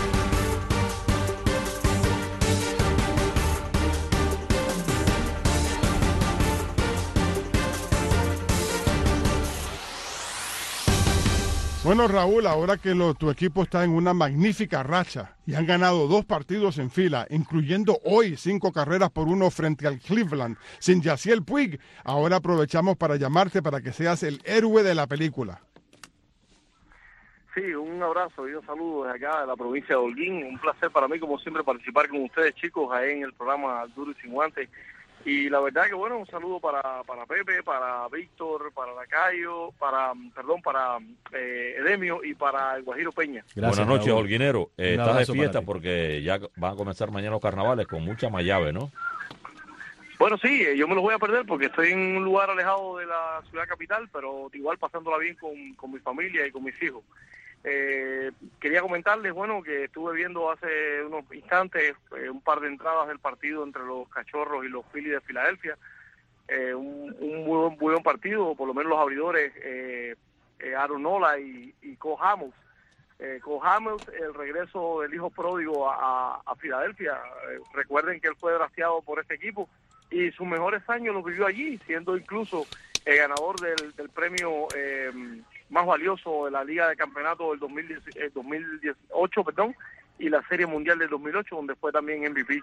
Bueno, Raúl, ahora que lo, tu equipo está en una magnífica racha y han ganado dos partidos en fila, incluyendo hoy cinco carreras por uno frente al Cleveland, sin Yasiel Puig, ahora aprovechamos para llamarte para que seas el héroe de la película. Sí, un abrazo y un saludo desde acá de la provincia de Holguín. Un placer para mí, como siempre, participar con ustedes, chicos, ahí en el programa Duro y Sin Guantes. Y la verdad que bueno, un saludo para, para Pepe, para Víctor, para Lacayo, para, perdón, para eh, Edemio y para el Guajiro Peña. Gracias, Buenas noches, Holguinero. Eh, estás de fiesta porque ya van a comenzar mañana los carnavales con mucha mayave, ¿no? Bueno, sí, yo me los voy a perder porque estoy en un lugar alejado de la ciudad capital, pero igual pasándola bien con, con mi familia y con mis hijos. Eh, quería comentarles, bueno, que estuve viendo hace unos instantes eh, un par de entradas del partido entre los Cachorros y los Phillies de Filadelfia. Eh, un, un muy, buen, muy buen partido, por lo menos los abridores, eh, eh, Aaron Nola y, y Cole Hamels. Eh, Cole Hamels, el regreso del hijo pródigo a, a, a Filadelfia. Eh, recuerden que él fue drafteado por este equipo y sus mejores años los vivió allí, siendo incluso el ganador del, del premio eh, más valioso de la Liga de Campeonato del dos mil dieciocho, perdón, y la Serie Mundial del dos mil ocho, donde fue también M V P.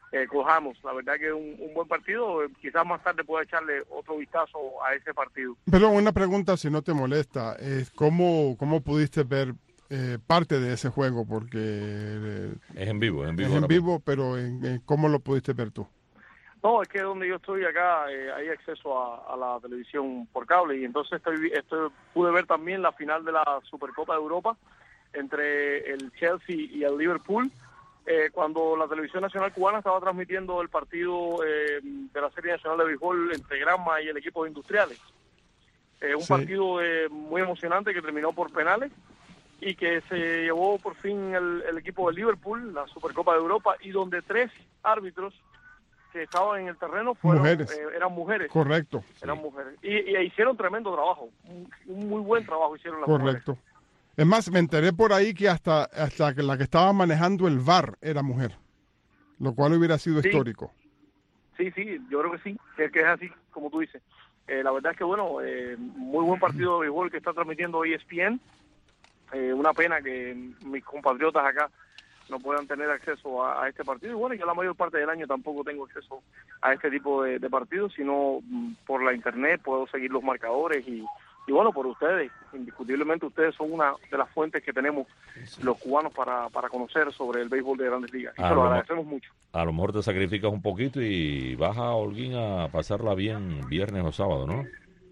eh, cojamos. La verdad que es un, un buen partido, quizás más tarde pueda echarle otro vistazo a ese partido. Pero una pregunta, si no te molesta, es ¿cómo, cómo pudiste ver eh, parte de ese juego? Porque eh, es en vivo, es en vivo. Es en vivo, pero en, en, ¿cómo lo pudiste ver tú? No, es que donde yo estoy acá eh, hay acceso a, a la televisión por cable y entonces estoy, estoy, pude ver también la final de la Supercopa de Europa entre el Chelsea y el Liverpool, eh, cuando la televisión nacional cubana estaba transmitiendo el partido eh, de la Serie Nacional de Béisbol entre Granma y el equipo de Industriales. Eh, un sí. partido eh, muy emocionante que terminó por penales y que se llevó por fin el, el equipo de Liverpool, la Supercopa de Europa, y donde tres árbitros que estaban en el terreno fueron, mujeres. Eh, eran mujeres. Correcto. Eran sí. mujeres. Y, y hicieron tremendo trabajo, un, un muy buen trabajo hicieron las Correcto. mujeres. Es más, me enteré por ahí que hasta, hasta que la que estaba manejando el V A R era mujer, lo cual hubiera sido sí. histórico. Sí, sí, yo creo que sí, que, que es así, como tú dices. Eh, la verdad es que, bueno, eh, muy buen partido de béisbol que está transmitiendo E S P N. Eh, una pena que mis compatriotas acá no puedan tener acceso a, a este partido. Y bueno, yo la mayor parte del año tampoco tengo acceso a este tipo de, de partidos, sino mm, por la internet puedo seguir los marcadores y, y bueno, por ustedes. Indiscutiblemente ustedes son una de las fuentes que tenemos sí. los cubanos para, para conocer sobre el béisbol de Grandes Ligas. Y se lo agradecemos mucho. A lo mejor te sacrificas un poquito y vas a Holguín a pasarla bien viernes o sábado, ¿no?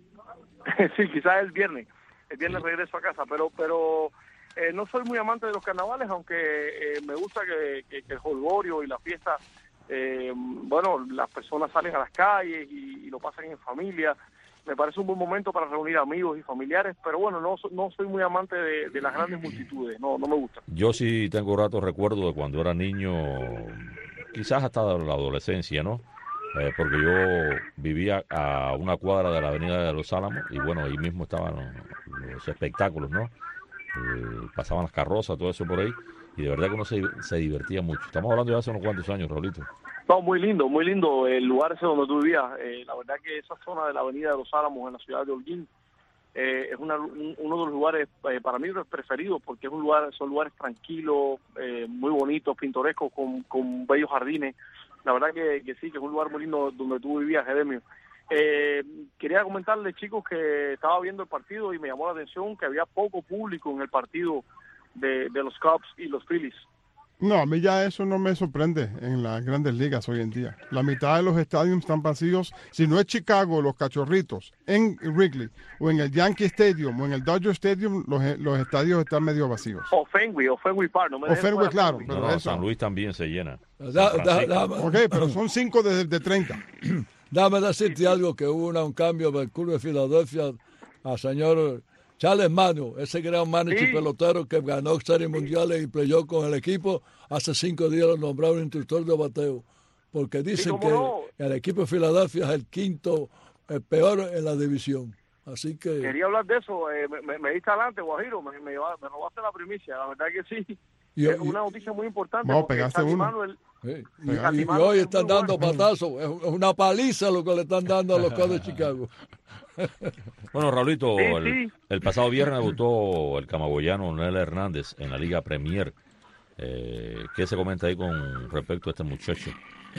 Sí, quizás el viernes. El viernes sí. regreso a casa, pero... pero Eh, no soy muy amante de los carnavales, aunque eh, me gusta que, que, que el jolgorio y la fiesta, eh, bueno, las personas salen a las calles y, y lo pasan en familia. Me parece un buen momento para reunir amigos y familiares, pero bueno, no, no soy muy amante de, de las grandes multitudes, no, no me gusta. Yo sí tengo ratos recuerdo de cuando era niño, quizás hasta la adolescencia, ¿no? Eh, porque yo vivía a una cuadra de la Avenida de los Álamos y bueno, ahí mismo estaban los, los espectáculos, ¿no? Eh, pasaban las carrozas, todo eso por ahí, y de verdad que uno se, se divertía mucho. Estamos hablando de hace unos cuantos años, Raulito. No, muy lindo, muy lindo el lugar ese donde tú vivías. Eh, la verdad que esa zona de la Avenida de los Álamos en la ciudad de Holguín eh, es una, un, uno de los lugares eh, para mí preferidos, porque es un lugar, son lugares tranquilos, eh, muy bonitos, pintorescos, con, con bellos jardines. La verdad que, que sí, que es un lugar muy lindo donde tú vivías, Edemio. Eh, quería comentarles, chicos, que estaba viendo el partido y me llamó la atención que había poco público en el partido de, de los Cubs y los Phillies. No, a mí ya eso no me sorprende en las Grandes Ligas hoy en día. La mitad de los estadios están vacíos. Si no es Chicago, los Cachorritos, en Wrigley, o en el Yankee Stadium, o en el Dodger Stadium, los, los estadios están medio vacíos. O Fenway, o Fenway Park. No me o Fenway, claro. Fenway. Pero no, eso. San Luis también se llena. Da, da, da, ok, pero son cinco de, de treinta. Dame decirte algo, que hubo una, un cambio del club de Filadelfia al señor Charles Manu, ese gran manager sí. pelotero que ganó series mundiales y playó con el equipo. Hace cinco días lo nombraron instructor de bateo, porque dicen sí, que no? el equipo de Filadelfia es el quinto el peor en la división. Así que... Quería hablar de eso, eh, me, me diste adelante, Guajiro, me, me, me robaste la primicia, la verdad que sí. Y, es una noticia muy importante. No, pegaste uno. Manuel, sí. y, y, y hoy están dando patazos, es una paliza lo que le están dando a los Cubs de Chicago. Bueno, Raulito, sí, el, sí. el pasado viernes debutó el camagüeyano Nel Hernández en la Liga Premier. Eh, ¿Qué se comenta ahí con respecto a este muchacho?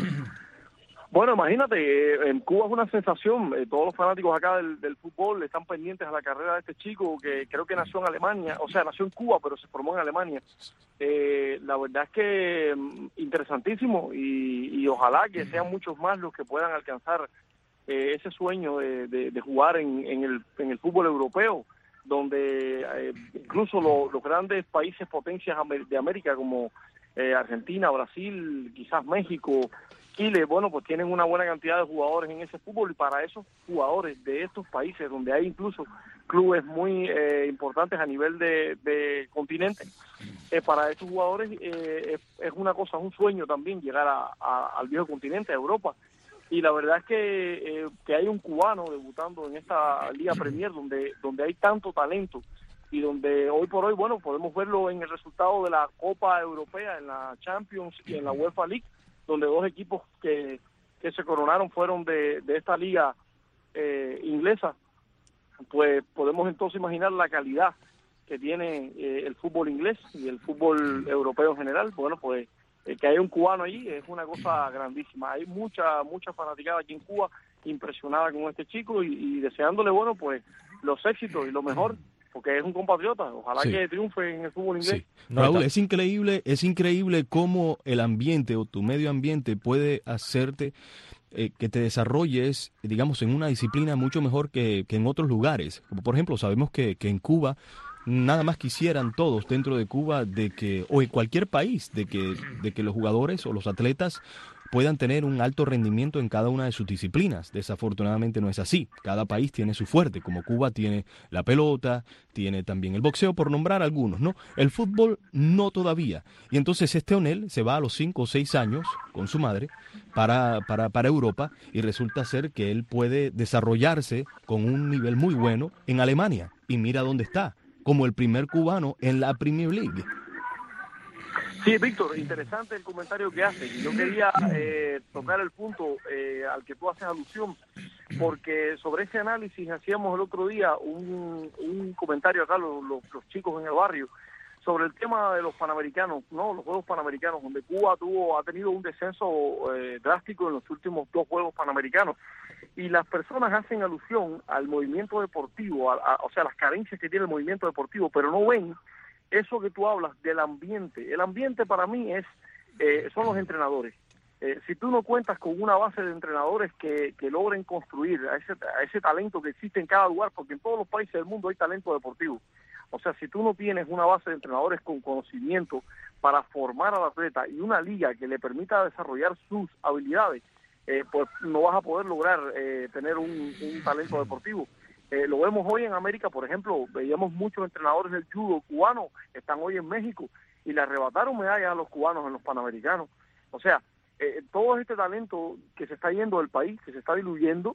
Bueno, imagínate, eh, en Cuba es una sensación, eh, todos los fanáticos acá del, del fútbol están pendientes a la carrera de este chico que creo que nació en Alemania, o sea, nació en Cuba, pero se formó en Alemania. Eh, la verdad es que mm, interesantísimo y, y ojalá que sean muchos más los que puedan alcanzar eh, ese sueño de, de, de jugar en, en, el, en el fútbol europeo, donde eh, incluso lo, los grandes países potencias de América como eh, Argentina, Brasil, quizás México, Chile, bueno, pues tienen una buena cantidad de jugadores en ese fútbol y para esos jugadores de estos países donde hay incluso clubes muy eh, importantes a nivel de, de continente, eh, para esos jugadores eh, es, es una cosa, es un sueño también llegar a, a, al viejo continente, a Europa. Y la verdad es que, eh, que hay un cubano debutando en esta Liga Premier donde, donde hay tanto talento y donde hoy por hoy, bueno, podemos verlo en el resultado de la Copa Europea, en la Champions y en la UEFA League, donde dos equipos que, que se coronaron fueron de, de esta liga eh, inglesa. Pues podemos entonces imaginar la calidad que tiene eh, el fútbol inglés y el fútbol europeo en general. Bueno, pues eh, que haya un cubano allí es una cosa grandísima. Hay mucha, mucha fanaticada aquí en Cuba impresionada con este chico y, y deseándole, bueno, pues los éxitos y lo mejor, porque es un compatriota. Ojalá sí. que triunfe en el fútbol inglés. Sí. Raúl, es increíble, es increíble cómo el ambiente o tu medio ambiente puede hacerte eh, que te desarrolles, digamos, en una disciplina mucho mejor que, que en otros lugares. Como por ejemplo, sabemos que, que en Cuba nada más quisieran todos dentro de Cuba de que, o en cualquier país, de que, de que los jugadores o los atletas puedan tener un alto rendimiento en cada una de sus disciplinas. Desafortunadamente no es así. Cada país tiene su fuerte, como Cuba tiene la pelota, tiene también el boxeo, por nombrar algunos, ¿no? El fútbol no todavía. Y entonces este Onel se va a los cinco o seis años con su madre para, para, para Europa y resulta ser que él puede desarrollarse con un nivel muy bueno en Alemania. Y mira dónde está, como el primer cubano en la Premier League. Sí, Víctor, interesante el comentario que hace. Yo quería eh, tocar el punto eh, al que tú haces alusión, porque sobre ese análisis hacíamos el otro día un, un comentario acá, los, los, los chicos en el barrio, sobre el tema de los Panamericanos, ¿no? Los Juegos Panamericanos, donde Cuba tuvo ha tenido un descenso eh, drástico en los últimos dos Juegos Panamericanos. Y las personas hacen alusión al movimiento deportivo, a, a, o sea, las carencias que tiene el movimiento deportivo, pero no ven eso que tú hablas del ambiente. El ambiente para mí es eh, son los entrenadores. Eh, si tú no cuentas con una base de entrenadores que, que logren construir a ese, a ese talento que existe en cada lugar, porque en todos los países del mundo hay talento deportivo. O sea, si tú no tienes una base de entrenadores con conocimiento para formar al atleta y una liga que le permita desarrollar sus habilidades, eh, pues no vas a poder lograr eh, tener un, un talento deportivo. Eh, lo vemos hoy en América, por ejemplo, veíamos muchos entrenadores del judo cubano, están hoy en México, y le arrebataron medallas a los cubanos en los Panamericanos. O sea, eh, todo este talento que se está yendo del país, que se está diluyendo,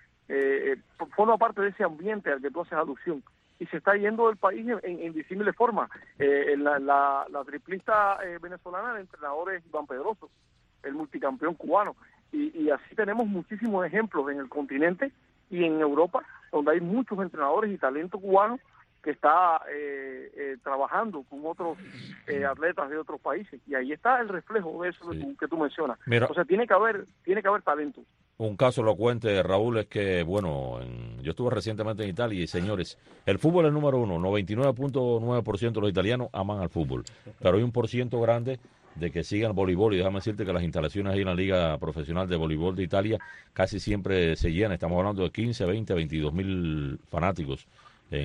eh, forma parte de ese ambiente al que tú haces alusión, y se está yendo del país en, en, en disímiles formas. Eh, la, la, la triplista eh, venezolana, el entrenador es Iván Pedroso, el multicampeón cubano, y, y así tenemos muchísimos ejemplos en el continente y en Europa, donde hay muchos entrenadores y talento cubano que está eh, eh, trabajando con otros eh, atletas de otros países, y ahí está el reflejo de eso sí. que, tú, que tú mencionas. Mira, o sea, tiene que haber tiene que haber talento. Un caso elocuente, Raúl, es que, bueno, en, yo estuve recientemente en Italia y, señores, el fútbol es número uno. noventa y nueve punto nueve por ciento de los italianos aman al fútbol, pero hay un por ciento grande de que sigan el voleibol, y déjame decirte que las instalaciones ahí en la Liga Profesional de Voleibol de Italia casi siempre se llenan. Estamos hablando de quince, veinte, veintidós mil fanáticos en,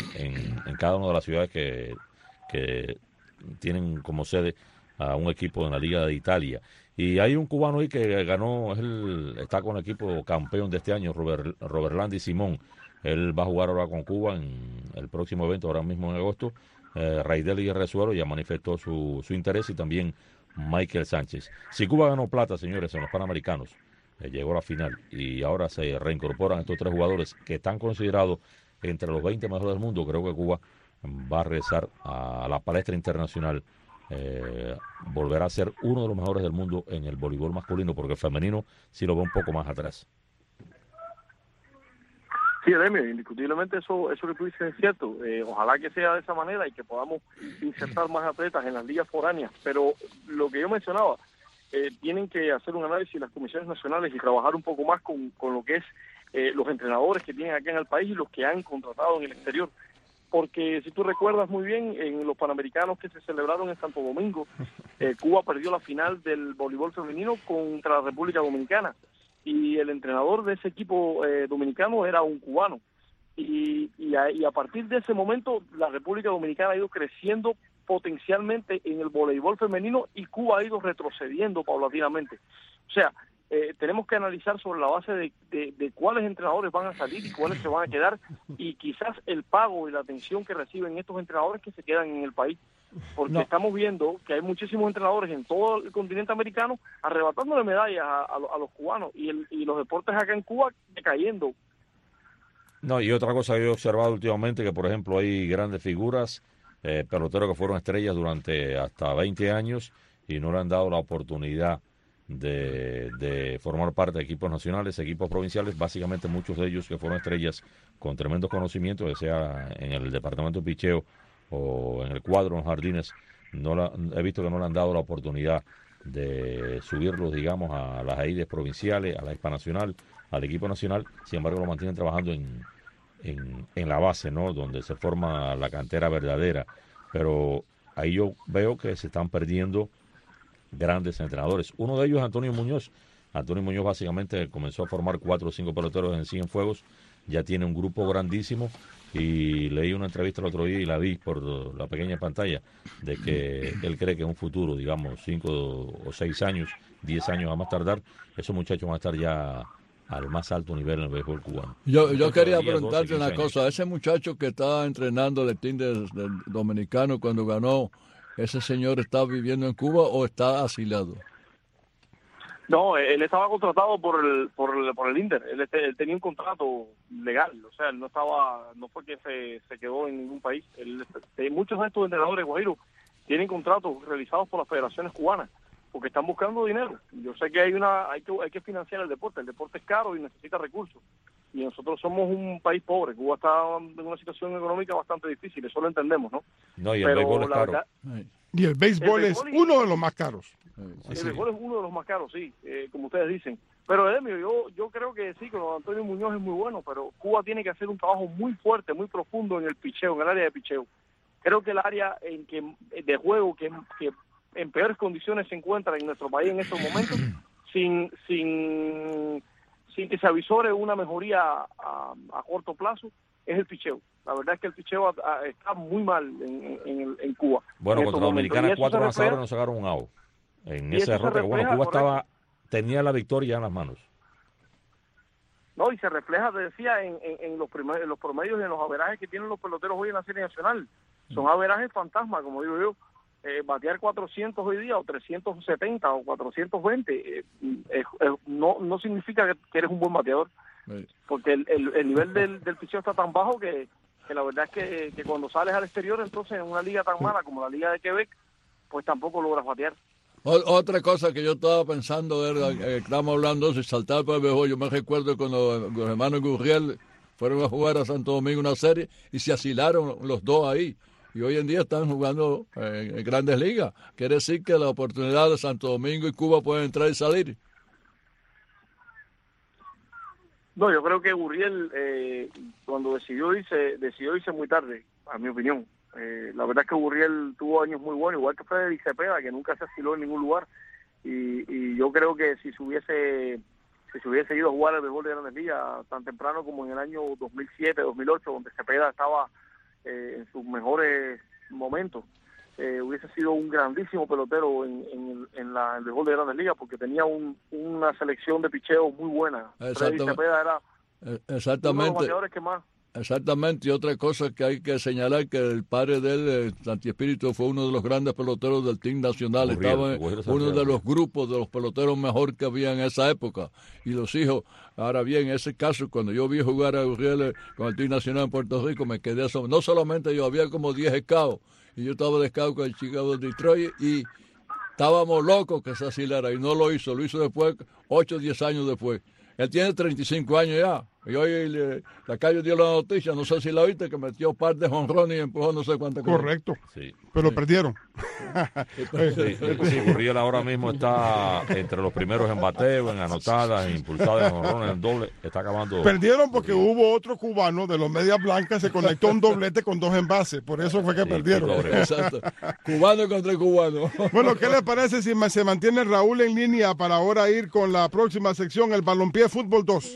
en, en cada una de las ciudades que, que tienen como sede a un equipo en la Liga de Italia. Y hay un cubano ahí que ganó, es el, está con el equipo campeón de este año, Robert, Robert Landi Simón. Él va a jugar ahora con Cuba en el próximo evento, ahora mismo en agosto. Eh, Raidel y Resuelo ya manifestó su, su interés, y también Michael Sánchez. Si Cuba ganó plata, señores, en los Panamericanos, eh, llegó a la final, y ahora se reincorporan estos tres jugadores que están considerados entre los veinte mejores del mundo, creo que Cuba va a regresar a la palestra internacional, eh, volverá a ser uno de los mejores del mundo en el voleibol masculino, porque el femenino sí lo ve un poco más atrás. Sí, Edemio, indiscutiblemente eso eso que tú dices es cierto. Eh, ojalá que sea de esa manera y que podamos insertar más atletas en las ligas foráneas. Pero lo que yo mencionaba, eh, tienen que hacer un análisis las comisiones nacionales y trabajar un poco más con, con lo que es eh, los entrenadores que tienen acá en el país y los que han contratado en el exterior. Porque si tú recuerdas muy bien, en los Panamericanos que se celebraron en Santo Domingo, eh, Cuba perdió la final del voleibol femenino contra la República Dominicana. Y el entrenador de ese equipo eh, dominicano era un cubano. Y, y, a, y a partir de ese momento la República Dominicana ha ido creciendo potencialmente en el voleibol femenino, y Cuba ha ido retrocediendo paulatinamente. O sea, eh, tenemos que analizar sobre la base de, de, de cuáles entrenadores van a salir y cuáles se van a quedar, y quizás el pago y la atención que reciben estos entrenadores que se quedan en el país. Porque no. estamos viendo que hay muchísimos entrenadores en todo el continente americano arrebatándole medallas a, a, a los cubanos, y, el, y los deportes acá en Cuba decayendo. No, y otra cosa que he observado últimamente, que por ejemplo hay grandes figuras, eh, peloteros que fueron estrellas durante hasta veinte años y no le han dado la oportunidad de, de formar parte de equipos nacionales, equipos provinciales, básicamente muchos de ellos que fueron estrellas con tremendos conocimientos, ya sea en el departamento de picheo o en el cuadro, en los jardines, no la, he visto que no le han dado la oportunidad de subirlos, digamos, a las A I D E provinciales, a la Expa Nacional, al equipo nacional. Sin embargo, lo mantienen trabajando en, en, en la base, ¿no? Donde se forma la cantera verdadera. Pero ahí yo veo que se están perdiendo grandes entrenadores. Uno de ellos es Antonio Muñoz. Antonio Muñoz básicamente comenzó a formar cuatro o cinco peloteros en Cienfuegos. Ya tiene un grupo grandísimo. Y leí una entrevista el otro día y la vi por la pequeña pantalla de que él cree que en un futuro, digamos, cinco o seis años, diez años a más tardar, esos muchachos van a estar ya al más alto nivel en el béisbol cubano. Yo, yo quería preguntarte una cosa. Ese muchacho que estaba entrenando el team del, del dominicano cuando ganó, ¿ese señor está viviendo en Cuba o está asilado? No, él estaba contratado por el por el, por el Inter. Él, él tenía un contrato legal, o sea, él no estaba, no fue que se, se quedó en ningún país. Él, muchos de estos entrenadores, Guajiro, tienen contratos realizados por las federaciones cubanas porque están buscando dinero. Yo sé que hay una hay que hay que financiar el deporte. El deporte es caro y necesita recursos. Y nosotros somos un país pobre. Cuba está en una situación económica bastante difícil, eso lo entendemos, ¿no? No, y el béisbol es caro. Verdad, y el béisbol el es béisbol uno de los más caros. El sí. béisbol es uno de los más caros, sí, eh, como ustedes dicen. Pero, Edemio, yo yo creo que sí, que Antonio Muñoz es muy bueno, pero Cuba tiene que hacer un trabajo muy fuerte, muy profundo en el picheo, en el área de picheo. Creo que el área en que de juego que, que en peores condiciones se encuentra en nuestro país en estos momentos, sin sin sin que se avisore una mejoría a, a corto plazo, es el picheo. La verdad es que el picheo a, a, está muy mal en, en, en Cuba. Bueno, en contra Dominicana cuatro lanzadores nos sacaron un out. En ese error, que bueno, Cuba estaba, tenía la victoria en las manos. No, y se refleja, te decía, en, en, en los primer, en los promedios y en los averajes que tienen los peloteros hoy en la Serie Nacional. Son averajes fantasmas, como digo yo. Eh, batear cuatrocientos hoy día, o trescientos setenta, o cuatrocientos veinte, eh, eh, eh, no no significa que, que eres un buen bateador. Sí. Porque el, el, el nivel del, del picheo está tan bajo que, que la verdad es que, que cuando sales al exterior, entonces en una liga tan mala como la Liga de Quebec, pues tampoco logras batear. Otra cosa que yo estaba pensando, era, eh, estamos hablando de saltar para el béisbol. Yo me recuerdo cuando los hermanos Gurriel fueron a jugar a Santo Domingo una serie y se asilaron los dos ahí. Y hoy en día están jugando eh, en grandes ligas. Quiere decir que la oportunidad de Santo Domingo y Cuba pueden entrar y salir. No, yo creo que Gurriel, eh, cuando decidió irse, decidió irse muy tarde, a mi opinión. Eh, la verdad es que Gurriel tuvo años muy buenos, igual que Frederick Cepeda, que nunca se asiló en ningún lugar. Y, y yo creo que si se hubiese si se hubiese ido a jugar el béisbol de Grandes Ligas tan temprano como en el año dos mil siete, dos mil ocho, donde Cepeda estaba eh, en sus mejores momentos, eh, hubiese sido un grandísimo pelotero en, en, en, la, en el béisbol de Grandes Ligas, porque tenía un, una selección de picheo muy buena. Frederick Cepeda era Exactamente. uno de los bateadores que más... Exactamente, y otra cosa que hay que señalar, que el padre de él, eh, Santi Espíritu, fue uno de los grandes peloteros del team nacional. Gurriel, estaba en uno Santiago. de los grupos de los peloteros mejor que había en esa época. Y los hijos, ahora bien, en ese caso, cuando yo vi jugar a Gurriel eh, con el team nacional en Puerto Rico, me quedé asombrado. No solamente yo, había como diez scouts, y yo estaba de scout con el Chicago de Detroit, y estábamos locos que se asilara, y no lo hizo, lo hizo después, ocho o diez años después. Él tiene treinta y cinco años ya. Y hoy le, la calle dio la noticia, no sé si la oíste, que metió un par de jonrones y empujó no sé cuántas cosas. Correcto. Sí. Pero sí. perdieron. Sí, sí, Gurriel ahora mismo está entre los primeros en bateo, en anotadas, en impulsadas, en jonrones, en doble. Está acabando. Perdieron porque hubo otro cubano de los Medias Blancas, se conectó un doblete con dos envases. Por eso fue que sí, perdieron. Exacto. Cubano contra cubano. Bueno, ¿qué le parece si se mantiene Raúl en línea para ahora ir con la próxima sección, el Balompié Fútbol dos?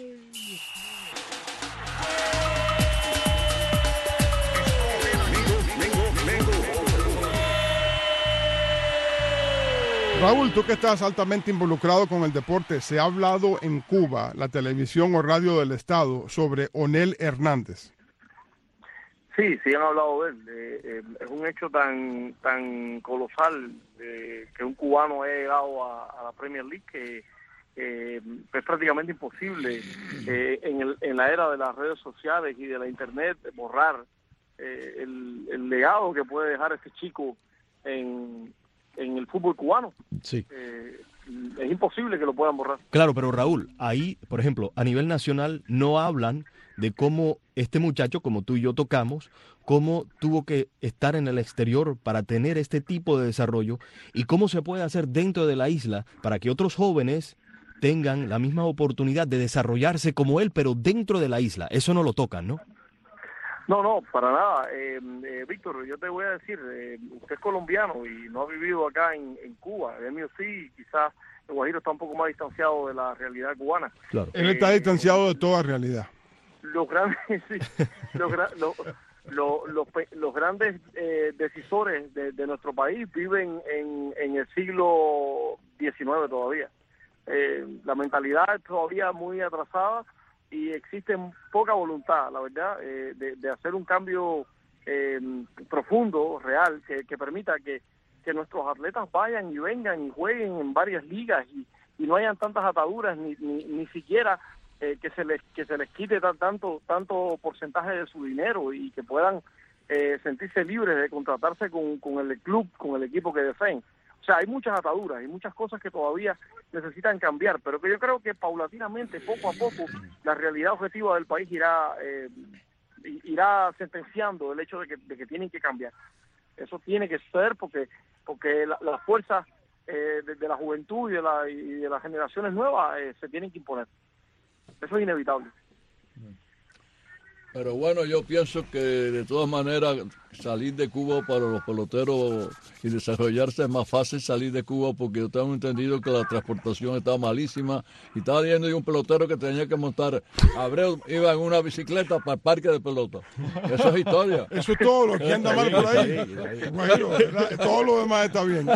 Raúl, tú que estás altamente involucrado con el deporte, se ha hablado en Cuba, la televisión o radio del Estado, sobre Onel Hernández. Sí, sí han hablado de él. Eh, eh, es un hecho tan tan colosal eh, que un cubano haya llegado a, a la Premier League que eh, es prácticamente imposible eh, en, el, en la era de las redes sociales y de la Internet borrar eh, el, el legado que puede dejar este chico en... en el fútbol cubano. Sí. Eh, es imposible que lo puedan borrar. Claro, pero Raúl, ahí, por ejemplo, a nivel nacional no hablan de cómo este muchacho, como tú y yo tocamos, cómo tuvo que estar en el exterior para tener este tipo de desarrollo y cómo se puede hacer dentro de la isla para que otros jóvenes tengan la misma oportunidad de desarrollarse como él, pero dentro de la isla. Eso no lo tocan, ¿no? No, no, para nada. Eh, eh, Víctor, yo te voy a decir, eh, usted es colombiano y no ha vivido acá en, en Cuba. El mío sí, quizás el Guajiro está un poco más distanciado de la realidad cubana. Claro. Él está Eh, distanciado de toda realidad. Los grandes, sí, los, gra- lo- lo- los, pe- los grandes eh, decisores de, de nuestro país viven en, en el siglo diecinueve todavía. Eh, la mentalidad es todavía muy atrasada y existe poca voluntad, la verdad, eh, de, de hacer un cambio eh, profundo, real, que, que permita que, que nuestros atletas vayan y vengan y jueguen en varias ligas y, y no hayan tantas ataduras, ni, ni, ni siquiera eh, que se les que se les quite tan, tanto tanto porcentaje de su dinero y que puedan eh, sentirse libres de contratarse con, con el club, con el equipo que deseen. O sea, hay muchas ataduras, hay muchas cosas que todavía necesitan cambiar, pero que yo creo que paulatinamente, poco a poco, la realidad objetiva del país irá eh, irá sentenciando el hecho de que, de que tienen que cambiar. Eso tiene que ser porque porque la, las fuerzas eh, de, de la juventud y de, la, y de las generaciones nuevas eh, se tienen que imponer. Eso es inevitable. Pero bueno, yo pienso que de todas maneras salir de Cuba para los peloteros y desarrollarse es más fácil salir de Cuba porque yo tengo entendido que la transportación está malísima y estaba viendo de un pelotero que tenía que montar. Abreu iba en una bicicleta para el parque de pelota. Eso es historia. Eso es todo lo que anda mal por ahí. Bueno, todo lo demás está bien.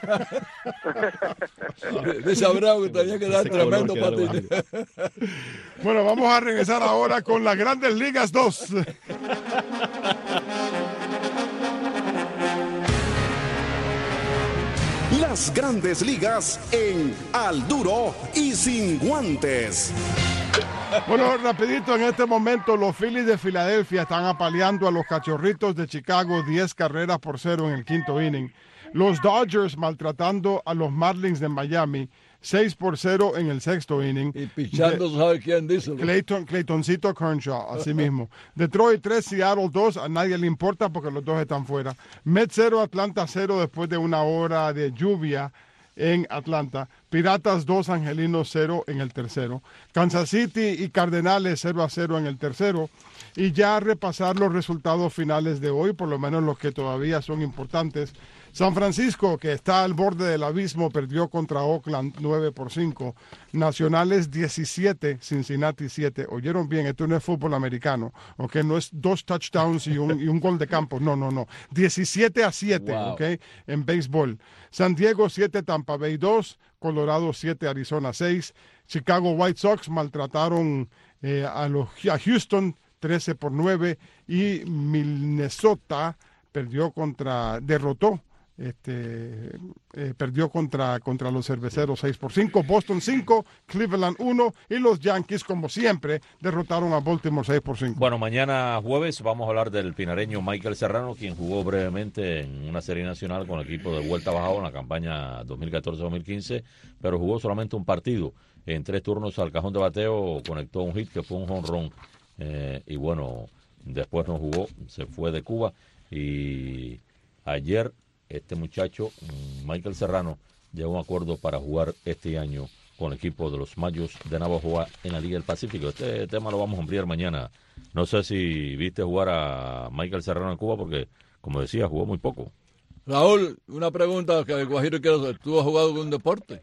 Dice Abreu que tenía que dar tremendo patín. Bueno, vamos a regresar ahora con las Grandes Ligas dos. Las Grandes Ligas en Al Duro y Sin Guantes. Bueno, rapidito, en este momento los Phillies de Filadelfia están apaleando a los Cachorritos de Chicago diez carreras por cero en el quinto inning. Los Dodgers maltratando a los Marlins de Miami seis por cero en el sexto inning. Y pichando, ¿sabe quién dice? Clayton, Claytoncito Kershaw, así mismo. Detroit tres, Seattle dos, a nadie le importa porque los dos están fuera. Mets cero, Atlanta cero después de una hora de lluvia en Atlanta. Piratas dos, Angelinos cero en el tercero. Kansas City y Cardenales cero a cero en el tercero. Y ya repasar los resultados finales de hoy, por lo menos los que todavía son importantes. San Francisco, que está al borde del abismo, perdió contra Oakland nueve por cinco. Nacionales diecisiete, Cincinnati siete. Oyeron bien, esto no es fútbol americano, ¿ok? No es dos touchdowns y un, y un gol de campo. No, no, no. diecisiete a siete, wow. ¿ok? En béisbol. San Diego siete, Tampa Bay dos. Colorado siete, Arizona seis. Chicago White Sox maltrataron eh, a, los, a Houston trece por nueve. Y Minnesota perdió contra, derrotó. Este eh, perdió contra, contra los cerveceros seis por cinco, Boston cinco, Cleveland uno y los Yankees, como siempre, derrotaron a Baltimore seis por cinco. Bueno, mañana jueves vamos a hablar del pinareño Michael Serrano, quien jugó brevemente en una serie nacional con el equipo de Vuelta Bajado en la campaña dos mil catorce dos mil quince, pero jugó solamente un partido. En tres turnos al cajón de bateo conectó un hit que fue un jonrón eh, y bueno, después no jugó, se fue de Cuba y ayer este muchacho, Michael Serrano, llegó a un acuerdo para jugar este año con el equipo de los Mayos de Navajoa en la Liga del Pacífico. Este tema lo vamos a ampliar mañana. No sé si viste jugar a Michael Serrano en Cuba porque, como decía, jugó muy poco. Raúl, una pregunta que el Guajiro quiere hacer. ¿Tú has jugado algún deporte?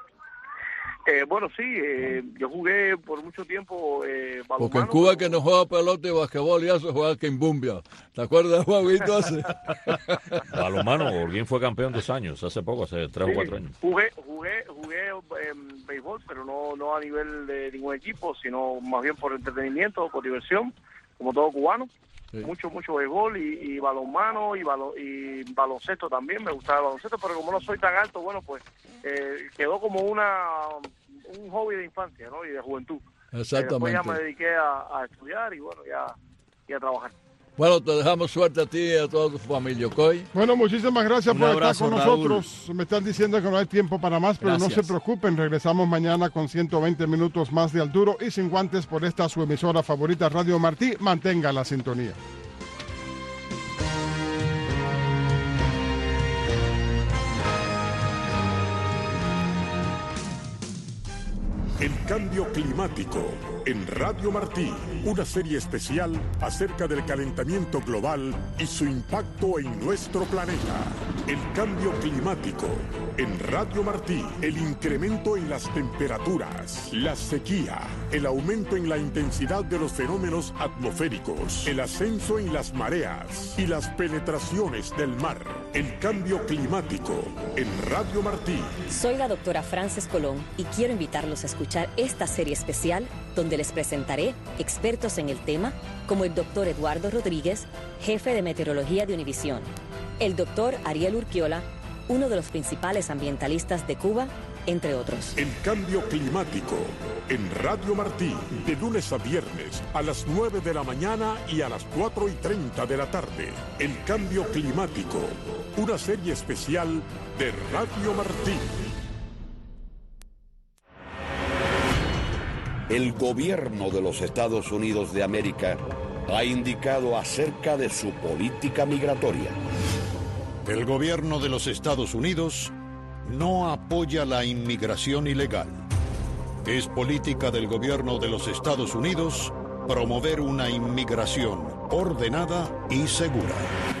Eh, bueno, sí, eh, yo jugué por mucho tiempo eh, balonmano. Porque en Cuba que no juega pelota y basquetbol y eso juega quimbumba. ¿Te acuerdas del jueguito ese? Balonmano, Holguín fue campeón dos años, hace poco, hace tres Sí, o cuatro años. Jugué, jugué, jugué en béisbol, pero no, no a nivel de ningún equipo, sino más bien por entretenimiento, por diversión, como todo cubano. Sí. Mucho, mucho béisbol y, y balonmano y, balo, y baloncesto también, me gustaba el baloncesto, pero como no soy tan alto, bueno, pues eh, quedó como una un hobby de infancia, ¿no? Y de juventud. Exactamente. Eh, después ya me dediqué a, a estudiar y bueno, ya y a trabajar. Bueno, te dejamos suerte a ti y a toda tu familia, ¿ok? Bueno, muchísimas gracias Un por abrazo, estar con Raúl. nosotros. Me están diciendo que no hay tiempo para más, pero Gracias. no se preocupen. Regresamos mañana con ciento veinte minutos más de Al Duro y sin guantes por esta su emisora favorita, Radio Martí. Mantenga la sintonía. El cambio climático en Radio Martí, una serie especial acerca del calentamiento global y su impacto en nuestro planeta. El cambio climático en Radio Martí, el incremento en las temperaturas, la sequía, el aumento en la intensidad de los fenómenos atmosféricos, el ascenso en las mareas y las penetraciones del mar. El cambio climático en Radio Martí. Soy la doctora Frances Colón y quiero invitarlos a escuchar esta serie especial donde les presentaré expertos en el tema como el doctor Eduardo Rodríguez, jefe de meteorología de Univisión, el doctor Ariel Urquiola, uno de los principales ambientalistas de Cuba, entre otros. El cambio climático en Radio Martí, de lunes a viernes a las nueve de la mañana y a las cuatro y treinta de la tarde. El cambio climático, una serie especial de Radio Martí. El gobierno de los Estados Unidos de América ha indicado acerca de su política migratoria. El gobierno de los Estados Unidos no apoya la inmigración ilegal. Es política del gobierno de los Estados Unidos promover una inmigración ordenada y segura.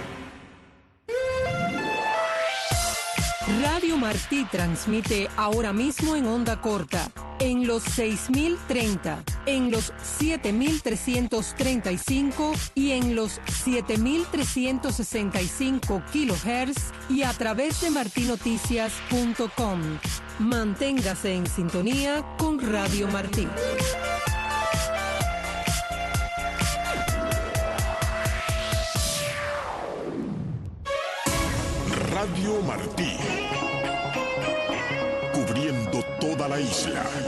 Radio Martí transmite ahora mismo en onda corta, en los seis mil treinta, en los siete mil trescientos treinta y cinco y en los siete mil trescientos sesenta y cinco kilohertz y a través de marti noticias punto com. Manténgase en sintonía con Radio Martí. Radio Martí, cubriendo toda la isla.